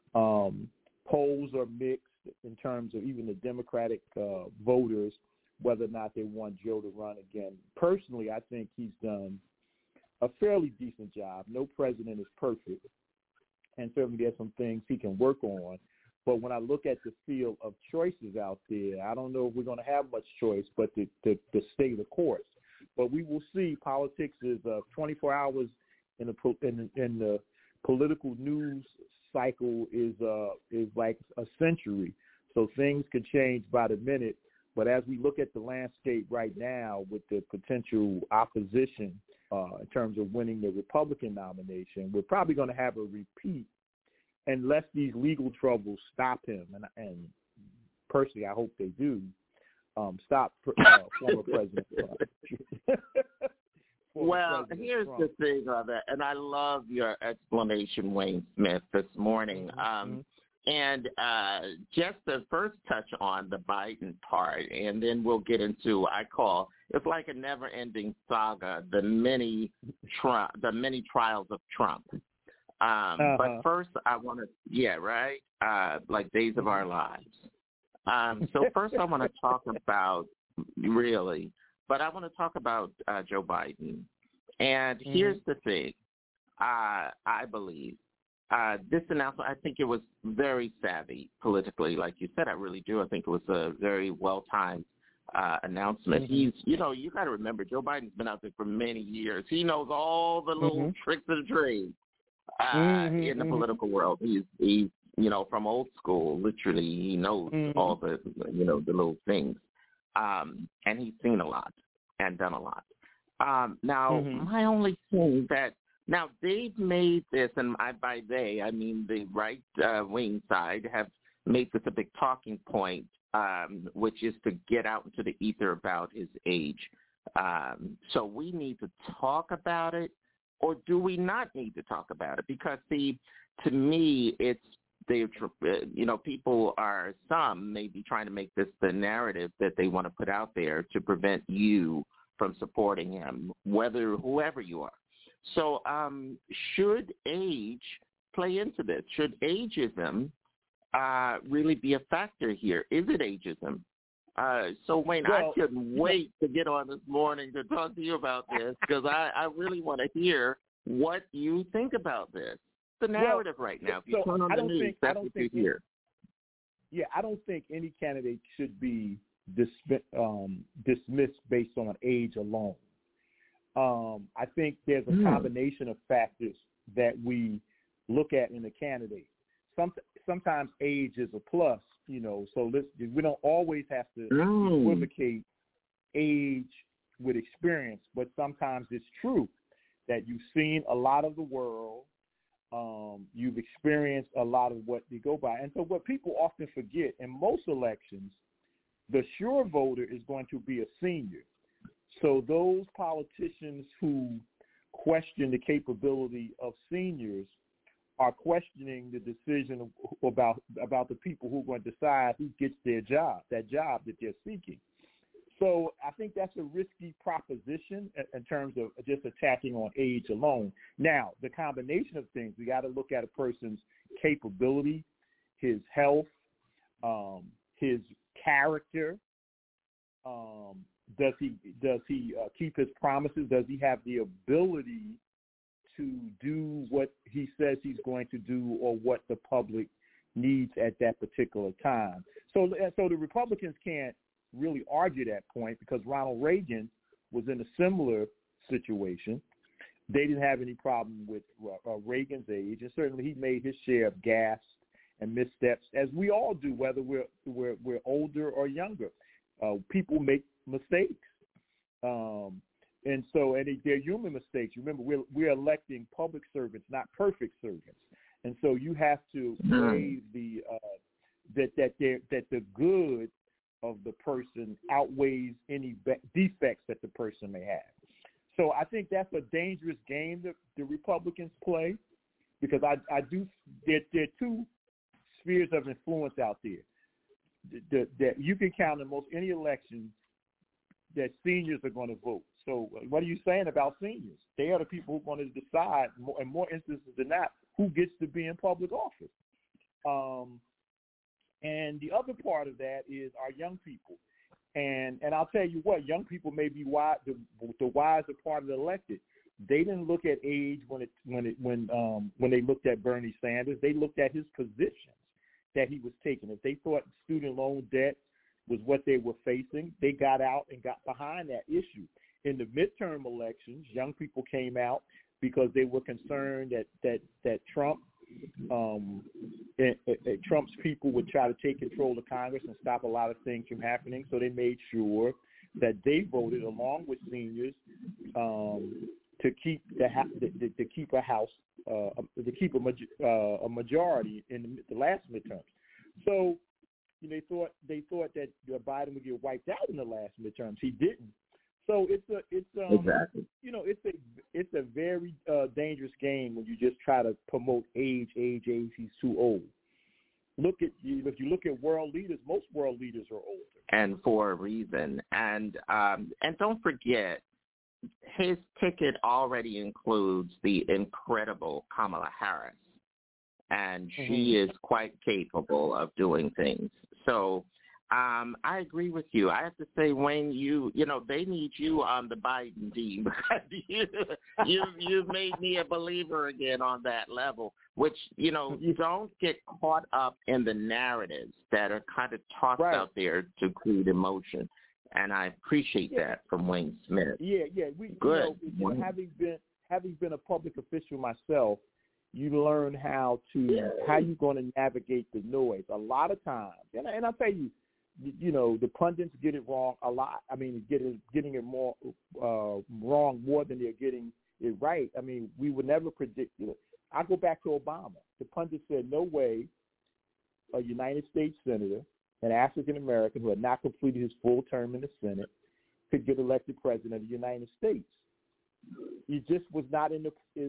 Polls are mixed in terms of even the Democratic voters, whether or not they want Joe to run again. Personally, I think he's done a fairly decent job. No president is perfect, and certainly there's some things he can work on. But when I look at the field of choices out there, I don't know if we're going to have much choice but to stay the course. But we will see. Politics is 24 hours in the political news cycle is like a century. So things could change by the minute. But as we look at the landscape right now with the potential opposition in terms of winning the Republican nomination, we're probably going to have a repeat unless these legal troubles stop him. And personally, I hope they do. Stop former President Trump. Well, here's the thing of it, and I love your explanation, Wayne Smith, this morning. And just to first touch on the Biden part, and then we'll get into, it's like a never-ending saga, the many trials of Trump. But first, I want to, like Days of Our Lives. So first I want to talk about, I want to talk about Joe Biden. And here's the thing. I believe this announcement, I think it was very savvy politically. Like you said, I really do. I think it was a very well-timed announcement. He's, you got to remember, Joe Biden's been out there for many years. He knows all the little tricks of the trade in the political world. He's from old school, literally, he knows all the, the little things. And he's seen a lot and done a lot. Now, my only thing now they've made this, and by they, I mean the right-wing side, have made this a big talking point, which is to get out into the ether about his age. So we need to talk about it, or do we not need to talk about it? Because, to me, people are, some may be trying to make this the narrative that they want to put out there to prevent you from supporting him, whoever you are. So should age play into this? Should ageism really be a factor here? Is it ageism? So, Wayne, I couldn't wait to get on this morning to talk to you about this because I really want to hear what you think about this. The narrative right now. If you turn on the news, that's what you hear. Yeah, I don't think any candidate should be dismissed based on age alone. I think there's a combination of factors that we look at in a candidate. Sometimes age is a plus, so we don't always have to equivocate age with experience, but sometimes it's true that you've seen a lot of the world. You've experienced a lot of what they go by. And so what people often forget, in most elections, the sure voter is going to be a senior. So those politicians who question the capability of seniors are questioning the decision about the people who are going to decide who gets that job that they're seeking. So I think that's a risky proposition in terms of just attacking on age alone. Now, the combination of things, we got to look at a person's capability, his health, his character. Does he keep his promises? Does he have the ability to do what he says he's going to do or what the public needs at that particular time? So the Republicans can't really argue that point because Ronald Reagan was in a similar situation. They didn't have any problem with Reagan's age, and certainly he made his share of gasps and missteps, as we all do, whether we're older or younger. People make mistakes, and they're human mistakes. Remember, we're electing public servants, not perfect servants, and so you have to weigh that the good of the person outweighs any defects that the person may have. So I think that's a dangerous game that the Republicans play, because I do. There are two spheres of influence out there that you can count in most any election that seniors are going to vote. So what are you saying about seniors? They are the people who are going to decide, in more instances than not, who gets to be in public office. And the other part of that is our young people. And I'll tell you what, young people may be the wiser part of the elected. They didn't look at age when they looked at Bernie Sanders. They looked at his positions that he was taking. If they thought student loan debt was what they were facing, they got out and got behind that issue. In the midterm elections, young people came out because they were concerned that Trump. Trump's people would try to take control of Congress and stop a lot of things from happening. So they made sure that they voted along with seniors to keep a majority in the last midterms. So they thought that Biden would get wiped out in the last midterms. He didn't. So exactly. It's a very dangerous game when you just try to promote age. He's too old. If you look at world leaders, most world leaders are older, and for a reason. And don't forget, his ticket already includes the incredible Kamala Harris, and she is quite capable of doing things. So. I agree with you. I have to say, Wayne, they need you on the Biden team. You've made me a believer again on that level, which, don't get caught up in the narratives that are kind of tossed out there to create emotion. And I appreciate that from Wayne Smith. Yeah. Good. Having been a public official myself, you learn how you're going to navigate the noise. A lot of times, and I'll tell you, the pundits get it wrong a lot. I mean, getting it more wrong more than they're getting it right. I mean, we would never predict it. I go back to Obama. The pundits said no way a United States senator, an African American who had not completed his full term in the Senate, could get elected president of the United States. It just was not in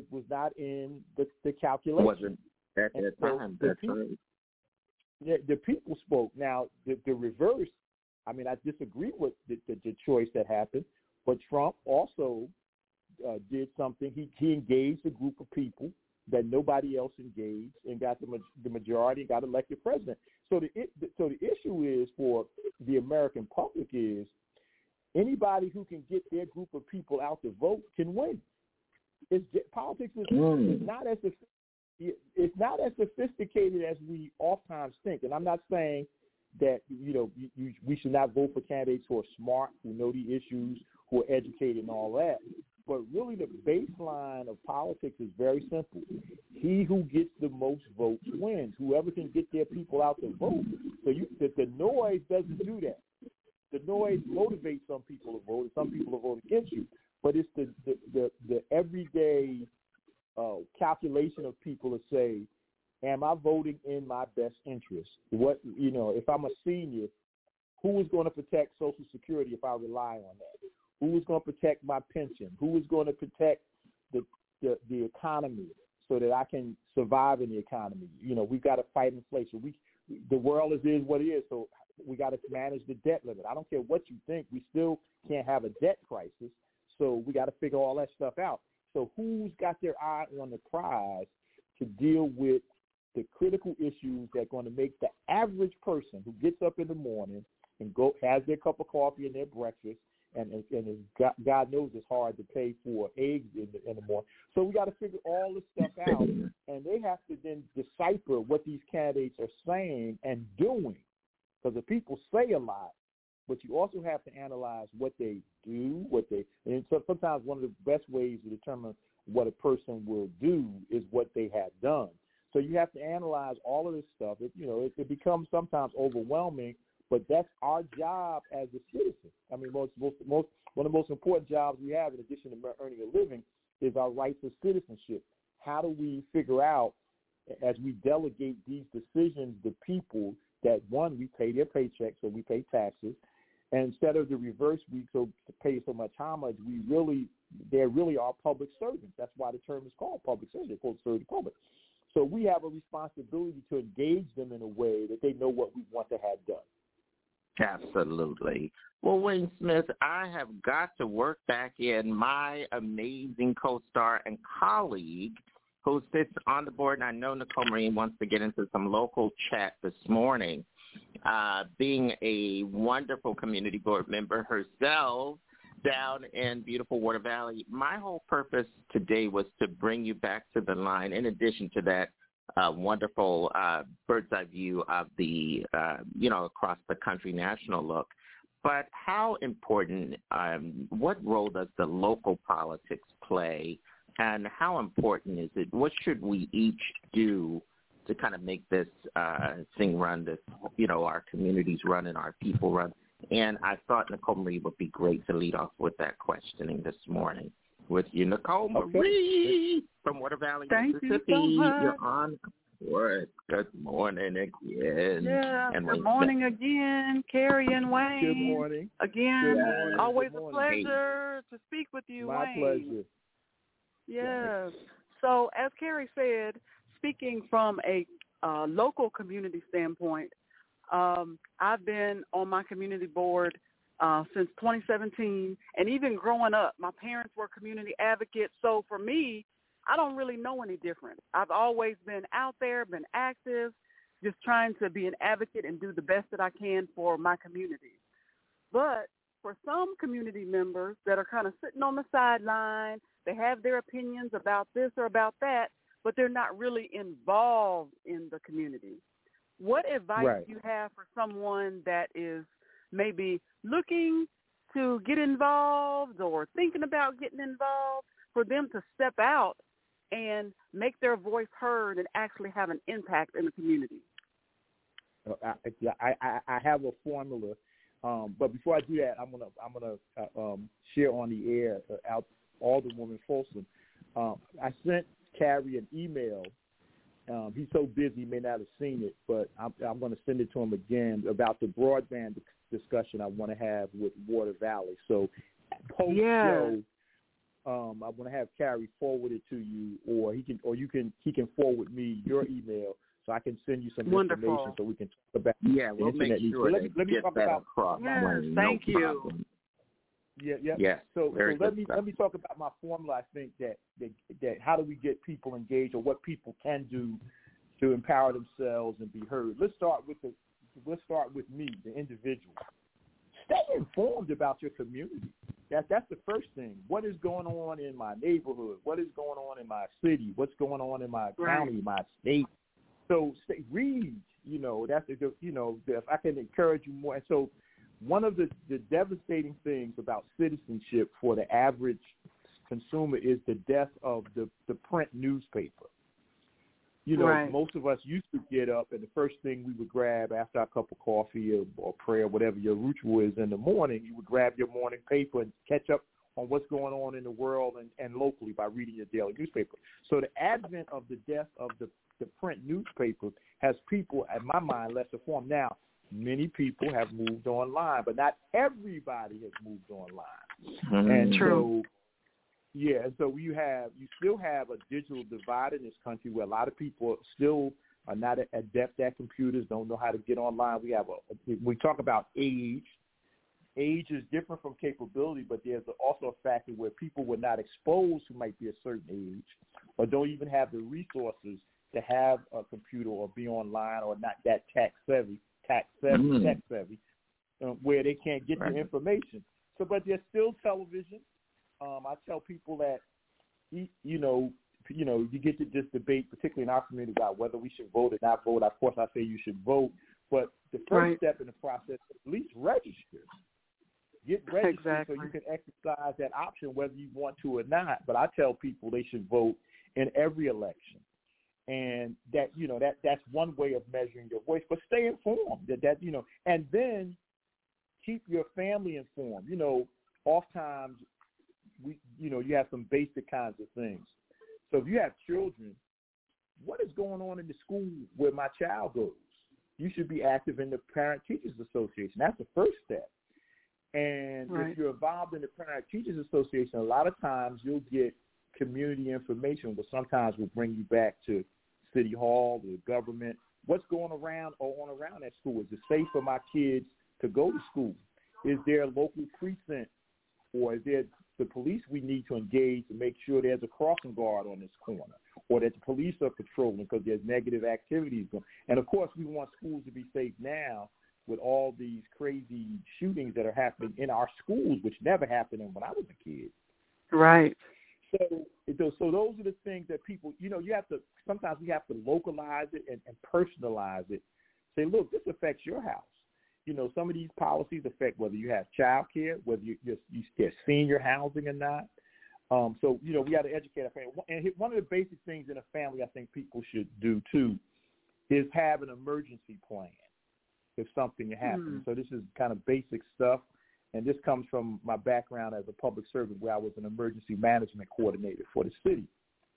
the calculation. Wasn't at that time. That's right. The people spoke. Now, the reverse, I mean, I disagree with the choice that happened, but Trump also did something. He engaged a group of people that nobody else engaged and got the majority and got elected president. So the issue is for the American public is anybody who can get their group of people out to vote can win. Politics is not as it's not as sophisticated as we oftentimes think. And I'm not saying that, we should not vote for candidates who are smart, who know the issues, who are educated and all that. But really the baseline of politics is very simple. He who gets the most votes wins. Whoever can get their people out to vote. So the noise doesn't do that. The noise motivates some people to vote and some people to vote against you. But it's the everyday calculation of people to say, am I voting in my best interest? If I'm a senior, who is going to protect Social Security if I rely on that? Who is going to protect my pension? Who is going to protect the economy so that I can survive in the economy? We've got to fight inflation. The world is what it is, so we got to manage the debt limit. I don't care what you think. We still can't have a debt crisis, so we got to figure all that stuff out. So who's got their eye on the prize to deal with the critical issues that are going to make the average person who gets up in the morning and has their cup of coffee and their breakfast, and God knows it's hard to pay for eggs in the morning. So we got to figure all this stuff out, and they have to then decipher what these candidates are saying and doing. Because the people say a lot, but you also have to analyze what they do, and so sometimes one of the best ways to determine what a person will do is what they have done. So you have to analyze all of this stuff. It becomes sometimes overwhelming, but that's our job as a citizen. I mean, one of the most important jobs we have, in addition to earning a living, is our rights of citizenship. How do we figure out, as we delegate these decisions to people, that one, we pay their paychecks, so we pay taxes, and instead of the reverse, we pay so much homage, they really are public servants. That's why the term is called public servants. They're called serve the public. So we have a responsibility to engage them in a way that they know what we want to have done. Absolutely. Well, Wayne Smith, I have got to work back in my amazing co-star and colleague who sits on the board, and I know Nicole Marie wants to get into some local chat this morning. Being a wonderful community board member herself down in beautiful Water Valley, my whole purpose today was to bring you back to the line, in addition to that wonderful bird's eye view of the, across the country national look. But how important, what role does the local politics play, and how important is it? What should we each do to kind of make this thing run, this, our communities run and our people run? And I thought Nicole Marie would be great to lead off with that questioning this morning. With you, Nicole Marie from Water Valley, Mississippi. You're on board. Good morning again. Yeah, good morning again, Carrie and Wayne. Good morning. Again, good morning. Always good a morning. pleasure to speak with you, My Wayne. pleasure. Yes. So as Carrie said, speaking from a local community standpoint, I've been on my community board since 2017, and even growing up, my parents were community advocates. So for me, I don't really know any different. I've always been out there, been active, just trying to be an advocate and do the best that I can for my community. But for some community members that are kind of sitting on the sideline, they have their opinions about this or about that, but they're not really involved in the community. What advice do you have for someone that is maybe looking to get involved or thinking about getting involved, for them to step out and make their voice heard and actually have an impact in the community? I have a formula, but before I do that, I'm gonna share on the air out Alderwoman Folsom. I sent Carrie an email. He's so busy he may not have seen it, but I'm going to send it to him again about the broadband discussion I want to have with Water Valley. So post-show, I'm going to have Carrie forward it to you, or he can forward me your email so I can send you some information so we can talk about we'll make sure let me talk about across. Thank you. Yeah. So let me talk about my formula. I think that how do we get people engaged, or what people can do to empower themselves and be heard. Let's start with me, the individual. Stay informed about your community. That's the first thing. What is going on in my neighborhood? What is going on in my city? What's going on in my county, my state? So read. That's if I can encourage you more. And so one of the devastating things about citizenship for the average consumer is the death of the print newspaper. Most of us used to get up, and the first thing we would grab after our cup of coffee or prayer, whatever your ritual is in the morning, you would grab your morning paper and catch up on what's going on in the world and locally by reading your daily newspaper. So the advent of the death of the print newspaper has people, in my mind, less informed. Now, many people have moved online, but not everybody has moved online. And True. So you still have a digital divide in this country where a lot of people still are not adept at computers, don't know how to get online. We talk about age. Age is different from capability, but there's also a factor where people were not exposed who might be a certain age or don't even have the resources to have a computer or be online, or not that tech savvy, where they can't get the information. So, but there's still television. I tell people that, you get to this debate, particularly in our community, about whether we should vote or not vote. Of course, I say you should vote, But the first step in the process is at least register. Get registered so you can exercise that option whether you want to or not. But I tell people they should vote in every election. And that, that's one way of measuring your voice. But stay informed. And then keep your family informed. Oftentimes you have some basic kinds of things. So if you have children, what is going on in the school where my child goes? You should be active in the Parent Teachers Association. That's the first step. And if you're involved in the Parent Teachers Association, a lot of times you'll get community information, but sometimes we'll bring you back to City Hall, the government. What's going around that school? Is it safe for my kids to go to school? Is there a local precinct, or is there the police we need to engage to make sure there's a crossing guard on this corner, or that the police are patrolling because there's negative activities going? And, of course, we want schools to be safe now with all these crazy shootings that are happening in our schools, which never happened when I was a kid. Right. So those are the things that people, sometimes we have to localize it and personalize it. Say, look, this affects your house. Some of these policies affect whether you have child care, whether you get senior housing or not. So, we got to educate our family. And one of the basic things in a family I think people should do, too, is have an emergency plan if something happens. So this is kind of basic stuff. And this comes from my background as a public servant where I was an emergency management coordinator for the city.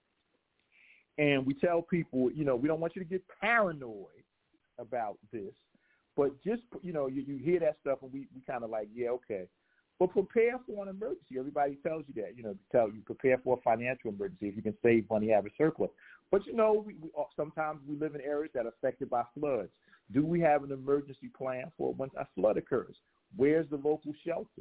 And we tell people, we don't want you to get paranoid about this, but just, you hear that stuff and we kind of like, yeah, okay. But prepare for an emergency. Everybody tells you that, tell you prepare for a financial emergency. If you can save money, have a surplus. But, we sometimes we live in areas that are affected by floods. Do we have an emergency plan for when a flood occurs? Where's the local shelter?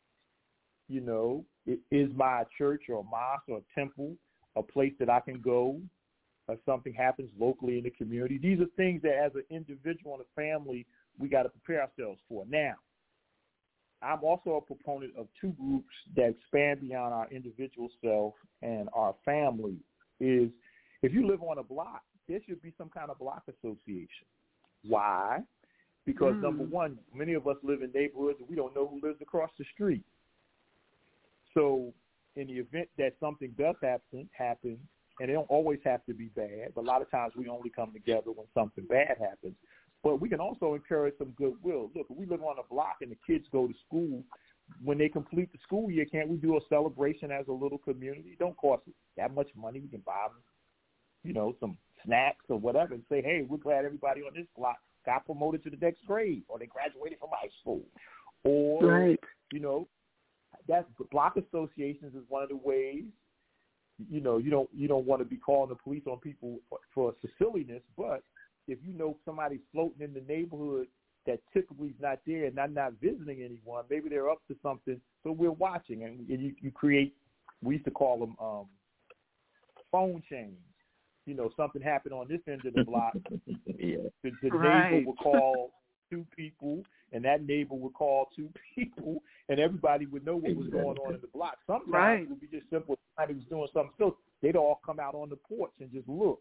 Is my church or mosque or temple a place that I can go if something happens locally in the community? These are things that as an individual and a family, we got to prepare ourselves for. Now, I'm also a proponent of two groups that expand beyond our individual self and our family. Is if you live on a block, there should be some kind of block association. Why? Because, number one, many of us live in neighborhoods and we don't know who lives across the street. So in the event that something does happen, and it don't always have to be bad, but a lot of times we only come together when something bad happens. But we can also encourage some goodwill. Look, if we live on a block and the kids go to school, when they complete the school year, can't we do a celebration as a little community? It don't cost us that much money. We can buy them, some snacks or whatever and say, hey, we're glad everybody on this block got promoted to the next grade, or they graduated from high school, or that's block associations is one of the ways. You don't want to be calling the police on people for silliness, but if somebody's floating in the neighborhood that typically is not there and not visiting anyone, maybe they're up to something. So we're watching, and you create. We used to call them phone chains. Something happened on this end of the block. The neighbor would call two people, and that neighbor would call two people, and everybody would know what was going on in the block. Sometimes it would be just simple. Somebody was doing something silly. They'd all come out on the porch and just look.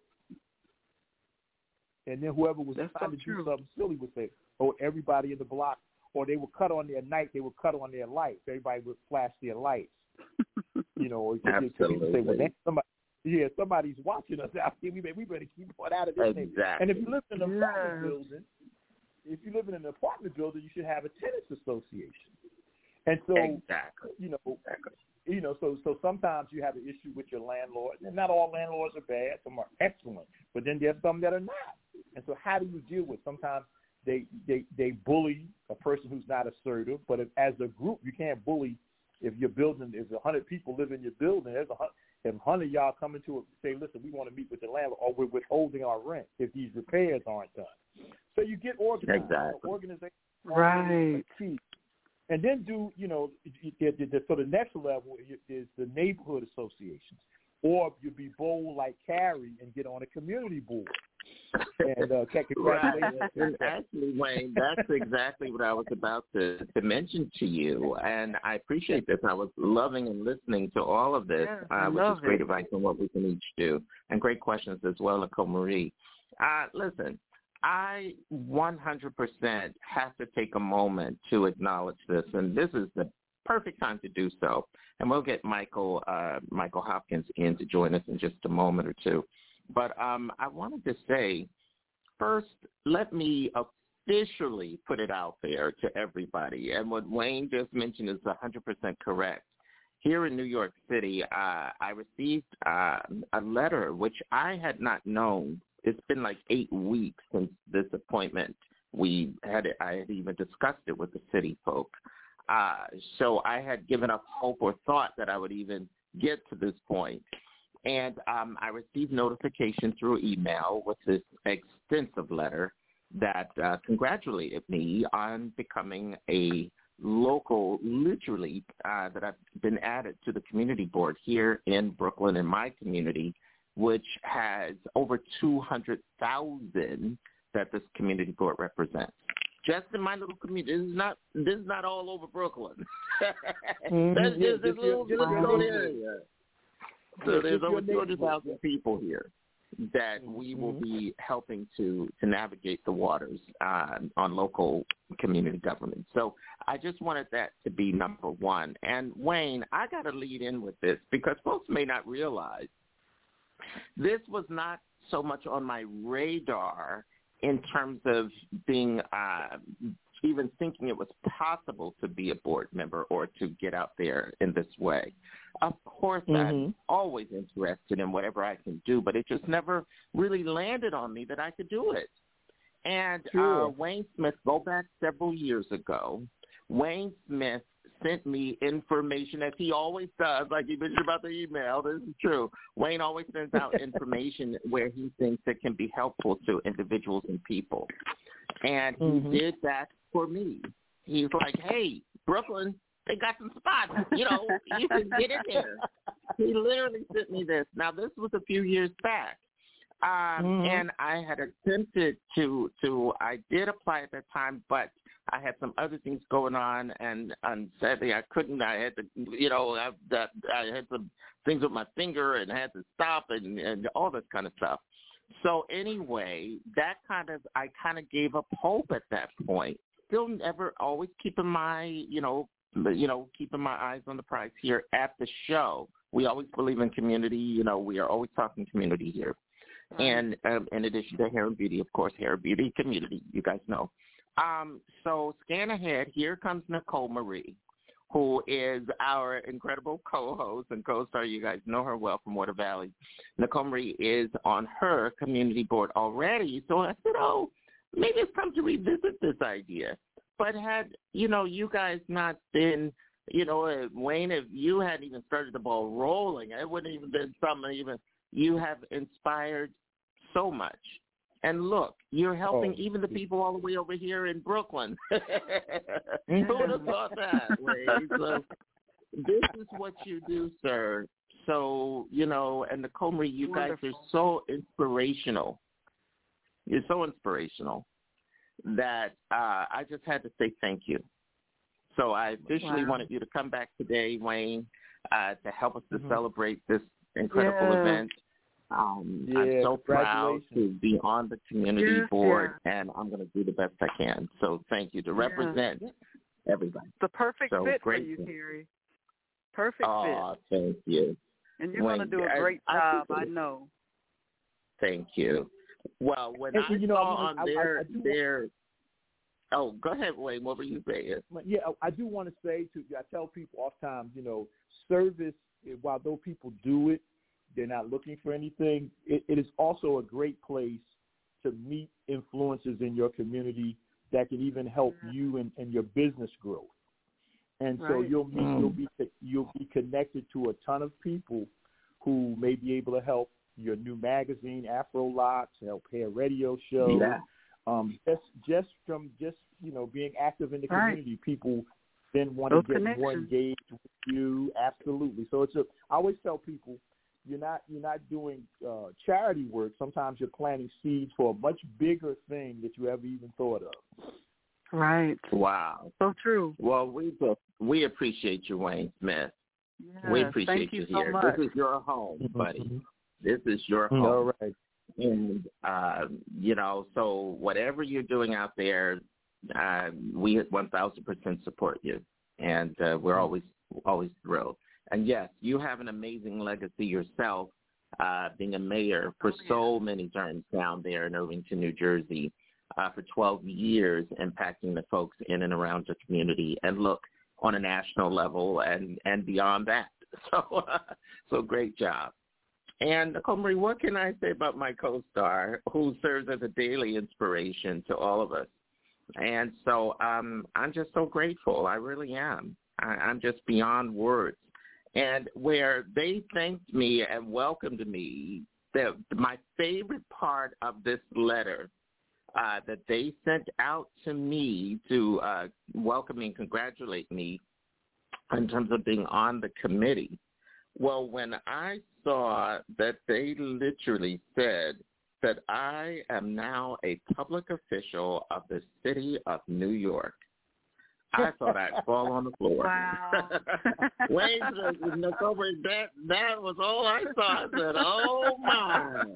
And then whoever was trying to do something silly would say, oh, everybody in the block, or they would cut on their night, they would cut on their lights. Everybody would flash their lights. Or Absolutely. Say, well, somebody's watching us out here. We better keep it out of this thing. And if you live in an apartment building, you should have a tenants association. And so, so sometimes you have an issue with your landlord. And not all landlords are bad. Some are excellent. But then there's some that are not. And so how do you deal with? Sometimes they bully a person who's not assertive. But as a group, you can't bully. If your building, if 100 people live in your building, if 100 of y'all come into it and say, listen, we want to meet with the landlord, or we're withholding our rent if these repairs aren't done. So you get organized. Organization is key. And then so the next level is the neighborhood associations. Or you be bold like Carrie and get on a community board. And congratulations. Actually, Wayne, that's exactly what I was about to mention to you. And I appreciate this. I was loving and listening to all of this, which is great advice on what we can each do. And great questions as well, Nicole Marie. Listen, I 100% have to take a moment to acknowledge this, and this is the perfect time to do so. And we'll get Michael Hopkins in to join us in just a moment or two. But I wanted to say, first, let me officially put it out there to everybody. And what Wayne just mentioned is 100% correct. Here in New York City, I received a letter which I had not known. It's been like 8 weeks since this appointment. I had even discussed it with the city folk. So I had given up hope or thought that I would even get to this point. And I received notification through email with this extensive letter that congratulated me on becoming a local, literally, that I've been added to the community board here in Brooklyn in my community, which has over 200,000 that this community board represents. Just in my little community. This is not all over Brooklyn. That's just this little area. So there's over 200,000 people here that we will be helping to navigate the waters on local community government. So I just wanted that to be number one. And Wayne, I got to lead in with this because folks may not realize this was not so much on my radar in terms of being even thinking it was possible to be a board member or to get out there in this way. Of course, I'm always interested in whatever I can do, but it just never really landed on me that I could do it. And Wayne Smith, go back several years ago, Wayne Smith sent me information, as he always does, like you mentioned about the email. This is true. Wayne always sends out information where he thinks it can be helpful to individuals and people. And he did that for me. He's like, hey, Brooklyn, they got some spots. You know, you can get in there. He literally sent me this. Now, this was a few years back. And I had attempted I did apply at that time, but I had some other things going on, and sadly I couldn't. I had to, I had some things with my finger and had to stop and all this kind of stuff. So anyway, I kind of gave up hope at that point. Still never, always keeping my, keeping my eyes on the prize here at the show. We always believe in community. We are always talking community here. And in addition to Hair and Beauty, of course, Hair and Beauty community, you guys know. So scan ahead. Here comes Nicole Marie, who is our incredible co-host and co-star. You guys know her well from Water Valley. Nicole Marie is on her community board already. So I said, maybe it's time to revisit this idea. But had, you guys not been, Wayne, if you hadn't even started the ball rolling, it wouldn't even been something you have inspired so much. And look, you're helping even the people all the way over here in Brooklyn. Who would have thought that, Wayne? So this is what you do, sir. So, and Nicole Marie, you guys are so inspirational. You're so inspirational that I just had to say thank you. So I officially wanted you to come back today, Wayne, to help us to celebrate this incredible event. I'm so proud to be on the community board, and I'm going to do the best I can. So thank you to represent everybody. The perfect fit for you, Carrie. Perfect fit. Oh, thank you. And you're going to do a great job, I know. Thank you. Well, when I saw on their oh, go ahead, Wayne. What were you saying? Yeah, I do want to say, I tell people oftentimes, service, while though people do it, they're not looking for anything. It is also a great place to meet influences in your community that can even help you and your business growth. And so you'll be connected to a ton of people who may be able to help your new magazine, Afro Locks, help Hair Radio Show. Yeah. Just from being active in the community, people then want to get more engaged with you. Absolutely. So I always tell people, you're not doing charity work. Sometimes you're planting seeds for a much bigger thing that you ever even thought of. Right. Wow. So true. Well, we appreciate you, Wayne Smith. Yes, we appreciate you so here. Much. This is your home, buddy. This is your home. All right. And So whatever you're doing out there, we 1,000% support you, and we're always thrilled. And yes, you have an amazing legacy yourself, being a mayor for so many terms down there in Irvington, New Jersey, for 12 years, impacting the folks in and around your community, and look, on a national level and beyond that. So great job. And Nicole Marie, what can I say about my co-star, who serves as a daily inspiration to all of us? And so I'm just so grateful. I really am. I'm just beyond words. And where they thanked me and welcomed me, my favorite part of this letter that they sent out to me to welcome me and congratulate me in terms of being on the committee. Well, when I saw that they literally said that I am now a public official of the city of New York, I thought I'd fall on the floor. Wow. Wait, Nicole, that was all I saw. I said, oh, my.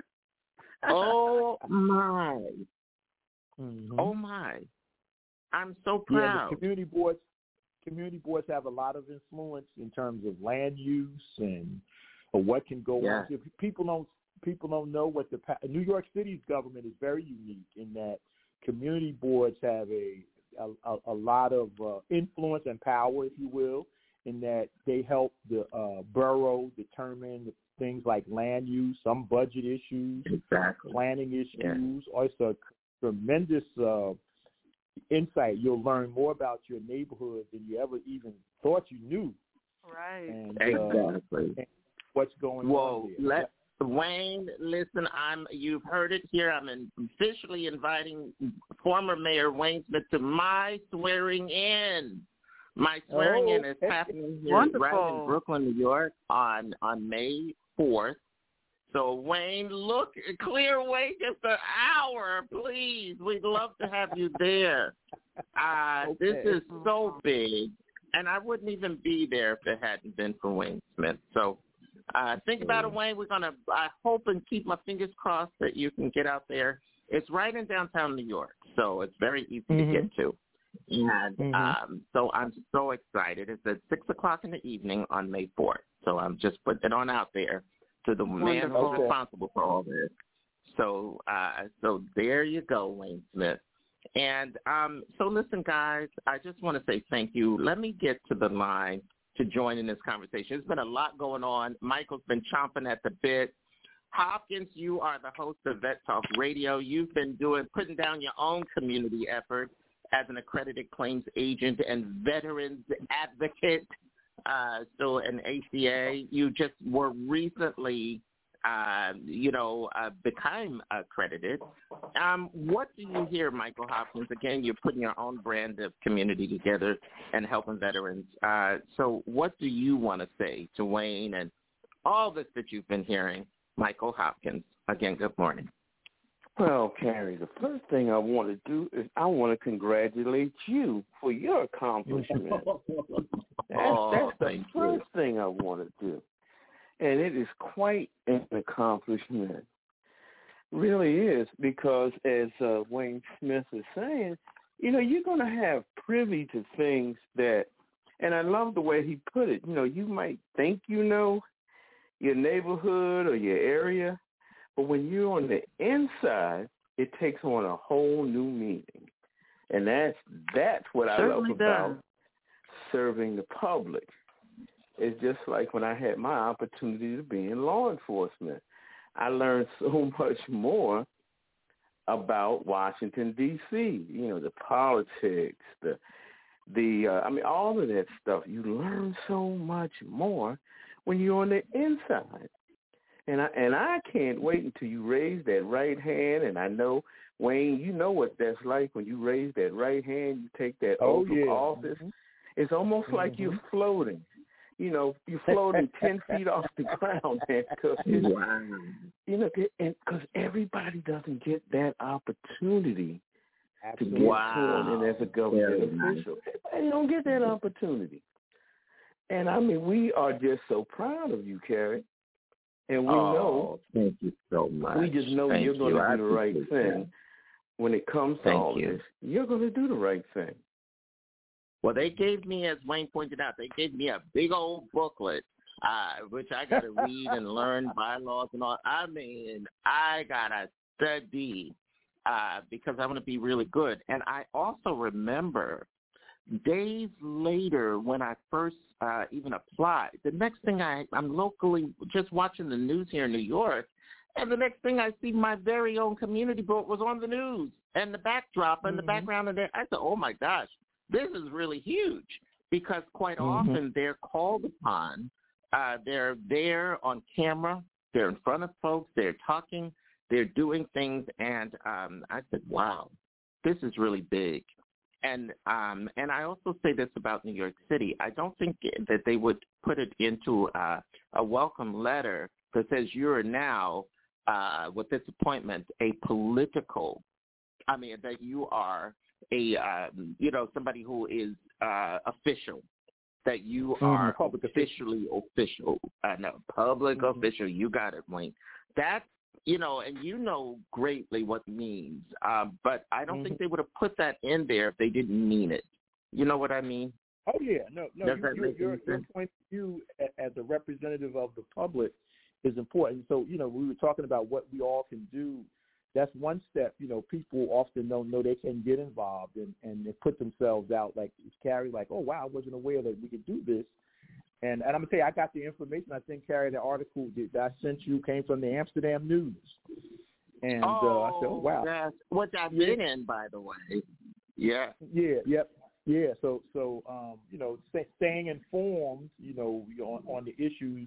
Oh, my. Mm-hmm. Oh, my. I'm so proud. Yeah, the community boards have a lot of influence in terms of land use and what can go on. People don't know what New York City's government is very unique in that community boards have a lot of influence and power, if you will, in that they help the borough determine things like land use, some budget issues, planning issues. Also, tremendous insight. You'll learn more about your neighborhood than you ever even thought you knew. Right. And, exactly. And what's going on there. Wayne, listen, you've heard it here. I'm officially inviting former Mayor Wayne Smith to my swearing in. My swearing in is happening here right in Brooklyn, New York on May 4th. So, Wayne, clear way just an hour, please. We'd love to have you there. This is so big, and I wouldn't even be there if it hadn't been for Wayne Smith. So, think about it, Wayne. I hope and keep my fingers crossed that you can get out there. It's right in downtown New York, so it's very easy to get to. And so I'm so excited. It's at 6 o'clock in the evening on May 4th. So I'm just putting it on out there to the man who's responsible for all this. So there you go, Wayne Smith. And so listen, guys, I just want to say thank you. Let me get to the line to join in this conversation. There's been a lot going on. Michael's been chomping at the bit. Hopkins, you are the host of Vet Talk Radio. You've been putting down your own community effort as an accredited claims agent and veterans advocate. So an ACA, you just were recently, became accredited. What do you hear, Michael Hopkins? Again, you're putting your own brand of community together and helping veterans. So what do you want to say to Wayne and all this that you've been hearing? Michael Hopkins, again, good morning. Well, Carrie, the first thing I want to do is I want to congratulate you for your accomplishment. That's the first thing I want to do. And it is quite an accomplishment. Really is, because as Wayne Smith is saying, you're going to have privy to things that, and I love the way he put it, you might think your neighborhood or your area, but when you're on the inside, it takes on a whole new meaning. And that's what I love about serving the public. It's just like when I had my opportunity to be in law enforcement. I learned so much more about Washington, D.C., the politics, all of that stuff. You learn so much more when you're on the inside. And I can't wait until you raise that right hand. And I know, Wayne, you know what that's like when you raise that right hand, you take that oath of office. Mm-hmm. It's almost like you're floating. You're floating 10 feet off the ground, man, because everybody doesn't get that opportunity to get sworn in as a government official. Everybody don't get that opportunity. And, we are just so proud of you, Carrie. And we know. Thank you so much. We just know you're going to do the right thing. When it comes to all this, you're going to do the right thing. Well, they gave me, as Wayne pointed out, they gave me a big old booklet, which I got to read and learn bylaws and all. I mean, I got to study because I want to be really good. And I also remember days later when I first even applied, the next thing I'm locally just watching the news here in New York, and the next thing I see, my very own community board was on the news, and the backdrop and the background of that. I said, oh, my gosh, this is really huge, because quite often they're called upon. They're there on camera. They're in front of folks. They're talking. They're doing things. And I said, wow, this is really big. And I also say this about New York City. I don't think that they would put it into a welcome letter that says you're now, with this appointment, a political, that you are a, somebody who is official, that you are officially official. Public official. You got it, Wayne. That's, and you know greatly what it means. But I don't think they would have put that in there if they didn't mean it. You know what I mean? Oh, yeah. No, your point of view as a representative of the public is important. So, we were talking about what we all can do. That's one step. People often don't know they can get involved and they put themselves out, like Carrie, like, oh, wow, I wasn't aware that we could do this. And I'm going to tell you, I got the information. I think, Carrie, the article that I sent you came from the Amsterdam News. And I said, oh, wow. That's what I've been in, by the way. Yeah. Yeah, yep. Yeah, so staying informed, on the issues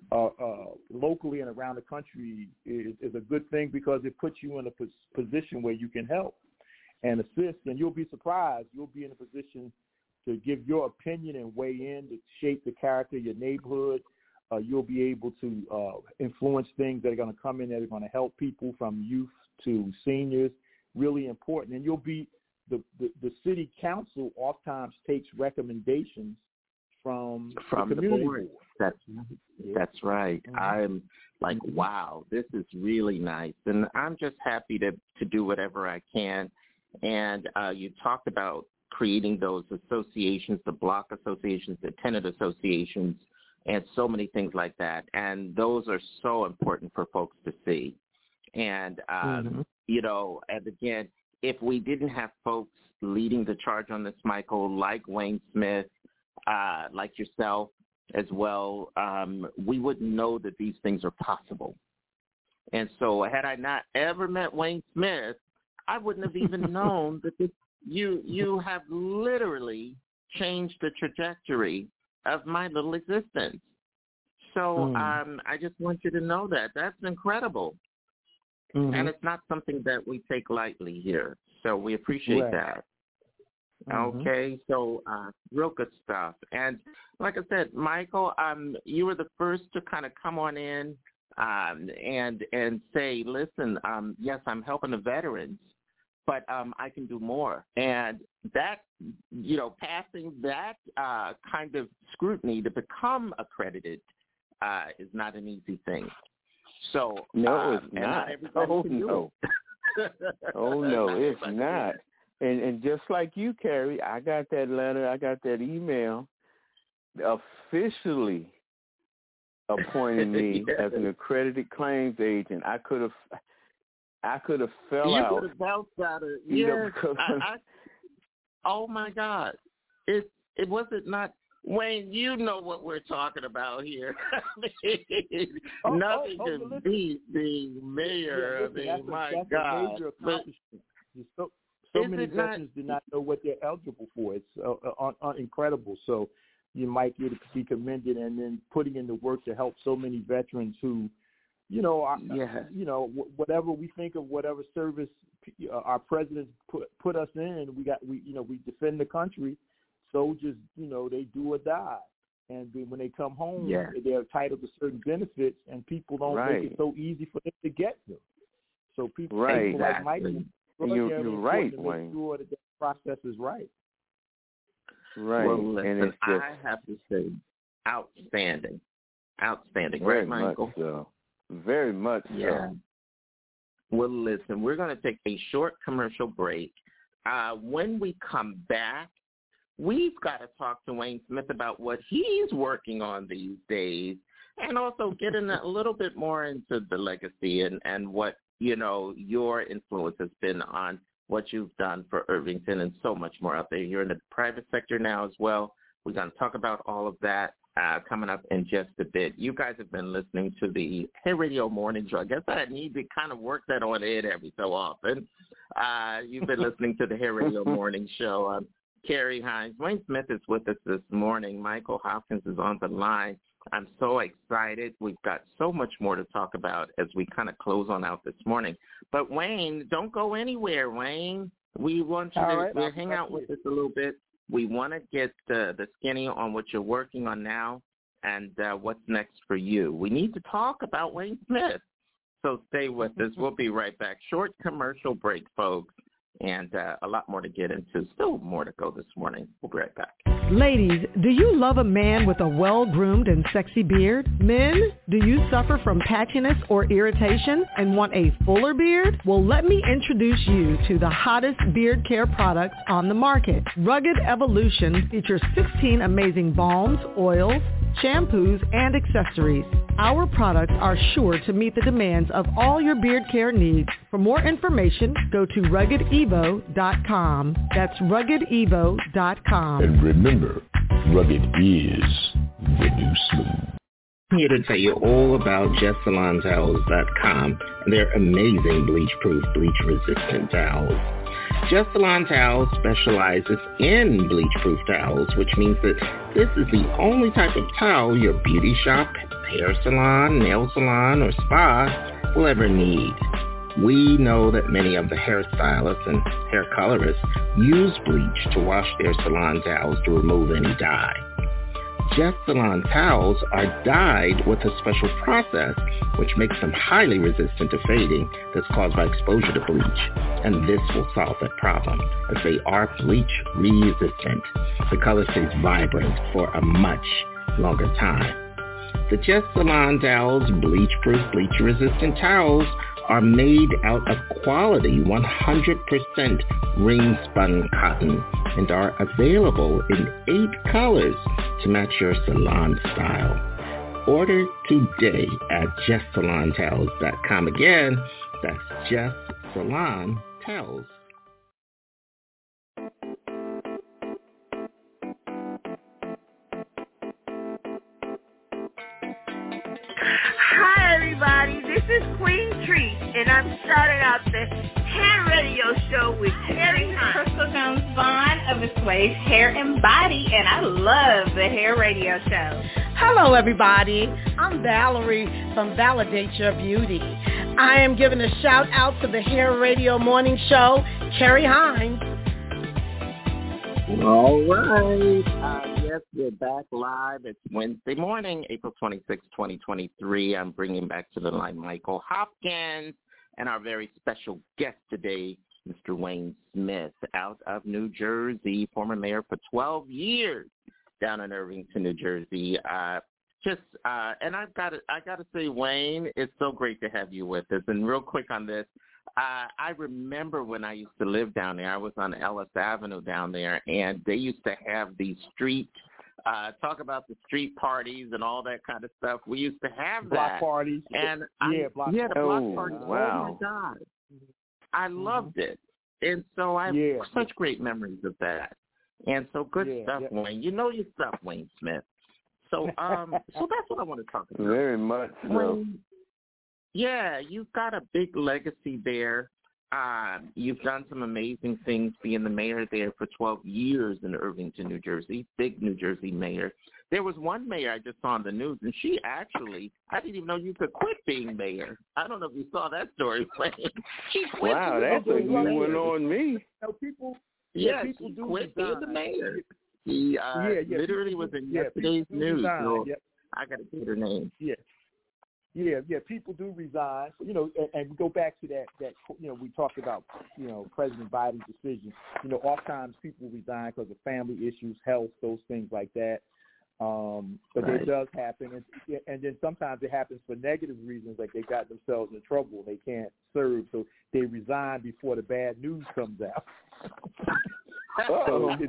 locally and around the country is a good thing, because it puts you in a position where you can help and assist. And you'll be surprised. You'll be in a position to give your opinion and weigh in to shape the character of your neighborhood. You'll be able to influence things that are going to come in that are going to help people from youth to seniors. Really important. And you'll be the city council oftentimes takes recommendations from the community board. That's right. I'm like, wow, this is really nice. And I'm just happy to do whatever I can. And you talked about creating those associations, the block associations, the tenant associations, and so many things like that. And those are so important for folks to see. And, and again, if we didn't have folks leading the charge on this, Michael, like Wayne Smith, like yourself as well, we wouldn't know that these things are possible. And so had I not ever met Wayne Smith, I wouldn't have even known that you have literally changed the trajectory of my little existence. So I just want you to know that. That's incredible. And it's not something that we take lightly here. So we appreciate that. Okay, so real good stuff. And like I said, Michael, you were the first to kind of come on in and say, listen, yes, I'm helping the veterans, but I can do more. And that, passing that kind of scrutiny to become accredited is not an easy thing. So no, it's not. Oh, no. Oh, no, it's not. And just like you, Carrie, I got that letter, I got that email officially appointing me as an accredited claims agent. I could have fell out. You could have bounced out of it. Yes. Oh my God! It wasn't not. Wayne, you know what we're talking about here. Nothing can beat being mayor. My God! So many veterans do not know what they're eligible for. It's incredible. So you might get to be commended, and then putting in the work to help so many veterans who, whatever we think of, whatever service our presidents put us in, we defend the country. Soldiers, they do or die, and when they come home, they're entitled to certain benefits, and people don't make it so easy for them to get them. So people like Michael. You're right, Wayne. Make sure that the process is right. Right. Well, listen, and I have to say, outstanding. Right, Michael? So. Very much Yeah. so. Well, listen, we're going to take a short commercial break. When we come back, we've got to talk to Wayne Smith about what he's working on these days, and also get in a little bit more into the legacy and what, your influence has been on what you've done for Irvington and so much more out there. You're in the private sector now as well. We're going to talk about all of that coming up in just a bit. You guys have been listening to the Hair Radio Morning Show. I guess I need to kind of work that on Ed every so often. You've been listening to the Hair Radio Morning Show. I'm Carrie Hines. Wayne Smith is with us this morning. Michael Hopkins is on the line. I'm so excited. We've got so much more to talk about as we kind of close on out this morning. But, Wayne, don't go anywhere, Wayne. We want you to hang out with us a little bit. We want to get the skinny on what you're working on now and what's next for you. We need to talk about Wayne Smith. So stay with us. We'll be right back. Short commercial break, folks, and a lot more to get into. Still more to go this morning. We'll be right back. Ladies, do you love a man with a well-groomed and sexy beard? Men, do you suffer from patchiness or irritation and want a fuller beard? Well, let me introduce you to the hottest beard care products on the market. Rugged Evolution features 16 amazing balms, oils, shampoos, and accessories. Our products are sure to meet the demands of all your beard care needs. For more information, go to RuggedEvo.com. That's RuggedEvo.com. And remember, rugged is the new smooth. I'm here to tell you all about JustSalonTowels.com and their amazing bleach-proof, bleach-resistant towels. Just Salon Towels specializes in bleach-proof towels, which means that this is the only type of towel your beauty shop, hair salon, nail salon, or spa will ever need. We know that many of the hairstylists and hair colorists use bleach to wash their salon towels to remove any dye. Just Salon Towels are dyed with a special process which makes them highly resistant to fading that's caused by exposure to bleach. And this will solve that problem, as they are bleach resistant. The color stays vibrant for a much longer time. The Just Salon Towels bleach-proof, bleach-resistant towels are made out of quality 100% ring-spun cotton and are available in 8 colors to match your salon style. Order today at JustSalonTowels.com. Again, that's Just Salon Towels. Hi, everybody. This is Queen Treat, and I'm starting out the Hair Radio Show with Carrie Hines. Crystal Jones Vaughn of the Sways Hair and Body, and I love the Hair Radio Show. Hello, everybody. I'm Valerie from Validate Your Beauty. I am giving a shout out to the Hair Radio Morning Show, Carrie Hines. All right. Yes, we're back live. It's Wednesday morning, April 26, 2023. I'm bringing back to the line Michael Hopkins and our very special guest today, Mr. Wayne Smith, out of New Jersey, former mayor for 12 years down in Irvington, New Jersey. And I gotta say, Wayne, it's so great to have you with us. And real quick on this, I remember when I used to live down there. I was on Ellis Avenue down there, and they used to have these street, talk about the street parties and all that kind of stuff. We used to have that. Block parties. And the block parties. Block parties. Wow. Oh, my God. I loved it. And so I have such great memories of that. And so good stuff, Wayne. You know your stuff, Wayne Smith. So so that's what I want to talk about. Very much so. Yeah, you've got a big legacy there. You've done some amazing things being the mayor there for 12 years in Irvington, New Jersey, big New Jersey mayor. There was one mayor I just saw on the news, and she actually, I didn't even know you could quit being mayor. I don't know if you saw that story, she quit. Wow, that's a new one on me. People she do quit resign. being the mayor. She literally was in yesterday's news. So I got to get her name. Yeah, people do resign. And we go back to that. We talked about, President Biden's decision. Oftentimes people resign because of family issues, health, those things like that. But it does happen, and then sometimes it happens for negative reasons, like they got themselves in trouble, they can't serve, so they resign before the bad news comes out. So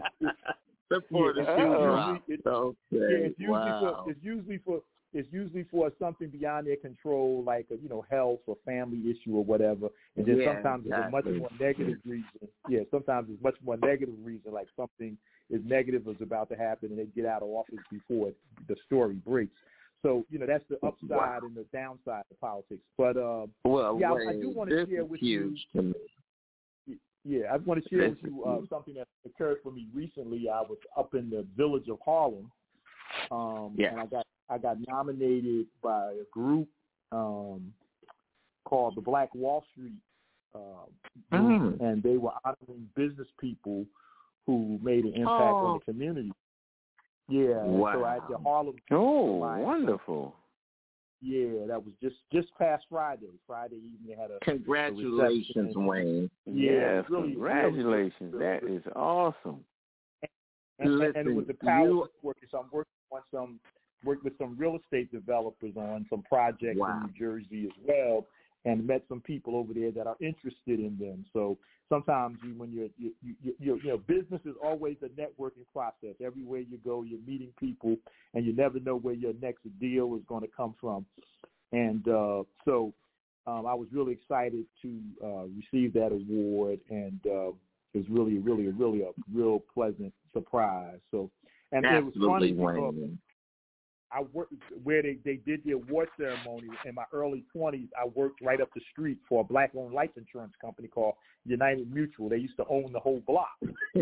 it's usually for something beyond their control, like a health or family issue or whatever, and then sometimes it's a much more negative reason. Yeah, sometimes it's much more negative reason, like something is negative is about to happen, and they get out of office before the story breaks. So that's the upside and the downside of politics. But I do want to share with you. Yeah, I want to share with you something that occurred for me recently. I was up in the village of Harlem, and I got nominated by a group called the Black Wall Street group, and they were honoring business people who made an impact on the community. Yeah, so at the Harlem. Oh, wonderful. Yeah, that was just past Friday. Friday evening, they had a congratulations, Wayne. Yes, really, congratulations. That is awesome. And it was the power work. So I'm worked with some real estate developers on some projects in New Jersey as well, and met some people over there that are interested in them. So sometimes when business is always a networking process. Everywhere you go, you're meeting people, and you never know where your next deal is going to come from. And so I was really excited to receive that award, and it was really a real pleasant surprise. So, and absolutely, it was funny because I worked where they did the award ceremony in my early 20s. I worked right up the street for a black-owned life insurance company called United Mutual. They used to own the whole block.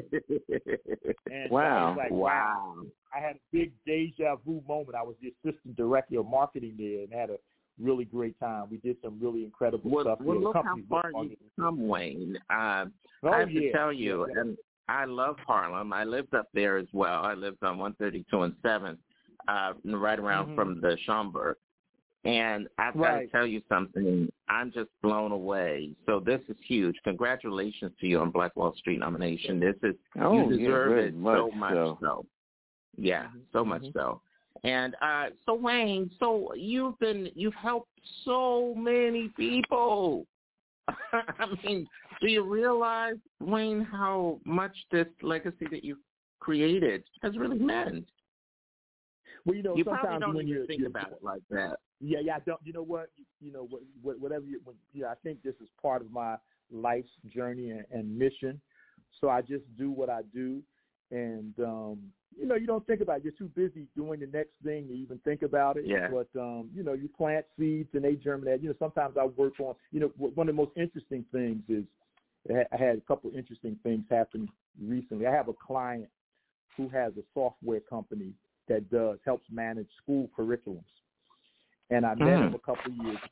And wow! So I was like, I had a big deja vu moment. I was the assistant director of marketing there, and had a really great time. We did some really incredible stuff. Well, look how far you've come, Wayne. I have to tell you, and I love Harlem. I lived up there as well. I lived on 132 and 7th. Right around from the Schomburg. And I've got to tell you something. I'm just blown away. So this is huge. Congratulations to you on Black Wall Street nomination. This is you deserve it so much so. Yeah, so much so. And so Wayne, so you've helped so many people. I mean, do you realize, Wayne, how much this legacy that you've created has really meant? Well, you sometimes probably don't when even think about it like that. Yeah, I don't. You know what? Whatever. I think this is part of my life's journey and mission. So I just do what I do, and you don't think about it. You're too busy doing the next thing to even think about it. Yeah. But you plant seeds and they germinate. Sometimes I work on. One of the most interesting things is I had a couple of interesting things happen recently. I have a client who has a software company that helps manage school curriculums. And I met him a couple of years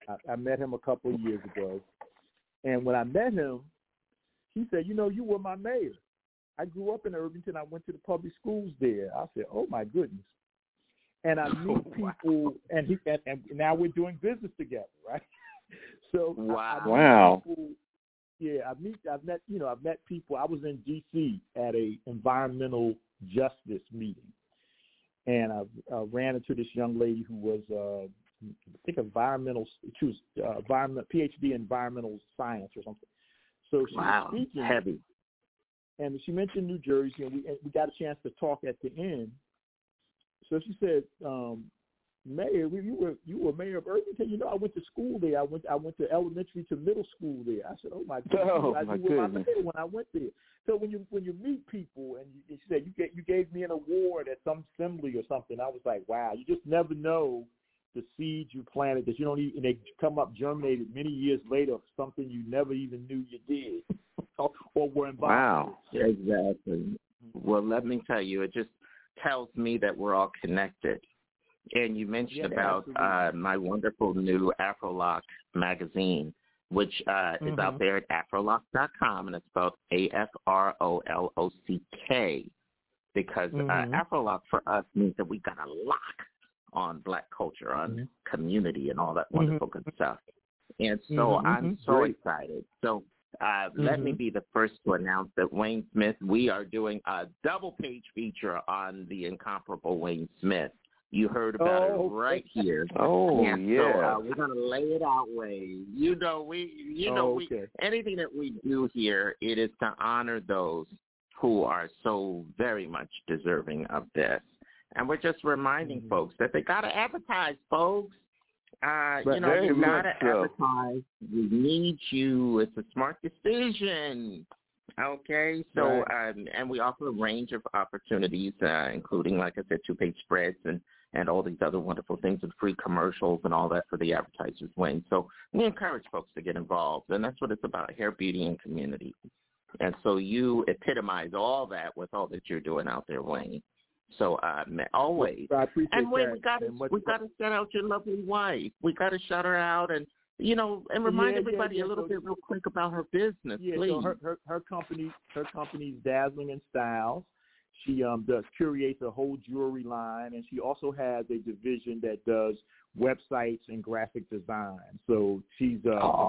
ago. And when I met him, he said, you were my mayor. I grew up in Irvington. I went to the public schools there. I said, oh, my goodness. And I meet people, and now we're doing business together, right? So wow. I've met people. I was in D.C. at a environmental justice meeting. And I ran into this young lady who was, I think, she was PhD in environmental science or something. So she was speaking. Heavy. And she mentioned New Jersey, and we got a chance to talk at the end. So she said, Mayor, you were mayor of Irvington. I went to school there. I went to elementary to middle school there. I said, oh my goodness, I knew my mayor when I went there. So when you meet people and you said you gave me an award at some assembly or something, I was like, wow, you just never know the seeds you planted that you don't even, and they come up germinated many years later of something you never even knew you did or were involved. Wow, exactly. Well, let me tell you, it just tells me that we're all connected. And you mentioned about my wonderful new AfroLock magazine, which is out there at afrolock.com, and it's spelled AFROLOCK, because AfroLock for us means that we got a lock on Black culture, on community, and all that wonderful good stuff. And so I'm so excited. So Let me be the first to announce that Wayne Smith, we are doing a double-page feature on the incomparable Wayne Smith. You heard about it right here. Oh, and yeah. So we're going to lay it out, Wayne. Anything that we do here, it is to honor those who are so very much deserving of this. And we're just reminding folks that they got to advertise, folks. You got to advertise. We need you. It's a smart decision. Okay, so and we offer a range of opportunities, including, like I said, 2-page spreads and all these other wonderful things and free commercials and all that for the advertisers, Wayne. So we encourage folks to get involved, and that's what it's about, hair, beauty, and community. And so you epitomize all that with all that you're doing out there, Wayne. So always. I appreciate and Wayne, that. we got to shout out your lovely wife. We got to shout her out and remind everybody a little bit real quick about her business, please. So her company's Dazzling in Styles. She does curates a whole jewelry line, and she also has a division that does websites and graphic design. So she's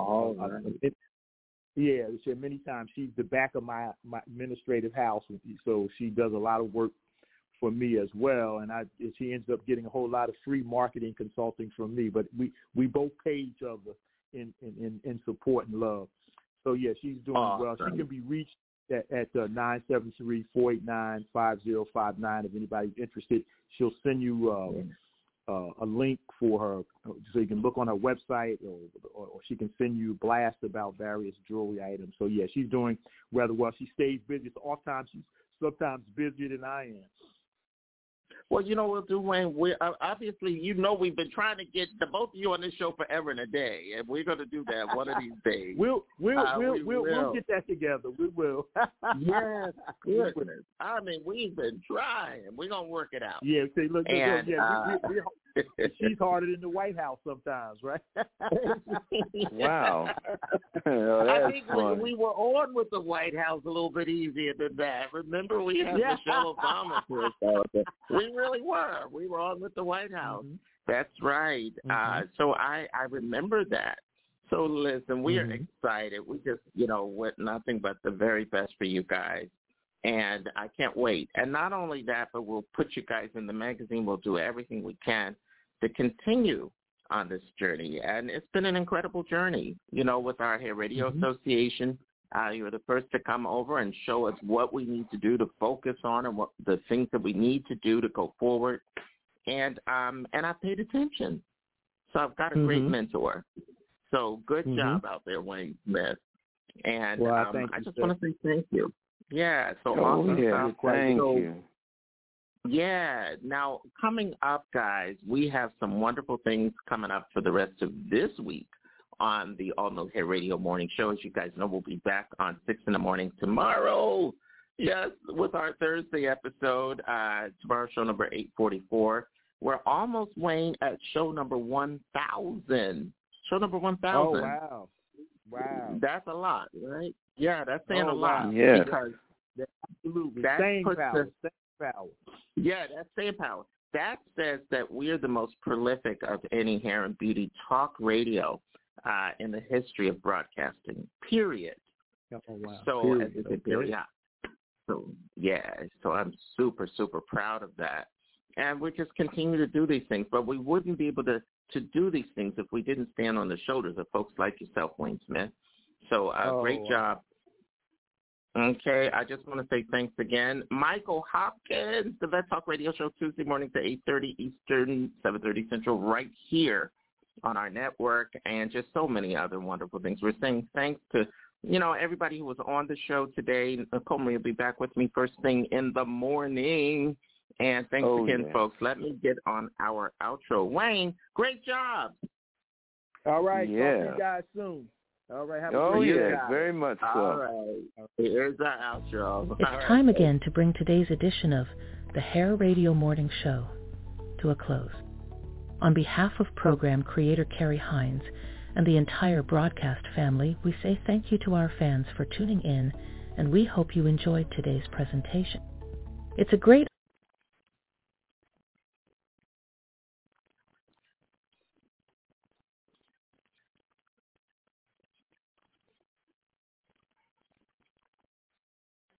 she many times she's the back of my administrative house, so she does a lot of work for me as well, and she ends up getting a whole lot of free marketing consulting from me. But we both pay each other in support and love. So yeah, she's doing well. She can be reached at 973-489-5059 if anybody's interested. She'll send you a link for her so you can look on her website, or she can send you blasts about various jewelry items. So yeah, she's doing rather well. She stays busy. So oftentimes she's sometimes busier than I am. Well, we'll do, Wayne. Obviously, we've been trying to get the both of you on this show forever and a day, and we're going to do that one of these days. We'll get that together. We will. Yes, goodness. I mean, we've been trying. We're going to work it out. Yeah, see, look, she's harder than the White House sometimes, right? Wow. I think we were on with the White House a little bit easier than that. Remember, we had Michelle Obama for us. We really were. We were on with the White House. Mm-hmm. That's right. So I remember that. So listen, we are excited. We just, with nothing but the very best for you guys. And I can't wait. And not only that, but we'll put you guys in the magazine. We'll do everything we can to continue on this journey. And it's been an incredible journey, with our Hair Radio Association. You were the first to come over and show us what we need to do to focus on and what the things that we need to do to go forward. And I paid attention. So I've got a great mentor. So good job out there, Wayne Smith. And I just want to say thank you. Yeah, so awesome. Yeah, thank you. Yeah, now coming up, guys, we have some wonderful things coming up for the rest of this week on the All New Hair Radio Morning Show. As you guys know, we'll be back on 6 in the morning tomorrow. Yes, with our Thursday episode. Tomorrow, show number 844. We're almost, Wayne, at show number 1,000. Show number 1,000. Oh, wow. Wow. That's a lot, right? Yeah, that's saying a lot. Yeah. Because absolutely. That staying puts power. us, staying power. Yeah, that's staying power. That says that we're the most prolific of any hair and beauty talk radio in the history of broadcasting, period. Oh, wow. So, period. So I'm super, super proud of that. And we just continue to do these things. But we wouldn't be able to do these things if we didn't stand on the shoulders of folks like yourself, Wayne Smith. So great job. Okay, I just want to say thanks again. Michael Hopkins, the Vet Talk Radio Show, Tuesday mornings at 8:30 Eastern, 7:30 Central, right here on our network, and just so many other wonderful things. We're saying thanks to, everybody who was on the show today. Nicole will be back with me first thing in the morning. And thanks again, folks. Let me get on our outro. Wayne, great job. All right. Yeah. Talk to you guys soon. All right. Have a great day. Very much so. All right. Here's our outro. It's time again to bring today's edition of the Hair Radio Morning Show to a close. On behalf of program creator Carrie Hines and the entire broadcast family, we say thank you to our fans for tuning in, and we hope you enjoyed today's presentation. It's a great